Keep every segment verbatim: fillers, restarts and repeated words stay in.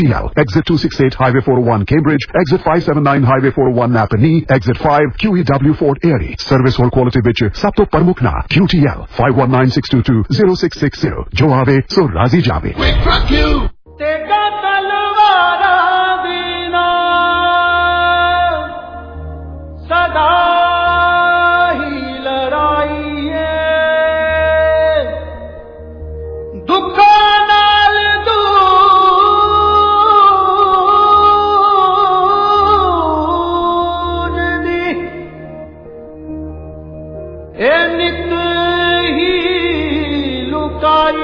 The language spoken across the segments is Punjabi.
Exit two sixty-eight Highway four oh one Cambridge, Exit five seventy-nine Highway four oh one Napanee, Exit five Q E W Fort Erie. Service और quality ਵਿੱਚ ਸਭ ਤੋਂ ਪ੍ਰਮੁੱਖ ਨਾਂ Q T L five one nine six two two zero six six zero ਜੋ ਆਵੇ ਸੋ ਰਾਜ਼ੀ ਜਾਵੇ। ਤੇਗਾ ਤਲਵਾਰਾਂ ਦੀ ਨਾ ਸਦਾ ਹੀ ਲੜਾਈ ਏ ਦੁੱਖਾਂ ਨਾਲ ਦੂਰ ਦੀ ਇਹ ਨਿਤ ਹੀ ਲੁਕਾਈ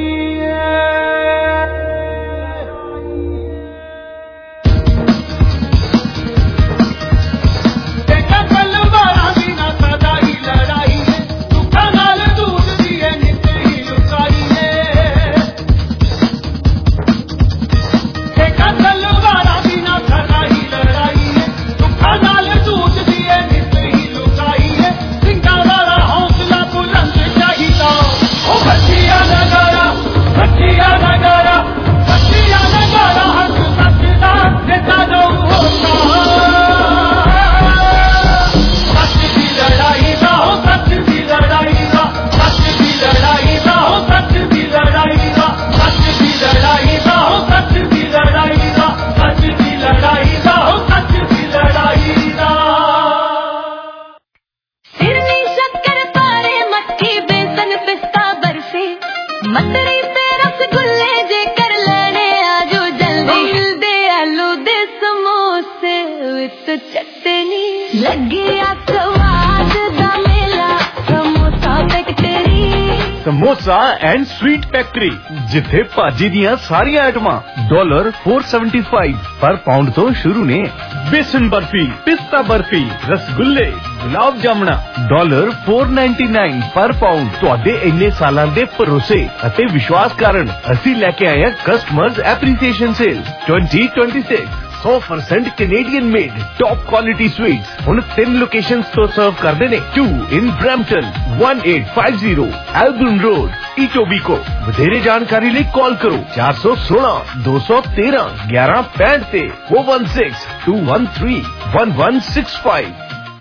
ਸਮੋਸਾ ਐਂਡ ਸਵੀਟ ਫੈਕਟਰੀ ਜਿੱਥੇ ਭਾਜੀ ਦੀਆਂ ਸਾਰੀਆਂ ਆਈਟਮਾਂ ਡਾਲਰ four seventy-five ਪਰ ਪਾਉਂਡ ਤੋਂ ਸ਼ੁਰੂ ਨੇ। ਬੇਸਨ ਬਰਫੀ, ਪਿਸਤਾ ਬਰਫੀ, ਰਸਗੁੱਲੇ, ਗੁਲਾਬ ਜਾਮਣਾ ਡਾਲਰ four ninety-nine ਪਰ ਪਾਉਂਡ। ਤੁਹਾਡੇ ਇੰਨੇ ਸਾਲਾਂ ਦੇ ਭਰੋਸੇ ਅਤੇ ਵਿਸ਼ਵਾਸ ਕਾਰਨ ਅਸੀਂ ਲੈ ਕੇ ਆਏ ਹਾਂ customers appreciation sale twenty twenty-six one hundred percent Canadian made top quality sweets ਹੁਣ ਤਿੰਨ ਲੋਕੇਸ਼ਨਸ ਤੋਂ ਸਰਵ ਕਰਦੇ ਨੇ two in Brampton one eight five zero Albion Road Etobicoke। ਵਧੇਰੇ ਜਾਣਕਾਰੀ ਲਈ ਕਾਲ ਕਰੋ four one six two one three eleven sixty ਤੇ four one six two one three one one six five।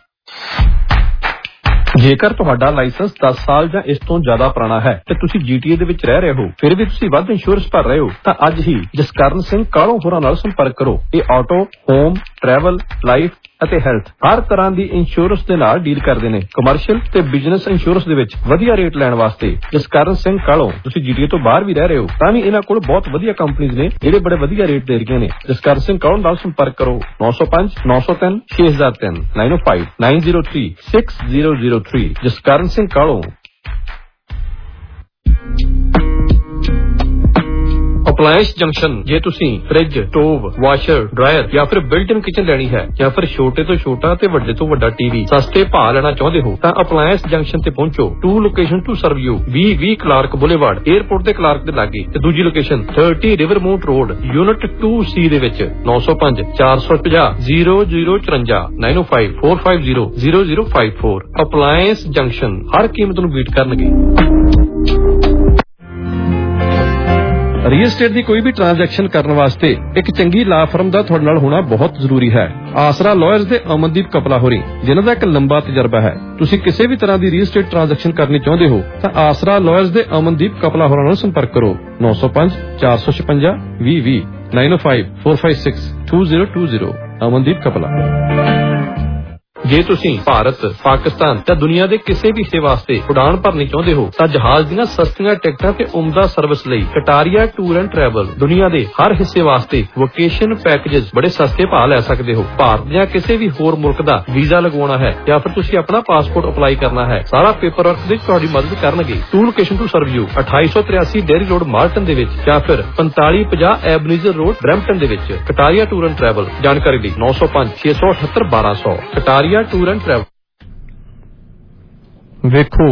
ਜੇਕਰ ਤੁਹਾਡਾ ਲਾਇਸੈਂਸ ਦਸ ਸਾਲ ਜਾਂ ਇਸ ਤੋਂ ਜ਼ਿਆਦਾ ਪੁਰਾਣਾ ਹੈ ਤੇ ਤੁਸੀਂ ਜੀਟੀਏ ਦੇ ਵਿੱਚ ਰਹਿ ਰਹੇ ਹੋ ਫਿਰ ਵੀ ਤੁਸੀਂ ਵੱਧ ਇੰਸ਼ੋਰੈਂਸ ਭਰ ਰਹੇ ਹੋ ਤਾਂ ਅੱਜ ਹੀ ਜਸਕਰਨ ਸਿੰਘ ਕਾਲੋਂ ਹੋਰਾਂ ਨਾਲ ਸੰਪਰਕ ਕਰੋ। ਇਹ ਆਟੋ, ਹੋਮ, ਟਰੈਵਲ, ਲਾਈਫ ਅਤੇ ਹੈਲਥ ਹਰ ਤਰ੍ਹਾਂ ਦੀ ਇੰਸ਼ੋਰੈਂਸ ਦੇ ਨਾਲ ਡੀਲ ਕਰਦੇ ਨੇ। ਕਮਰਸ਼ੀਅਲ ਤੇ ਬਿਜ਼ਨਸ ਇੰਸ਼ੋਰੈਂਸ ਦੇ ਵਿੱਚ ਵਧੀਆ ਰੇਟ ਲੈਣ ਵਾਸਤੇ ਜਸਕਰਨ ਸਿੰਘ ਕਾਲੋਂ ਤੁਸੀਂ ਜੀਟੀਏ ਤੋਂ ਬਾਹਰ ਵੀ ਰਹਿ ਰਹੇ ਹੋ ਤਾਂ ਵੀ ਇਹਨਾਂ ਕੋਲ ਬਹੁਤ ਵਧੀਆ ਕੰਪਨੀਆਂ ਨੇ ਜਿਹੜੇ ਬੜੇ ਵਧੀਆ ਰੇਟ ਦੇ ਰਹੀਆਂ ਨੇ। ਜਸਕਰਨ ਸਿੰਘ ਕਾਲੋਂ ਨਾਲ ਸੰਪਰਕ ਕਰੋ nine oh five nine oh three six oh three nine oh five nine oh three six zero zero three। Jaskaran Singh ਕਾਲੋਂ। ਅਪਲਾਇੰਸ ਜੰਕਸ਼ਨ ਜੇ ਤੁਸੀਂ ਫ੍ਰਿਜ, ਸਟੋਵ, ਵਾਸ਼ਰ, ਡਰਾਇਰ ਜਾਂ ਫਿਰ ਬਿਲਟ ਇਨ ਕਿਚਨ ਲੈਣੀ ਹੈ ਜਾਂ ਫਿਰ ਛੋਟੇ ਤੋਂ ਛੋਟਾ ਤੇ ਵੱਡੇ ਤੋਂ ਵੱਡਾ ਟੀਵੀ ਸਸਤੇ ਭਾਅ ਲੈਣਾ ਚਾਹੁੰਦੇ ਹੋ ਤਾਂ ਅਪਲਾਇੰਸ ਜੰਕਸ਼ਨ ਤੇ ਪਹੁੰਚੋ। Two location to serve you ਵੀਹ ਵੀਹ ਕਲਾਰਕ ਬੁਲੇਵਾਰਡ 에ਅਰਪੋਰਟ ਦੇ ਕਲਾਰਕ ਦੇ ਲਾਗੇ ਤੇ ਦੂਜੀ location thirty Rivermont road unit two C ਦੇ ਵਿੱਚ nine oh five four five zero zero zero four five nine oh five four five zero zero zero five four। Appliance junction ਹਰ ਕੀਮਤ ਨੂੰ ਬੀਟ ਕਰਨਗੇ। ਰੀਅਲ estate ਦੀ ਕੋਈ ਵੀ ਟ੍ਰਾਂਜੈਕਸ਼ਨ ਕਰਨ ਵਾਸਤੇ ਇੱਕ ਚੰਗੀ ਲਾ ਫਰਮ ਦਾ ਤੁਹਾਡੇ ਨਾਲ ਹੋਣਾ ਬਹੁਤ ਜ਼ਰੂਰੀ ਹੈ। ਆਸਰਾ ਲਾਇਰਸ ਦੇ ਅਮਨਦੀਪ ਕਪਲਾ ਹੋਰੀ ਜਿਨ੍ਹਾਂ ਦਾ ਇੱਕ ਲੰਬਾ ਤਜਰਬਾ ਹੈ। ਤੁਸੀਂ ਕਿਸੇ ਵੀ ਤਰ੍ਹਾਂ ਦੀ ਰੀਅਲ estate ਟ੍ਰਾਂਜੈਕਸ਼ਨ ਕਰਨੀ ਚਾਹੁੰਦੇ ਹੋ ਤਾਂ ਆਸਰਾ ਲਾਇਰਸ ਦੇ ਅਮਨਦੀਪ ਕਪਲਾ ਹੋਰਾਂ ਨਾਲ ਸੰਪਰਕ ਕਰੋ nine oh five four five five zero two zero nine oh five four five six two zero two zero। Amandeep Kapila. ਜੇ ਤੁਸੀਂ ਭਾਰਤ, ਪਾਕਿਸਤਾਨ ਤੇ ਦੁਨੀਆ ਦੇ ਕਿਸੇ ਵੀ ਹਿੱਸੇ ਵਾਸਤੇ ਉਡਾਨ ਭਰਨੀ ਚਾਹੁੰਦੇ ਹੋ ਤਾਂ ਜਹਾਜ਼ ਦੀਆਂ ਸਸਤੀਆਂ ਟਿਕਟਾਂ ਤੇ ਉਮਦਾ ਸਰਵਿਸ ਲਈ ਕਟਾਰੀਆ ਟੂਰ ਐਂਡ ਟਰੈਵਲ ਦੁਨੀਆ ਦੇ ਹਰ ਹਿੱਸੇ ਵਾਸਤੇ ਵੋਕੇਸ਼ਨ ਪੈਕੇजेस ਬੜੇ ਸਸਤੇ ਭਾਅ ਲੈ ਸਕਦੇ ਹੋ। ਭਾਰਤ ਜਾਂ ਕਿਸੇ ਵੀ ਹੋਰ ਮੁਲਕ ਦਾ ਵੀਜ਼ਾ ਲਗਵਾਉਣਾ ਹੈ ਜਾਂ ਫਿਰ ਤੁਸੀਂ ਆਪਣਾ ਪਾਸਪੋਰਟ ਅਪਲਾਈ ਕਰਨਾ ਹੈ ਸਾਰਾ ਪੇਪਰ ਵਰਕ ਵਿੱਚ ਤੁਹਾਡੀ ਮਦਦ ਕਰਨਗੇ। Two location to serve you eighty-eight three Derry Road Malton ਦੇ ਵਿੱਚ ਜਾਂ ਫਿਰ forty fifty Ebenezer Road Brampton ਦੇ ਵਿੱਚ। ਕਟਾਰੀਆ ਟੂਰ ਐਂਡ ਟਰੈਵਲ ਜਾਣਕਾਰੀ ਲਈ nine oh five six seven eight one two zero zero। Kataria tour and travel. ਵੇਖੋ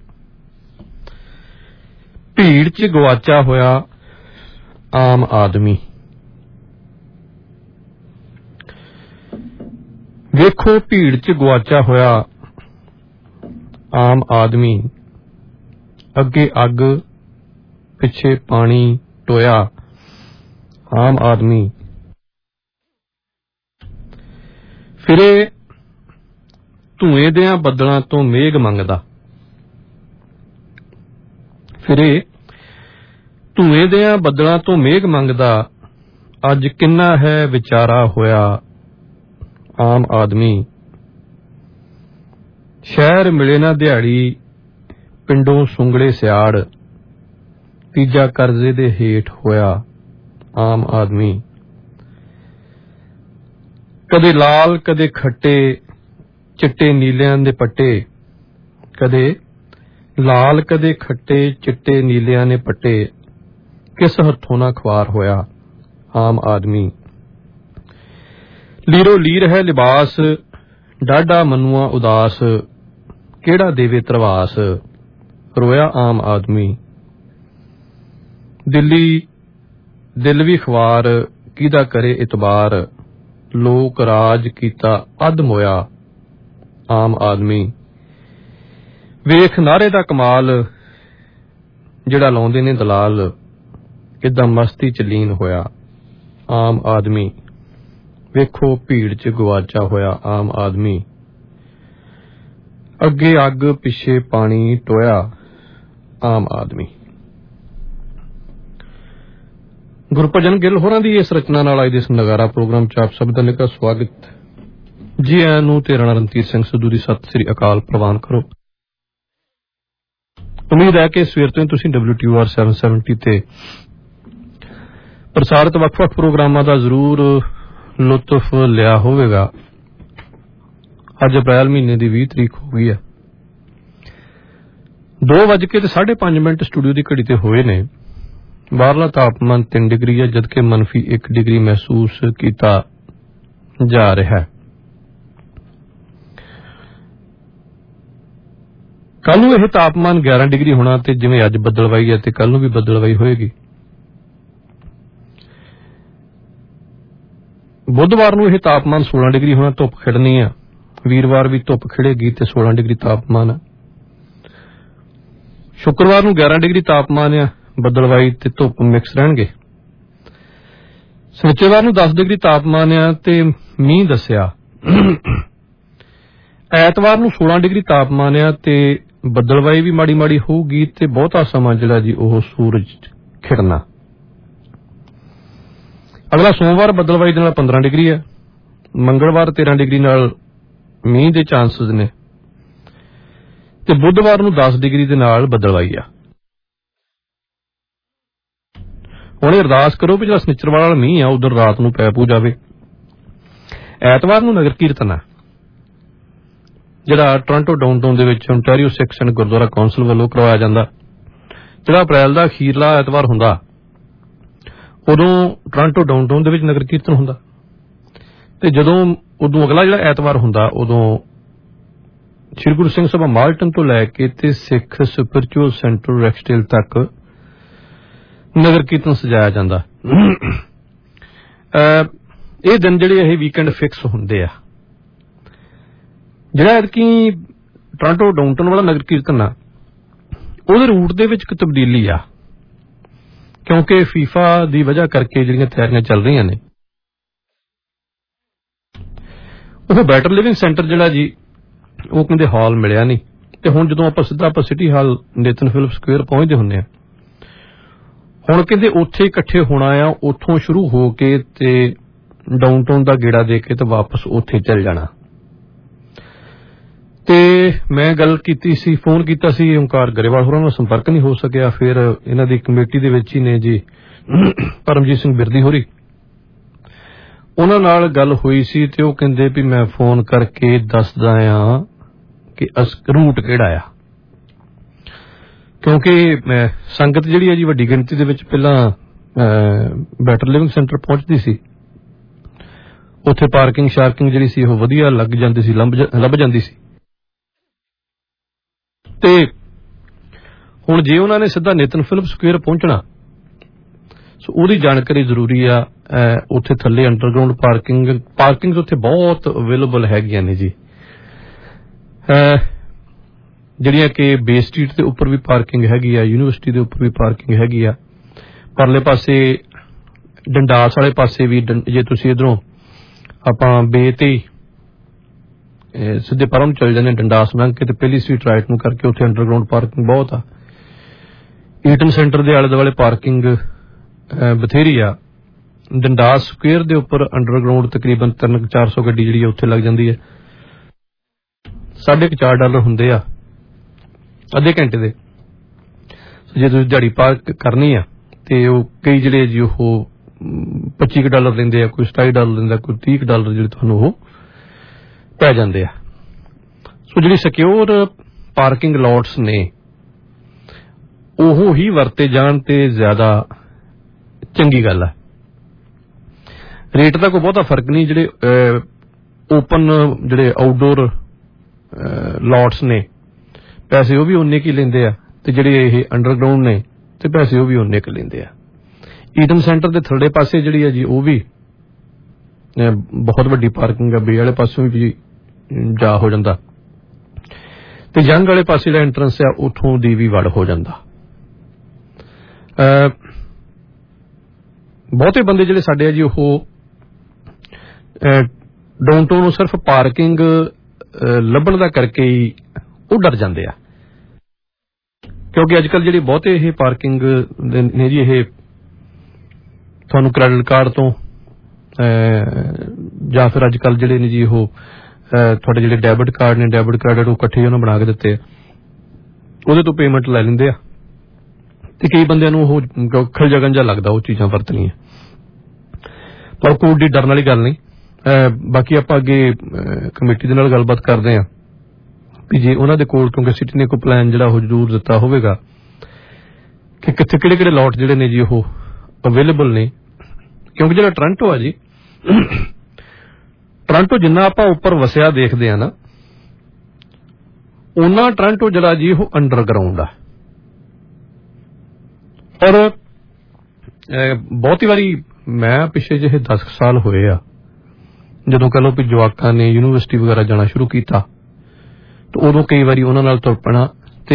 ਭੀੜ 'ਚ ਗਵਾਚਾ ਹੋਇਆ ਆਮ ਆਦਮੀ। ਵੇਖੋ ਭੀੜ 'ਚ ਗਵਾਚਾ ਹੋਇਆ ਆਮ ਆਦਮੀ ਅੱਗੇ ਅੱਗ ਪਿੱਛੇ ਪਾਣੀ ਟੋਇਆ ਆਮ ਆਦਮੀ ਫਿਰੇ ਧੂਏ ਦਿਆਂ ਬੱਦਲਾਂ ਤੋਂ ਮੇਘ ਮੰਗਦਾ, ਫਿਰੇ ਧੂਏ ਦਿਆਂ ਬੱਦਲਾਂ ਤੋਂ ਮੇਘ ਮੰਗਦਾ, ਅੱਜ ਕਿੰਨਾ ਹੈ ਵਿਚਾਰਾ ਹੋਇਆ ਆਮ ਆਦਮੀ। ਸ਼ਹਿਰ ਮਿਲੇ ਨਾ ਦਿਹਾੜੀ, ਪਿੰਡੋਂ ਸੁੰਗੜੇ ਸਿਆੜ, ਤੀਜਾ ਕਰਜ਼ੇ ਦੇ ਹੇਠ ਹੋਇਆ ਆਮ ਆਦਮੀ। ਕਦੇ ਲਾਲ ਕਦੇ ਖੱਟੇ ਚਿੱਟੇ ਨੀਲਿਆਂ ਦੇ ਪੱਟੇ, ਕਦੇ ਲਾਲ ਕਦੇ ਖੱਟੇ ਚਿੱਟੇ ਨੀਲਿਆਂ ਨੇ ਪੱਟੇ, ਕਿਸ ਹੱਥੋਂ ਨਾ ਖਵਾਰ ਹੋਇਆ ਆਮ ਆਦਮੀ। ਲੀਰੋ ਲੀਰ ਹੈ ਲਿਬਾਸ, ਡਾਢਾ ਮਨੂਆ ਉਦਾਸ, ਕਿਹੜਾ ਦੇਵੇ ਤਰਵਾਸ, ਰੋਇਆ ਆਮ ਆਦਮੀ। ਦਿੱਲੀ ਦਿਲ ਵੀ ਖਵਾਰ, ਕਿਹਦਾ ਕਰੇ ਇਤਬਾਰ, ਲੋਕ ਰਾਜ ਕੀਤਾ ਅੱਧ ਮੋਇਆ ਆਮ ਆਦਮੀ। ਵੇਖ ਨਾਰੇ ਦਾ ਕਮਾਲ, ਜਿਹੜਾ ਲਾਉਂਦੇ ਨੇ ਦਲਾਲ, ਕਿੱਦਾਂ ਮਸਤੀ ਚ ਲੀਨ ਹੋਇਆ ਆਮ ਆਦਮੀ। ਵੇਖੋ ਭੀੜ ਚ ਗਵਾਚਾ ਹੋਇਆ ਆਮ ਆਦਮੀ। ਅੱਗੇ ਅੱਗ ਪਿੱਛੇ ਪਾਣੀ ਟੋਇਆ ਆਮ ਆਦਮੀ। ਗੁਰਭਜਨ ਗਿੱਲ ਹੋਰਾਂ ਦੀ ਇਸ ਰਚਨਾ ਨਾਲ ਅੱਜ ਦੇ ਇਸ ਨਗਾਰਾ ਪ੍ਰੋਗਰਾਮ ਚ ਆਪ ਸਭ ਦਾ ਨਿੱਘਾ ਸਵਾਗਤ। ਜੀ ਆਇਆਂ ਨੂੰ ਤੇ ਰਾਣਾ ਰਣਧੀਰ ਸਿੰਘ ਸਿੱਧੂ ਦੀ ਸਤਿ ਸ੍ਰੀ ਅਕਾਲ ਪ੍ਰਵਾਨ ਕਰੋ। ਉਮੀਦ ਹੈ ਕਿ ਸਵੇਰ ਤੋਂ ਤੁਸੀਂ ਡਬਲਿਊ ਟੀ ਆਰ ਸੱਤ ਸੌ ਸੱਤਰ ਤੇ ਪ੍ਰਸਾਰਿਤ ਵੱਖ-ਵੱਖ ਪ੍ਰੋਗਰਾਮਾਂ ਦਾ ਜ਼ਰੂਰ ਲੁਤਫ ਲਿਆ ਹੋਵੇਗਾ। ਅੱਜ ਅਪ੍ਰੈਲ ਮਹੀਨੇ ਦੀ ਵੀਹ ਤਰੀਕ ਹੋ ਗਈ ਹੈ। ਦੋ ਵੱਜ ਕੇ ਤੇ ਸਾਢੇ ਪੰਜ ਮਿੰਟ ਸਟੂਡੀਓ ਦੀ ਘੜੀ ਤੇ ਹੋਏ ਨੇ। ਬਾਹਰਲਾ ਤਾਪਮਾਨ ਤਿੰਨ ਡਿਗਰੀ ਹੈ, ਜਦਕਿ ਮੰਫੀ ਇੱਕ ਡਿਗਰੀ ਮਹਿਸੂਸ ਕੀਤਾ ਜਾ ਰਿਹਾ ਹੈ। ਕੱਲ ਨੂੰ ਇਹ ਤਾਪਮਾਨ ਗਿਆਰਾਂ ਡਿਗਰੀ ਹੋਣਾ ਤੇ ਜਿਵੇਂ ਅੱਜ ਬੱਦਲਵਾਈ ਹੈ ਤੇ ਕੱਲ ਨੂੰ ਵੀ ਬੱਦਲਵਾਈ ਹੋਏਗੀ। ਬੁੱਧਵਾਰ ਨੂੰ ਇਹ ਤਾਪਮਾਨ ਸੋਲਾਂ ਡਿਗਰੀ ਹੋਣਾ, ਧੁੱਪ ਖਿੜਨੀ ਆ। ਵੀਰਵਾਰ ਵੀ ਧੁੱਪ ਖਿੜੇਗੀ ਤੇ ਸੋਲਾਂ ਡਿਗਰੀ ਤਾਪਮਾਨ ਆ। ਸ਼ੁੱਕਰਵਾਰ ਨੂੰ ਗਿਆਰਾਂ ਡਿਗਰੀ ਤਾਪਮਾਨ ਆ, ਬੱਦਲਵਾਈ ਤੇ ਧੁੱਪ ਮਿਕਸ ਰਹਿਣਗੇ। ਸ਼ਨੀਚਰਵਾਰ ਨੂੰ ਦਸ ਡਿਗਰੀ ਤਾਪਮਾਨ ਆ ਤੇ ਮੀਂਹ ਦੱਸਿਆ। ਐਤਵਾਰ ਨੂੰ ਸੋਲਾਂ ਡਿਗਰੀ ਤਾਪਮਾਨ ਆ ਤੇ ਬੱਦਲਵਾਈ ਵੀ ਮਾੜੀ ਮਾੜੀ ਹੋਊਗੀ ਤੇ ਬਹੁਤਾ ਸਮਾਂ ਜਿਹੜਾ ਜੀ ਉਹ ਸੂਰਜ ਖਿੜਨਾ। ਅਗਲਾ ਸੋਮਵਾਰ ਬੱਦਲਵਾਈ ਦੇ ਨਾਲ ਪੰਦਰਾਂ ਡਿਗਰੀ ਹੈ। ਮੰਗਲਵਾਰ ਤੇਰਾਂ ਡਿਗਰੀ ਨਾਲ ਮੀਂਹ ਦੇ ਚਾਂਸਸ ਨੇ ਤੇ ਬੁੱਧਵਾਰ ਨੂੰ ਦਸ ਡਿਗਰੀ ਦੇ ਨਾਲ ਬੱਦਲਵਾਈ ਆ। ਹੁਣ ਅਰਦਾਸ ਕਰੋ ਵੀ ਜਿਹੜਾ ਸ਼ਨੀਚਰਵਾਰ ਵਾਲਾ ਮੀਂਹ ਆ ਉਧਰ ਰਾਤ ਨੂੰ ਪੈ ਪੂ ਜਾਵੇ। ਐਤਵਾਰ ਨੂੰ ਨਗਰ ਕੀਰਤਨ ਆ ਜਿਹੜਾ ਟੋਰਾਂਟੋ ਡਾਊਨਟਾਊਨ ਦੇ ਵਿੱਚ ਓਨਟਾਰੀਓ ਸਿੱਖ ਸੰਘ ਗੁਰਦੁਆਰਾ ਕੌਂਸਲ ਵੱਲੋਂ ਕਰਵਾਇਆ ਜਾਂਦਾ। ਜਿਹੜਾ ਅਪ੍ਰੈਲ ਦਾ ਅਖੀਰਲਾ ਐਤਵਾਰ ਹੁੰਦਾ ਉਦੋਂ ਟੋਰਾਂਟੋ ਡਾਊਨਟਾਊਨ ਦੇ ਵਿੱਚ ਨਗਰ ਕੀਰਤਨ ਹੁੰਦਾ ਤੇ ਜਦੋਂ ਉਦੋਂ ਅਗਲਾ ਜਿਹੜਾ ਐਤਵਾਰ ਹੁੰਦਾ ਉਦੋਂ ਸ੍ਰੀ ਗੁਰੂ ਸਿੰਘ ਸਭਾ ਮਾਲਟਨ ਤੋਂ ਲੈ ਕੇ ਤੇ ਸਿੱਖ ਸਪਿਰਚੁਅਲ ਸੈਂਟਰ ਰੈਕਸਟੇਲ ਤੱਕ ਨਗਰ ਕੀਰਤਨ ਸਜਾਇਆ ਜਾਂਦਾ। ਇਹ ਦਿਨ ਜਿਹੜੇ ਇਹ ਵੀਕਐਂਡ ਫਿਕਸ ਹੁੰਦੇ ਆ। ਜਿਹੜਾ ਐਤਕੀ ਟੋਰਾਂਟੋ ਡਾਊਨਟਾਊਨ ਵਾਲਾ ਨਗਰ ਕੀਰਤਨ ਆ ਉਹਦੇ ਰੂਟ ਦੇ ਵਿੱਚ ਇੱਕ ਤਬਦੀਲੀ ਆ, ਕਿਉਂਕਿ ਫੀਫਾ ਦੀ ਵਜ੍ਹਾ ਕਰਕੇ ਜਿਹੜੀਆਂ ਤਿਆਰੀਆਂ ਚੱਲ ਰਹੀਆਂ ਨੇ ਉਹ ਬੈਟਰ ਲਿਵਿੰਗ ਸੈਂਟਰ ਜਿਹੜਾ ਜੀ ਉਹ ਕਹਿੰਦੇ ਹਾਲ ਮਿਲਿਆ ਨਹੀਂ ਤੇ ਹੁਣ ਜਦੋਂ ਆਪਾਂ ਸਿੱਧਾ ਆਪਾਂ City Hall Nathan Phillips Square ਪਹੁੰਚਦੇ ਹੁੰਦੇ ਆ ਹੁਣ ਕਹਿੰਦੇ ਉੱਥੇ ਇਕੱਠੇ ਹੋਣਾ ਆ, ਉੱਥੋਂ ਸ਼ੁਰੂ ਹੋ ਕੇ ਤੇ ਡਾਊਨਟਾਊਨ ਦਾ ਗੇੜਾ ਦੇ ਕੇ ਤੇ ਵਾਪਸ ਉੱਥੇ ਚੱਲ ਜਾਣਾ। ਤੇ ਮੈਂ ਗੱਲ ਕੀਤੀ ਸੀ, ਫੋਨ ਕੀਤਾ ਸੀ ਓਂਕਾਰ ਗਰੇਵਾਲ ਹੋਰਾਂ ਨਾਲ, ਸੰਪਰਕ ਨਹੀਂ ਹੋ ਸਕਿਆ। ਫਿਰ ਇਹਨਾਂ ਦੀ ਕਮੇਟੀ ਦੇ ਵਿੱਚ ਹੀ ਨੇ ਜੀ ਪਰਮਜੀਤ ਸਿੰਘ ਬਿਰਦੀ ਹੋਰੀ, ਉਹਨਾਂ ਨਾਲ ਗੱਲ ਹੋਈ ਸੀ ਤੇ ਉਹ ਕਹਿੰਦੇ ਵੀ ਮੈਂ ਫੋਨ ਕਰਕੇ ਦੱਸਦਾ ਆ ਕਿ ਰੂਟ ਕਿਹੜਾ ਆ, ਕਿਉਂਕਿ ਮੈਂ ਸੰਗਤ ਜਿਹੜੀ ਆ ਜੀ ਵੱਡੀ ਗਿਣਤੀ ਦੇ ਵਿੱਚ ਪਹਿਲਾਂ ਬੈਟਰ ਲਿਵਿੰਗ ਸੈਂਟਰ ਪਹੁੰਚਦੀ ਸੀ, ਉੱਥੇ ਪਾਰਕਿੰਗ ਸ਼ਾਰਕਿੰਗ ਜਿਹੜੀ ਸੀ ਉਹ ਵਧੀਆ ਲੱਗ ਜਾਂਦੀ ਸੀ, ਲੱਭ ਜਾਂਦੀ ਸੀ। ਤੇ ਹੁਣ ਜੇ ਉਹਨਾਂ ਨੇ ਸਿੱਧਾ ਨੇਥਨ ਫਿਲਿਪ ਸਕੁਏਅਰ ਪਹੁੰਚਣਾ ਸੋ ਉਹਦੀ ਜਾਣਕਾਰੀ ਜ਼ਰੂਰੀ ਆ। ਉੱਥੇ ਥੱਲੇ ਅੰਡਰਗਰਾਊਂਡ ਪਾਰਕਿੰਗ ਪਾਰਕਿੰਗ ਉੱਥੇ ਬਹੁਤ ਅਵੇਲੇਬਲ ਹੈਗੀਆਂ ਨੇ ਜੀ, ਜਿਹੜੀਆਂ ਕਿ ਬੇ ਸਟਰੀਟ ਦੇ ਉੱਪਰ ਵੀ ਪਾਰਕਿੰਗ ਹੈਗੀ ਆ, ਯੂਨੀਵਰਸਿਟੀ ਦੇ ਉੱਪਰ ਵੀ ਪਾਰਕਿੰਗ ਹੈਗੀ ਆ, ਪਰਲੇ ਪਾਸੇ ਡੰਡਾਸ ਵਾਲੇ ਪਾਸੇ ਵੀ ਜੇ ਤੁਸੀਂ ਇਧਰੋਂ ਆਪਾਂ ਬੇ ਤੇ ਸਿੱਧੇ ਪਰਾਂ ਨੂੰ ਚਲੇ ਜਾਂਦੇ ਡੰਡਾਸ ਲੰਘ ਕੇ ਤੇ ਪਹਿਲੀ ਸਟਰੀਟ ਰਾਈਟ ਨੂੰ ਕਰਕੇ ਉੱਥੇ ਅੰਡਰਗਰਾਊਂਡ ਪਾਰਕਿੰਗ ਬਹੁਤ ਆ। ਈਟਨ ਸੈਂਟਰ ਦੇ ਆਲੇ ਦੁਆਲੇ ਪਾਰਕਿੰਗ ਬਥੇਰੀ ਆ। ਡੰਡਾਸ ਸਕੁਏਅਰ ਦੇ ਉੱਪਰ ਅੰਡਰਗਰਾਊਂਡ ਤਕਰੀਬਨ ਤਿੰਨ ਚਾਰ ਸੌ ਗੱਡੀ ਜਿਹੜੀ ਆ ਉੱਥੇ ਲੱਗ ਜਾਂਦੀ ਹੈ। ਸਾਢੇ ਕੁ ਚਾਰ ਡਾਲਰ ਹੁੰਦੇ ਆ ਅੱਧੇ ਘੰਟੇ ਦੇ। ਜੇ ਤੁਸੀਂ ਦਿਹਾੜੀ ਪਾਰਕ ਕਰਨੀ ਆ ਤੇ ਉਹ ਕਈ ਜਿਹੜੇ ਜੀ ਉਹ ਪੱਚੀ ਕੁ ਡਾਲਰ ਲੈਂਦੇ ਆ, ਕੋਈ ਸਤਾਈ ਡਾਲਰ ਲੈਂਦਾ, ਕੋਈ ਤੀਹ ਕੁ ਡਾਲਰ ਜਿਹੜੇ ਤੁਹਾਨੂੰ ਉਹ ਪੈ ਜਾਂਦੇ ਆ। ਸੋ ਜਿਹੜੀ ਸਿਕਿਉਰ ਪਾਰਕਿੰਗ ਲੋਟਸ ਨੇ ਉਹ ਹੀ ਵਰਤੇ ਜਾਣ ਤੇ ਜ਼ਿਆਦਾ ਚੰਗੀ ਗੱਲ ਹੈ। ਰੇਟ ਦਾ ਕੋਈ ਬਹੁਤਾ ਫਰਕ ਨਹੀਂ। ਜਿਹੜੇ ਓਪਨ ਜਿਹੜੇ ਆਊਟਡੋਰ ਲੋਟਸ ਨੇ ਪੈਸੇ ਉਹ ਵੀ ਉਨੇ ਕੀ ਲੈਂਦੇ ਆ ਤੇ ਜਿਹੜੇ ਇਹ ਅੰਡਰਗਰਾਊਂਡ ਨੇ ਤੇ ਪੈਸੇ ਉਹ ਵੀ ਉਨੇ ਕੁ ਲੈਂਦੇ ਆ। ਈਟਨ ਸੈਂਟਰ ਦੇ ਥੱਲੇ ਪਾਸੇ ਜਿਹੜੀ ਹੈ ਜੀ ਉਹ ਵੀ ਬਹੁਤ ਵੱਡੀ ਪਾਰਕਿੰਗ ਆ। ਬੇ ਵਾਲੇ ਪਾਸੋਂ ਵੀ ਜਾ ਹੋ ਜਾਂਦਾ ਤੇ ਜੰਗ ਵਾਲੇ ਪਾਸੇ ਜਿਹੜਾ ਐਂਟਰੈਂਸ ਆ ਉੱਥੋਂ ਦੀ ਵੀ ਵੜ ਹੋ ਜਾਂਦਾ। ਬਹੁਤੇ ਬੰਦੇ ਜਿਹੜੇ ਸਾਡੇ ਆ ਜੀ ਉਹ ਡਾਊਨਟਾਊਨ ਨੂੰ ਸਿਰਫ ਪਾਰਕਿੰਗ ਲੱਭਣ ਦਾ ਕਰਕੇ ਹੀ ਉਹ ਡਰ ਜਾਂਦੇ ਆ, ਕਿਉਂਕਿ ਅੱਜ ਕੱਲ੍ਹ ਜਿਹੜੀ ਬਹੁਤੇ ਇਹ ਪਾਰਕਿੰਗ ਨੇ ਜੀ ਇਹ ਤੁਹਾਨੂੰ ਕ੍ਰੈਡਿਟ ਕਾਰਡ ਤੋਂ ਜਾਂ ਫਿਰ ਅੱਜ ਕੱਲ੍ਹ ਜਿਹੜੇ ਨੇ ਜੀ ਉਹ ਤੁਹਾਡੇ ਜਿਹੜੇ ਡੈਬਿਟ ਕਾਰਡ ਨੇ ਡੈਬਿਟ ਕ੍ਰੈਡਿਟ ਉਹ ਇਕੱਠੇ ਉਹਨਾਂ ਬਣਾ ਕੇ ਦਿੱਤੇ ਆ, ਉਹਦੇ ਤੋਂ ਪੇਮੈਂਟ ਲੈ ਲੈਂਦੇ ਆ ਤੇ ਕਈ ਬੰਦਿਆਂ ਨੂੰ ਉਹ ਖਲਜਗਨ ਜਿਹਾ ਲੱਗਦਾ ਉਹ ਚੀਜ਼ਾਂ ਵਰਤਣੀਆਂ। ਪਰ ਕੋਈ ਡੀ ਡਰਨ ਵਾਲੀ ਗੱਲ ਨਹੀਂ। ਬਾਕੀ ਆਪਾਂ ਅੱਗੇ ਕਮੇਟੀ ਦੇ ਨਾਲ ਗੱਲਬਾਤ ਕਰਦੇ ਹਾਂ ਵੀ ਜੇ ਉਹਨਾਂ ਦੇ ਕੋਲ, ਕਿਉਂਕਿ ਸਿਟੀ ਨੇ ਕੋਈ ਪਲਾਨ ਜਿਹੜਾ ਉਹ ਜ਼ਰੂਰ ਦਿੱਤਾ ਹੋਵੇਗਾ ਕਿ ਕਿੱਥੇ ਕਿਹੜੇ ਕਿਹੜੇ ਲੋਟ ਜਿਹੜੇ ਨੇ ਜੀ ਉਹ ਅਵੇਲੇਬਲ ਨੇ। ਕਿਉਂਕਿ ਜਿਹੜਾ ਟੋਰਾਂਟੋ ਆ ਜੀ, ਟੋਰਾਂਟੋ ਜਿੰਨਾ ਆਪਾਂ ਉੱਪਰ ਵਸਿਆ ਦੇਖਦੇ ਆ ਨਾ ਉਹਨਾਂ ਟੋਰਾਂਟੋ ਜਿਹੜਾ ਜੀ ਉਹ ਅੰਡਰਗਰਾਊਂਡ ਆ। ਔਰ ਬਹੁਤੀ ਵਾਰੀ ਮੈਂ ਪਿਛਲੇ ਜਿਹੇ ਦਸ ਸਾਲ ਹੋਏ ਆ ਜਦੋਂ ਕਹ ਲਓ ਵੀ ਜਵਾਕਾਂ ਨੇ ਯੂਨੀਵਰਸਿਟੀ ਵਗੈਰਾ ਜਾਣਾ ਸ਼ੁਰੂ ਕੀਤਾ ਤੇ ਉਦੋਂ ਕਈ ਵਾਰੀ ਉਹਨਾਂ ਨਾਲ ਤੁਰ ਪੈਣਾ ਤੇ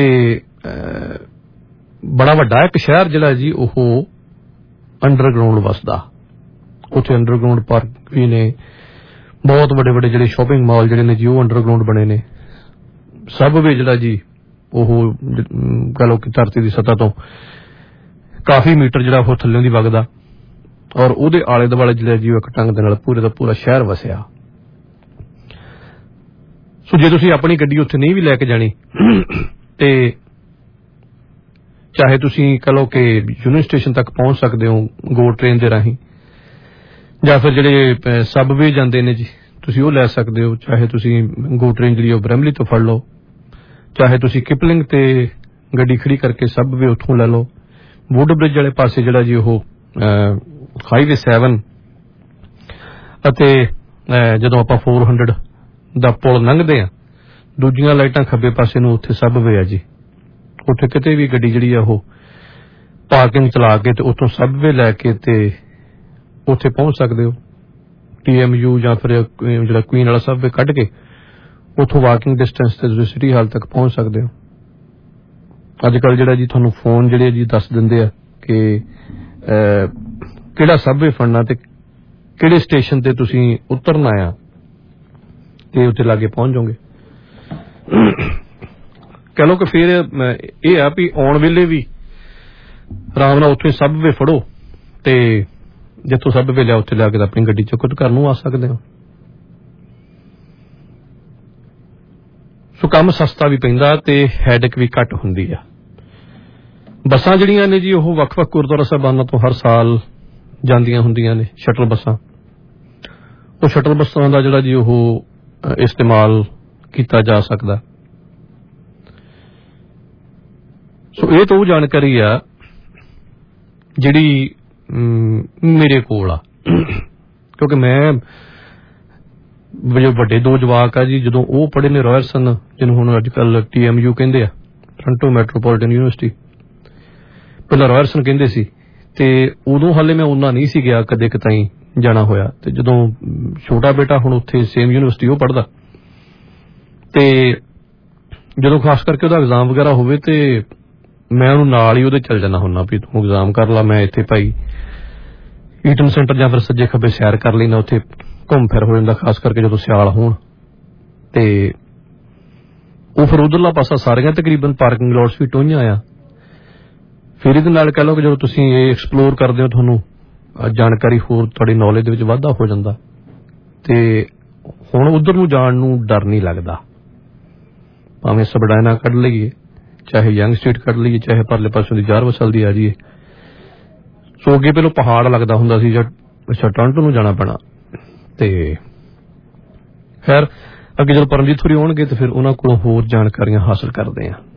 ਬੜਾ ਵੱਡਾ ਇੱਕ ਸ਼ਹਿਰ ਜਿਹੜਾ ਜੀ ਉਹ ਅੰਡਰਗਰਾਊਂਡ ਵਸਦਾ। ਉੱਥੇ ਅੰਡਰਗਰਾਊਂਡ ਪਾਰਕ ਵੀ ਨੇ, ਬਹੁਤ ਵੱਡੇ ਵੱਡੇ ਜਿਹੜੇ ਸ਼ਾਪਿੰਗ ਮਾਲ ਜਿਹੜੇ ਨੇ ਜੀ ਉਹ ਅੰਡਰਗਰਾਊਂਡ ਬਣੇ ਨੇ। ਸਬਵੇ ਜਿਹੜਾ ਜੀ ਉਹ ਕਹ ਲਓ ਕਿ ਧਰਤੀ ਦੀ ਸਤ੍ਹਾ ਤੋਂ ਕਾਫੀ ਮੀਟਰ ਜਿਹੜਾ ਉਹ ਥੱਲੇ ਦੀ ਵਗਦਾ ਔਰ ਉਹਦੇ ਆਲੇ ਦੁਆਲੇ ਜਿਹੜਾ ਜੀ ਇੱਕ ਢੰਗ ਦੇ ਨਾਲ ਪੂਰੇ ਦਾ ਪੂਰਾ ਸ਼ਹਿਰ ਵਸਿਆ। ਸੋ ਜੇ ਤੁਸੀਂ ਆਪਣੀ ਗੱਡੀ ਉੱਥੇ ਨਹੀਂ ਵੀ ਲੈ ਕੇ ਜਾਣੀ ਤੇ ਚਾਹੇ ਤੁਸੀਂ ਕਹ ਲਓ ਕਿ ਯੂਨੀਅਨ ਸਟੇਸ਼ਨ ਤੱਕ ਪਹੁੰਚ ਸਕਦੇ ਹੋ ਗੋ ਟ੍ਰੇਨ ਦੇ ਰਾਹੀਂ, ਜਾਂ ਫਿਰ ਜਿਹੜੇ ਸਬਵੇ ਜਾਂਦੇ ਨੇ ਜੀ ਤੁਸੀਂ ਉਹ ਲੈ ਸਕਦੇ ਹੋ। ਚਾਹੇ ਤੁਸੀਂ ਗੋ ਟ੍ਰੇਨ ਜਿਹੜੀ ਉਹ ਬਰੈਮਲੀ ਤੋਂ ਫੜ ਲਓ, ਚਾਹੇ ਤੁਸੀਂ ਕਿਪਲਿੰਗ ਤੇ ਗੱਡੀ ਖੜੀ ਕਰਕੇ ਸਬਵੇ ਉੱਥੋਂ ਲੈ ਲਓ। ਵੁੱਡ ਬ੍ਰਿਜ ਵਾਲੇ ਪਾਸੇ ਜਿਹੜਾ ਜੀ ਉਹ ਹਾਈਵੇ ਸੈਵਨ ਅਤੇ ਜਦੋਂ ਆਪਾਂ ਫੋਰ ਹੰਡਰਡ ਦਾ ਪੁਲ ਲੰਘਦੇ ਆ ਦੂਜੀਆਂ ਲਾਈਟਾਂ ਖੱਬੇ ਪਾਸੇ ਨੂੰ ਉੱਥੇ ਸਬਵੇ ਆ ਜੀ। ਉੱਥੇ ਕਿਤੇ ਵੀ ਗੱਡੀ ਜਿਹੜੀ ਆ ਉਹ ਪਾਰਕਿੰਗ ਚਲਾ ਕੇ ਤੇ ਉੱਥੋਂ ਸਬਵੇ ਲੈ ਕੇ ਤੇ ਉੱਥੇ ਪਹੁੰਚ ਸਕਦੇ ਹੋ। ਟੀ ਐਮ ਯੂ ਜਾਂ ਫਿਰ ਜਿਹੜਾ ਕੁਈਨ ਵਾਲਾ ਸਬਵੇ ਕੱਢ ਕੇ ਉੱਥੋਂ ਵਾਕਿੰਗ ਡਿਸਟੈਂਸ ਤੇ ਤੁਸੀਂ ਸਿਟੀ ਹਾਲ ਤੱਕ ਪਹੁੰਚ ਸਕਦੇ ਹੋ। ਅੱਜ ਕੱਲ੍ਹ ਜਿਹੜਾ ਜੀ ਤੁਹਾਨੂੰ ਫੋਨ ਜਿਹੜੇ ਜੀ ਦੱਸ ਦਿੰਦੇ ਆ ਕਿ ਕਿਹੜਾ ਸਬਵੇ ਫੜਨਾ ਤੇ ਕਿਹੜੇ ਸਟੇਸ਼ਨ ਤੇ ਤੁਸੀਂ ਉਤਰਨਾ ਆ ਤੇ ਉੱਥੇ ਲਾਗੇ ਪਹੁੰਚ ਜਾਓਗੇ। ਕਹਿ ਲਓ ਕਿ ਫਿਰ ਇਹ ਆ ਵੀ ਆਉਣ ਵੇਲੇ ਵੀ ਆਰਾਮ ਨਾਲ ਉੱਥੇ ਸਬਵੇ ਫੜੋ ਤੇ ਜਿੱਥੋਂ ਸਬਵੇ ਲਿਆ ਉੱਥੇ ਲਿਆ ਕੇ ਆਪਣੀ ਗੱਡੀ ਚੁੱਕੋ ਤੇ ਘਰ ਨੂੰ ਆ ਸਕਦੇ ਹੋ। ਸੋ ਕੰਮ ਸਸਤਾ ਵੀ ਪੈਂਦਾ ਤੇ ਹੈਡਕ ਵੀ ਘੱਟ ਹੁੰਦੀ ਆ। ਬੱਸਾਂ ਜਿਹੜੀਆਂ ਨੇ ਜੀ ਉਹ ਵੱਖ-ਵੱਖ ਗੁਰਦੁਆਰਾ ਸਾਹਿਬਾਨਾਂ ਤੋਂ ਹਰ ਸਾਲ ਜਾਂਦੀਆਂ ਹੁੰਦੀਆਂ ਨੇ, ਸ਼ਟਲ ਬੱਸਾਂ। ਉਹ ਸ਼ਟਲ ਬੱਸਾਂ ਦਾ ਜਿਹੜਾ ਜੀ ਉਹ ਇਸਤੇਮਾਲ ਕੀਤਾ ਜਾ ਸਕਦਾ। ਸੋ ਇਹ ਤਾਂ ਉਹ ਜਾਣਕਾਰੀ ਆ ਜਿਹੜੀ ਮੇਰੇ ਕੋਲ ਆ, ਕਿਉਂਕਿ ਮੈਂ ਵੱਡੇ ਦੋ ਜਵਾਕ ਆ ਜੀ ਜਦੋਂ ਉਹ ਪੜ੍ਹੇ ਨੇ ਰਾਇਰਸਨ, ਜਿਹਨੂੰ ਹੁਣ ਅੱਜ ਕੱਲ੍ਹ ਟੀ ਐਮ ਯੂ ਕਹਿੰਦੇ ਆ, ਟੋਰਾਂਟੋ ਮੈਟਰੋਪੋਲੀਟਨ ਯੂਨੀਵਰਸਿਟੀ, ਪਹਿਲਾਂ ਰਾਇਰਸਨ ਕਹਿੰਦੇ ਸੀ ਤੇ ਉਦੋਂ ਹਾਲੇ ਮੈਂ ਉਹਨਾਂ ਨਹੀਂ ਸੀ ਗਿਆ ਕਦੇ ਕਿਤਾਈ ਜਾਣਾ ਹੋਇਆ। ਤੇ ਜਦੋਂ ਛੋਟਾ ਬੇਟਾ ਹੁਣ ਉੱਥੇ ਸੇਮ ਯੂਨੀਵਰਸਿਟੀ ਉਹ ਪੜ੍ਹਦਾ ਤੇ ਜਦੋਂ ਖਾਸ ਕਰਕੇ ਉਹਦਾ ਐਗਜ਼ਾਮ ਵਗੈਰਾ ਹੋਵੇ ਤੇ ਮੈਂ ਉਹਨੂੰ ਨਾਲ ਹੀ ਉਹਦੇ ਚੱਲ ਜਾਣਾ ਹੁੰਦਾ ਵੀ ਤੂੰ ਐਗਜ਼ਾਮ ਕਰ ਲਾ, ਮੈਂ ਇੱਥੇ ਭਾਈ ਈਟਨ ਸੈਂਟਰ ਜਾਂ ਫਿਰ ਸੱਜੇ ਖੱਬੇ ਸੈਰ ਕਰ ਲਈ ਨਾ, ਉੱਥੇ ਘੁੰਮ ਫਿਰ ਹੋ ਜਾਂਦਾ, ਖਾਸ ਕਰਕੇ ਜਦੋਂ ਸਿਆਲ ਹੋਣ। ਤੇ ਉਹ ਫਿਰ ਉਧਰਲਾ ਪਾਸਾ ਸਾਰੀਆਂ ਤਕਰੀਬਨ ਪਾਰਕਿੰਗ ਲੋਟਸ ਵੀ ਟੋਈਆਂ ਆ। ਫਿਰ ਇਹਦੇ ਨਾਲ ਕਹਿ ਲਓ ਕਿ ਜਦੋਂ ਤੁਸੀਂ ਇਹ ਐਕਸਪਲੋਰ ਕਰਦੇ ਹੋ, ਤੁਹਾਨੂੰ ਜਾਣਕਾਰੀ ਹੋਰ ਤੁਹਾਡੀ ਨੌਲੇਜ ਦੇ ਵਿੱਚ ਵਾਧਾ ਹੋ ਜਾਂਦਾ। ਤੇ ਹੁਣ ਉਧਰ ਨੂੰ ਜਾਣ ਨੂੰ ਡਰ ਨਹੀਂ ਲੱਗਦਾ, ਭਾਵੇਂ ਸਬਡਾਇਨਾ ਕੱਢ ਲਈਏ, ਚਾਹੇ ਯੰਗ ਸਟਰੀਟ ਕੱਢ ਲਈਏ, ਚਾਹੇ ਪਰਲੇ ਪਾਸੋਂ ਦੀ ਜ਼ਾਰ ਵਸਲ ਦੀ ਆ ਜਾਈਏ। ਸੋ ਅੱਗੇ ਪਹਿਲਾਂ ਪਹਾੜ ਲੱਗਦਾ ਹੁੰਦਾ ਸੀ, ਜਾਂ ਅੱਛਾ ਟੋਰਾਂਟੋ ਨੂੰ ਜਾਣਾ ਪੈਣਾ। ਤੇ ਖੈਰ ਅੱਗੇ ਜਦੋਂ ਪਰਮਜੀਤ ਹੋਰੀ ਆਉਣਗੇ ਤੇ ਫਿਰ ਉਹਨਾਂ ਕੋਲੋਂ ਹੋਰ ਜਾਣਕਾਰੀਆਂ ਹਾਸਲ ਕਰਦੇ ਹਾਂ।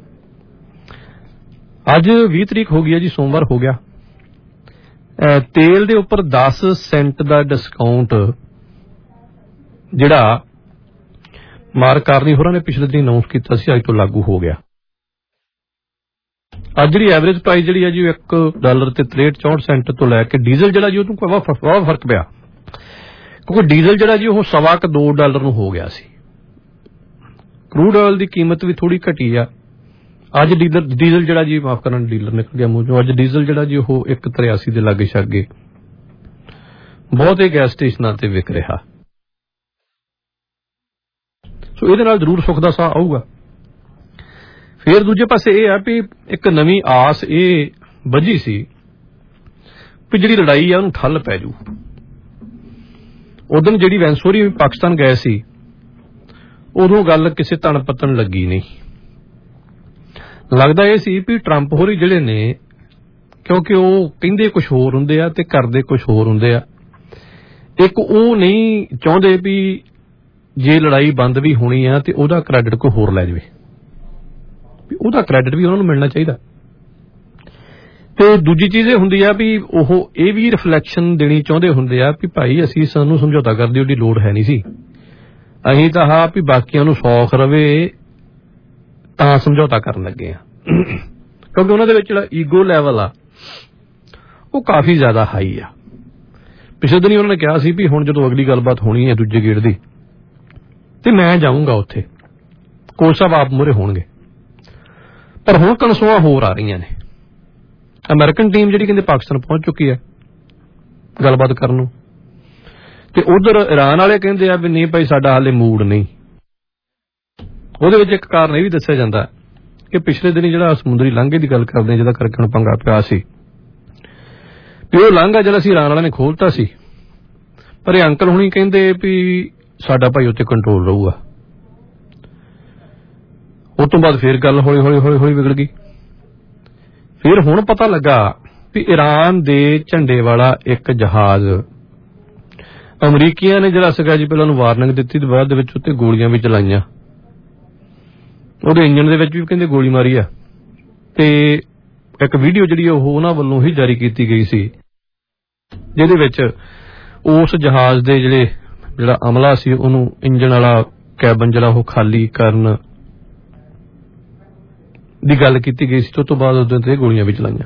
ਅੱਜ ਵੀਹ ਤਰੀਕ ਹੋ ਗਈ ਹੈ ਜੀ, ਸੋਮਵਾਰ ਹੋ ਗਿਆ। ਤੇਲ ਦੇ ਉੱਪਰ ਦਸ ਸੈਂਟ ਦਾ ਡਿਸਕਾਊਂਟ ਜਿਹੜਾ ਮਾਰਕ ਕਾਰਨੀ ਹੋਰਾਂ ਨੇ ਪਿਛਲੇ ਦਿਨ ਅਨਾਉਂਸ ਕੀਤਾ ਸੀ, ਅੱਜ ਤੋਂ ਲਾਗੂ ਹੋ ਗਿਆ। ਅੱਜ ਜਿਹੜੀ ਐਵਰੇਜ ਪ੍ਰਾਈਸ ਜਿਹੜੀ ਹੈ ਜੀ ਇੱਕ ਡਾਲਰ ਤੇ ਤਰੇਹਠ ਚੌਂਹਠ ਸੈਂਟ ਤੋਂ ਲੈ ਕੇ ਡੀਜ਼ਲ ਜਿਹੜਾ ਜੀ ਉਹਨੂੰ ਬਹੁਤ ਫਰਕ ਪਿਆ, ਕਿਉਂਕਿ ਡੀਜ਼ਲ ਜਿਹੜਾ ਜੀ ਉਹ ਸਵਾ ਕੁ ਦੋ ਡਾਲਰ ਨੂੰ ਹੋ ਗਿਆ ਸੀ। ਕਰੂਡ ਆਇਲ ਦੀ ਕੀਮਤ ਵੀ ਥੋੜੀ ਘਟੀ ਆ। ਅੱਜ ਡੀਜ਼ਲ ਡੀਜ਼ਲ ਜਿਹੜਾ ਜੀ ਮਾਫ ਕਰਨ ਡੀਲਰ ਨਿਕਲ ਗਿਆ ਮੂੰਹ ਚੋਂ, ਅੱਜ ਡੀਜ਼ਲ ਜਿਹੜਾ ਜੀ ਉਹ ਇੱਕ ਤਰਿਆਸੀ ਦੇ ਲਾਗੇ ਛਾਗੇ ਬਹੁਤੇ ਗੈਸ ਸਟੇਸ਼ਨਾਂ ਤੇ ਵਿਕ ਰਿਹਾ। ਸੋ ਇਹਦੇ ਨਾਲ ਜ਼ਰੂਰ ਸੁੱਖ ਦਾ ਸਾਹ ਆਊਗਾ। ਫਿਰ ਦੂਜੇ ਪਾਸੇ ਇਹ ਆ ਵੀ ਇੱਕ ਨਵੀਂ ਆਸ ਇਹ ਵੱਝੀ ਸੀ ਵੀ ਜਿਹੜੀ ਲੜਾਈ ਆ ਉਹਨੂੰ ਠੱਲ ਪੈ ਜੂ। ਉਦੋਂ ਜਿਹੜੀ ਵੈਂਸੋਰੀ ਪਾਕਿਸਤਾਨ ਗਏ ਸੀ, ਉਦੋਂ ਗੱਲ ਕਿਸੇ ਧਨ ਪੱਤਣ ਲੱਗੀ ਨਹੀਂ। ਲੱਗਦਾ ਇਹ ਸੀ ਵੀ ਟਰੰਪ ਹੋਰੀ ਜਿਹੜੇ ਨੇ, ਕਿਉਂਕਿ ਉਹ ਕਹਿੰਦੇ ਕੁਝ ਹੋਰ ਹੁੰਦੇ ਆ ਤੇ ਕਰਦੇ ਕੁਝ ਹੋਰ ਹੁੰਦੇ ਆ। ਇੱਕ ਉਹ ਨਹੀਂ ਚਾਹੁੰਦੇ ਵੀ ਜੇ ਲੜਾਈ ਬੰਦ ਵੀ ਹੋਣੀ ਆ ਤੇ ਉਹਦਾ ਕ੍ਰੈਡਿਟ ਕੋਈ ਹੋਰ ਲੈ ਜਾਵੇ, ਉਹਦਾ ਕ੍ਰੈਡਿਟ ਵੀ ਉਹਨਾਂ ਨੂੰ ਮਿਲਣਾ ਚਾਹੀਦਾ। ਤੇ ਦੂਜੀ ਚੀਜ਼ ਇਹ ਹੁੰਦੀ ਆ ਵੀ ਉਹ ਇਹ ਵੀ ਰਿਫਲੈਕਸ਼ਨ ਦੇਣੀ ਚਾਹੁੰਦੇ ਹੁੰਦੇ ਆ ਵੀ ਭਾਈ ਅਸੀਂ ਸਾਨੂੰ ਸਮਝੌਤਾ ਕਰਦੇ ਉਹਦੀ ਲੋੜ ਹੈ ਨਹੀਂ ਸੀ, ਅਸੀਂ ਤਾਂ ਹਾਂ ਵੀ ਬਾਕੀਆਂ ਨੂੰ ਸੌਖ ਰਵੇ ਤਾਂ ਸਮਝੌਤਾ ਕਰਨ ਲੱਗੇ ਆ। ਕਿਉਂਕਿ ਉਹਨਾਂ ਦੇ ਵਿੱਚ ਜਿਹੜਾ ਈਗੋ ਲੈਵਲ ਆ ਉਹ ਕਾਫੀ ਜ਼ਿਆਦਾ ਹਾਈ ਆ। ਪਿਛਲੇ ਦਿਨ ਉਹਨਾਂ ਨੇ ਕਿਹਾ ਸੀ ਵੀ ਹੁਣ ਜਦੋਂ ਅਗਲੀ ਗੱਲਬਾਤ ਹੋਣੀ ਹੈ ਦੂਜੇ ਗੇੜ ਦੀ ਤੇ ਮੈਂ ਜਾਊਂਗਾ ਉੱਥੇ, ਕੋਚ ਸਾਹਿਬ ਆਪ ਮੂਹਰੇ ਹੋਣਗੇ। ਪਰ ਹੁਣ ਕਨਸੂਆਂ ਹੋਰ ਆ ਰਹੀਆਂ ਨੇ। ਅਮਰੀਕਨ ਟੀਮ ਜਿਹੜੀ ਕਹਿੰਦੇ ਪਾਕਿਸਤਾਨ ਪਹੁੰਚ ਚੁੱਕੀ ਹੈ ਗੱਲਬਾਤ ਕਰਨ ਨੂੰ, ਤੇ ਉਧਰ ਇਰਾਨ ਵਾਲੇ ਕਹਿੰਦੇ ਆ ਵੀ ਨਹੀਂ ਭਾਈ ਸਾਡਾ ਹਾਲੇ ਮੂਡ ਨਹੀਂ। ਉਹਦੇ ਵਿੱਚ ਇੱਕ ਕਾਰਨ ਇਹ ਵੀ ਦੱਸਿਆ ਜਾਂਦਾ ਕਿ ਪਿਛਲੇ ਦਿਨ ਜਿਹੜਾ ਸਮੁੰਦਰੀ ਲਾਂਘੇ ਦੀ ਗੱਲ ਕਰਦੇ ਜਿਹਦਾ ਕਰਕੇ ਹੁਣ ਪੰਗਾ ਪਿਆ ਸੀ, ਵੀ ਉਹ ਲਾਂਘਾ ਜਿਹੜਾ ਸੀ ਇਰਾਨ ਵਾਲਿਆਂ ਨੇ ਖੋਲਤਾ ਸੀ, ਪਰ ਇਹ ਅੰਕਲ ਹੁਣੀ ਕਹਿੰਦੇ ਵੀ ਸਾਡਾ ਭਾਈ ਉੱਤੇ ਕੰਟਰੋਲ ਰਹੂਗਾ। ਉਹ ਤੋਂ ਬਾਅਦ ਫਿਰ ਗੱਲ ਹੌਲੀ ਹੌਲੀ ਹੌਲੀ ਹੌਲੀ ਵਿਗੜ ਗਈ। ਫਿਰ ਹੁਣ ਪਤਾ ਲੱਗਾ ਵੀ ਇਰਾਨ ਦੇ ਝੰਡੇ ਵਾਲਾ ਇੱਕ ਜਹਾਜ਼ ਅਮਰੀਕੀਆਂ ਨੇ ਜਿਹੜਾ ਸੀਗਾ ਜੀ ਪਹਿਲਾਂ ਉਹਨੂੰ ਵਾਰਨਿੰਗ ਦਿੱਤੀ ਤੇ ਬਾਅਦ ਦੇ ਵਿੱਚ ਉੱਤੇ ਗੋਲੀਆਂ ਵੀ ਚਲਾਈਆਂ। ਉਹਦੇ ਇੰਜਣ ਦੇ ਵਿੱਚ ਵੀ ਕਹਿੰਦੇ ਗੋਲੀ ਮਾਰੀ ਆ। ਤੇ ਇੱਕ ਵੀਡੀਓ ਜਿਹੜੀ ਉਹ ਉਹਨਾਂ ਵੱਲੋਂ ਹੀ ਜਾਰੀ ਕੀਤੀ ਗਈ ਸੀ ਜਿਹਦੇ ਵਿੱਚ ਉਸ ਜਹਾਜ਼ ਦੇ ਜਿਹੜੇ ਜਿਹੜਾ ਅਮਲਾ ਸੀ ਉਹਨੂੰ ਇੰਜਣ ਵਾਲਾ ਕੈਬਨ ਜਿਹੜਾ ਉਹ ਖਾਲੀ ਕਰਨ ਦੀ ਗੱਲ ਕੀਤੀ ਗਈ ਸੀ। ਉਸ ਤੋਂ ਬਾਅਦ ਉਹਦੇ ਤੇ ਗੋਲੀਆਂ ਵੀ ਚਲਾਈਆਂ।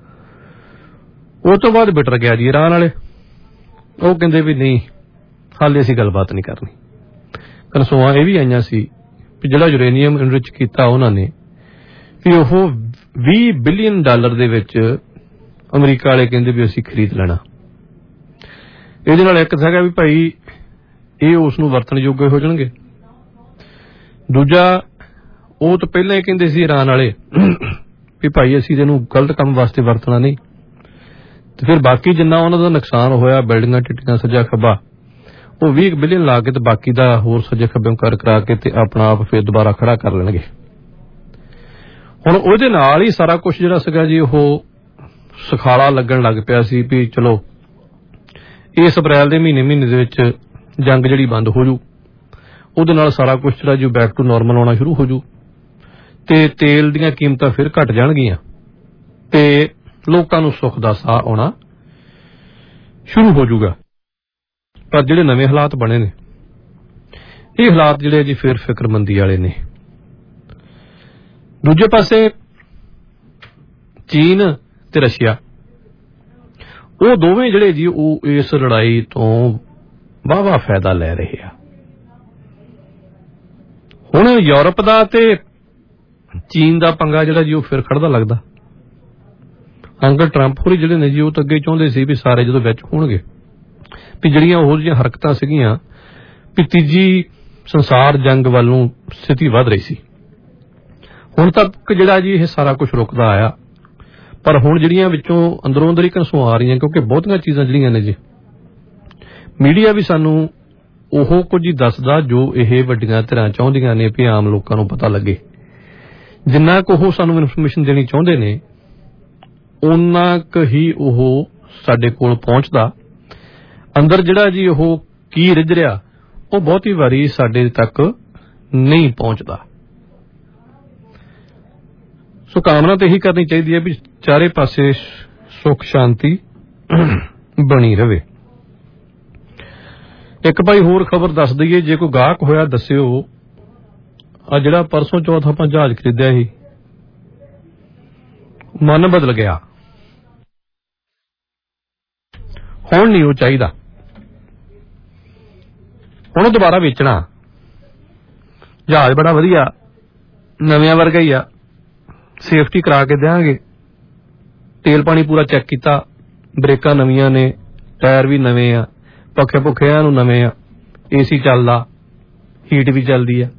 ਉਸ ਤੋਂ ਬਾਅਦ ਬਿਟਰ ਗਿਆ ਜੀ ਇਰਾਨ ਵਾਲੇ, ਉਹ ਕਹਿੰਦੇ ਵੀ ਨਹੀਂ ਹਾਲੇ ਅਸੀਂ ਗੱਲਬਾਤ ਨਹੀਂ ਕਰਨੀ। ਕਨਸੂਆਂ ਇਹ ਵੀ ਆਈਆਂ ਸੀ ਵੀ ਜਿਹੜਾ ਯੂਰੇਨੀਅਮ ਇਨਰਿਚ ਕੀਤਾ ਉਹਨਾਂ ਨੇ ਵੀ ਉਹ ਵੀਹ ਬਿਲੀਅਨ ਡਾਲਰ ਦੇ ਵਿੱਚ ਅਮਰੀਕਾ ਵਾਲੇ ਕਹਿੰਦੇ ਵੀ ਅਸੀਂ ਖਰੀਦ ਲੈਣਾ। ਇਹਦੇ ਨਾਲ ਇੱਕ ਹੈਗਾ ਵੀ ਭਾਈ ਇਹ ਉਸ ਨੂੰ ਵਰਤਣ ਯੋਗ ਹੋ ਜਾਣਗੇ। ਦੂਜਾ ਉਹ ਤਾਂ ਪਹਿਲਾਂ ਹੀ ਕਹਿੰਦੇ ਸੀ ਇਰਾਨ ਵਾਲੇ ਵੀ ਭਾਈ ਅਸੀਂ ਇਹਨੂੰ ਗਲਤ ਕੰਮ ਵਾਸਤੇ ਵਰਤਣਾ ਨਹੀਂ। ਤੇ ਫਿਰ ਬਾਕੀ ਜਿੰਨਾ ਉਹਨਾਂ ਦਾ ਨੁਕਸਾਨ ਹੋਇਆ ਬਿਲਡਿੰਗਾਂ ਟਿੱਟੀਆਂ ਸੱਜਾ ਖੱਬਾ ਉਹ ਵੀਹ ਬਿਲੀਅਨ ਲਾ ਕੇ ਤੇ ਬਾਕੀ ਦਾ ਹੋਰ ਸੱਜੇ ਖੱਬੇ ਕਰ ਕਰਾ ਕੇ ਤੇ ਆਪਣਾ ਆਪ ਫਿਰ ਦੁਬਾਰਾ ਖੜਾ ਕਰ ਲੈਣਗੇ। ਹੁਣ ਉਹਦੇ ਨਾਲ ਹੀ ਸਾਰਾ ਕੁਝ ਜਿਹੜਾ ਸੀਗਾ ਜੀ ਉਹ ਸੁਖਾਲਾ ਲੱਗਣ ਲੱਗ ਪਿਆ ਸੀ ਵੀ ਚਲੋ ਇਸ ਅਪ੍ਰੈਲ ਦੇ ਮਹੀਨੇ ਮਹੀਨੇ ਦੇ ਵਿੱਚ ਜੰਗ ਜਿਹੜੀ ਬੰਦ ਹੋ ਜੂ, ਉਹਦੇ ਨਾਲ ਸਾਰਾ ਕੁਝ ਜਿਹੜਾ ਜੀ ਬੈਕ ਟੂ ਨਾਰਮਲ ਆਉਣਾ ਸ਼ੁਰੂ ਹੋ ਜੂ ਤੇ ਤੇਲ ਦੀਆਂ ਕੀਮਤਾਂ ਫਿਰ ਘਟ ਜਾਣਗੀਆਂ ਤੇ ਲੋਕਾਂ ਨੂੰ ਸੁੱਖ ਦਾ ਸਾਹ ਆਉਣਾ ਸ਼ੁਰੂ ਹੋ ਜੂਗਾ। ਪਰ ਜਿਹੜੇ ਨਵੇਂ ਹਾਲਾਤ ਬਣੇ ਨੇ ਇਹ ਹਾਲਾਤ ਜਿਹੜੇ ਜੀ ਫਿਰ ਫਿਕਰਮੰਦੀ ਵਾਲੇ ਨੇ। ਦੂਜੇ ਪਾਸੇ ਚੀਨ ਤੇ ਰਸ਼ੀਆ ਉਹ ਦੋਵੇਂ ਜਿਹੜੇ ਜੀ ਉਹ ਇਸ ਲੜਾਈ ਤੋਂ ਵਾਹਵਾ ਫਾਇਦਾ ਲੈ ਰਹੇ ਆ। ਹੁਣ ਯੂਰਪ ਦਾ ਤੇ ਚੀਨ ਦਾ ਪੰਗਾ ਜਿਹੜਾ ਜੀ ਉਹ ਫਿਰ ਖੜਦਾ ਲੱਗਦਾ। ਅੰਕਲ ਟਰੰਪ ਹੋਰੀ ਜਿਹੜੇ ਨੇ ਜੀ ਉਹ ਤਾਂ ਅੱਗੇ ਚਾਹੁੰਦੇ ਸੀ ਵੀ ਸਾਰੇ ਜਦੋਂ ਵਿੱਚ ਹੋਣਗੇ ਵੀ ਜਿਹੜੀਆਂ ਉਹੋ ਜਿਹੀਆਂ ਹਰਕਤਾਂ ਸੀਗੀਆਂ ਵੀ ਤੀਜੀ ਸੰਸਾਰ ਜੰਗ ਵੱਲ ਨੂੰ ਸਥਿਤੀ ਵੱਧ ਰਹੀ ਸੀ। ਹੁਣ ਤੱਕ ਜਿਹੜਾ ਜੀ ਇਹ ਸਾਰਾ ਕੁਝ ਰੁਕਦਾ ਆਇਆ, ਪਰ ਹੁਣ ਜਿਹੜੀਆਂ ਵਿੱਚੋਂ ਅੰਦਰੋਂ ਅੰਦਰ ਹੀ ਘਨਸੋਂ ਆ ਰਹੀਆਂ, ਕਿਉਂਕਿ ਬਹੁਤੀਆਂ ਚੀਜ਼ਾਂ ਜਿਹੜੀਆਂ ਨੇ ਜੀ ਮੀਡੀਆ ਵੀ ਸਾਨੂੰ ਉਹ ਕੁਝ ਹੀ ਦੱਸਦਾ ਜੋ ਇਹ ਵੱਡੀਆਂ ਧਿਰਾਂ ਚਾਹੁੰਦੀਆਂ ਨੇ ਵੀ ਆਮ ਲੋਕਾਂ ਨੂੰ ਪਤਾ ਲੱਗੇ। ਜਿੰਨਾ ਕੁ ਉਹ ਸਾਨੂੰ ਇਨਫੋਰਮੇਸ਼ਨ ਦੇਣੀ ਚਾਹੁੰਦੇ ਨੇ ਓਨਾ ਕੁ ਹੀ ਉਹ ਸਾਡੇ ਕੋਲ ਪਹੁੰਚਦਾ। ਅੰਦਰ ਜਿਹੜਾ ਜੀ ਉਹ ਕੀ ਰਿੱਝ ਰਿਹਾ ਉਹ ਬਹੁਤੀ ਵਾਰੀ ਸਾਡੇ ਤੱਕ ਨਹੀਂ ਪਹੁੰਚਦਾ। ਸੋ ਕਾਮਨਾ ਤਾਂ ਇਹੀ ਕਰਨੀ ਚਾਹੀਦੀ ਹੈ ਵੀ ਚਾਰੇ ਪਾਸੇ ਸੁੱਖ ਸ਼ਾਂਤੀ ਬਣੀ ਰਵੇ। ਇੱਕ ਭਾਈ ਹੋਰ ਖਬਰ ਦੱਸ ਦਈਏ, ਜੇ ਕੋਈ ਗਾਹਕ ਹੋਇਆ ਦੱਸਿਓ। ਆ ਜਿਹੜਾ ਪਰਸੋਂ ਚੌਥ ਆਪਾਂ ਜਹਾਜ਼ ਖਰੀਦਿਆ ਸੀ ਮਨ ਬਦਲ ਗਿਆ, ਹੁਣ ਨਹੀਂ ਉਹ ਚਾਹੀਦਾ, ਹੁਣ ਦੁਬਾਰਾ ਵੇਚਣਾ। ਜਹਾਜ਼ ਬੜਾ ਵਧੀਆ ਨਵਿਆਂ ਵਰਗਾ ਹੀ ਆ, ਸੇਫਟੀ ਕਰਾ ਕੇ ਦਿਆਂਗੇ, ਤੇਲ ਪਾਣੀ ਪੂਰਾ ਚੈੱਕ ਕੀਤਾ, ਬ੍ਰੇਕਾਂ ਨਵੀਆਂ ਨੇ, ਟਾਇਰ ਵੀ ਨਵੇਂ ਆ, ਪੱਖੇ ਪੁੱਖਿਆਂ ਨੂੰ ਨਵੇਂ ਆ, ਏਸੀ ਚੱਲਦਾ, ਹੀਟ ਵੀ ਚੱਲਦੀ ਆ।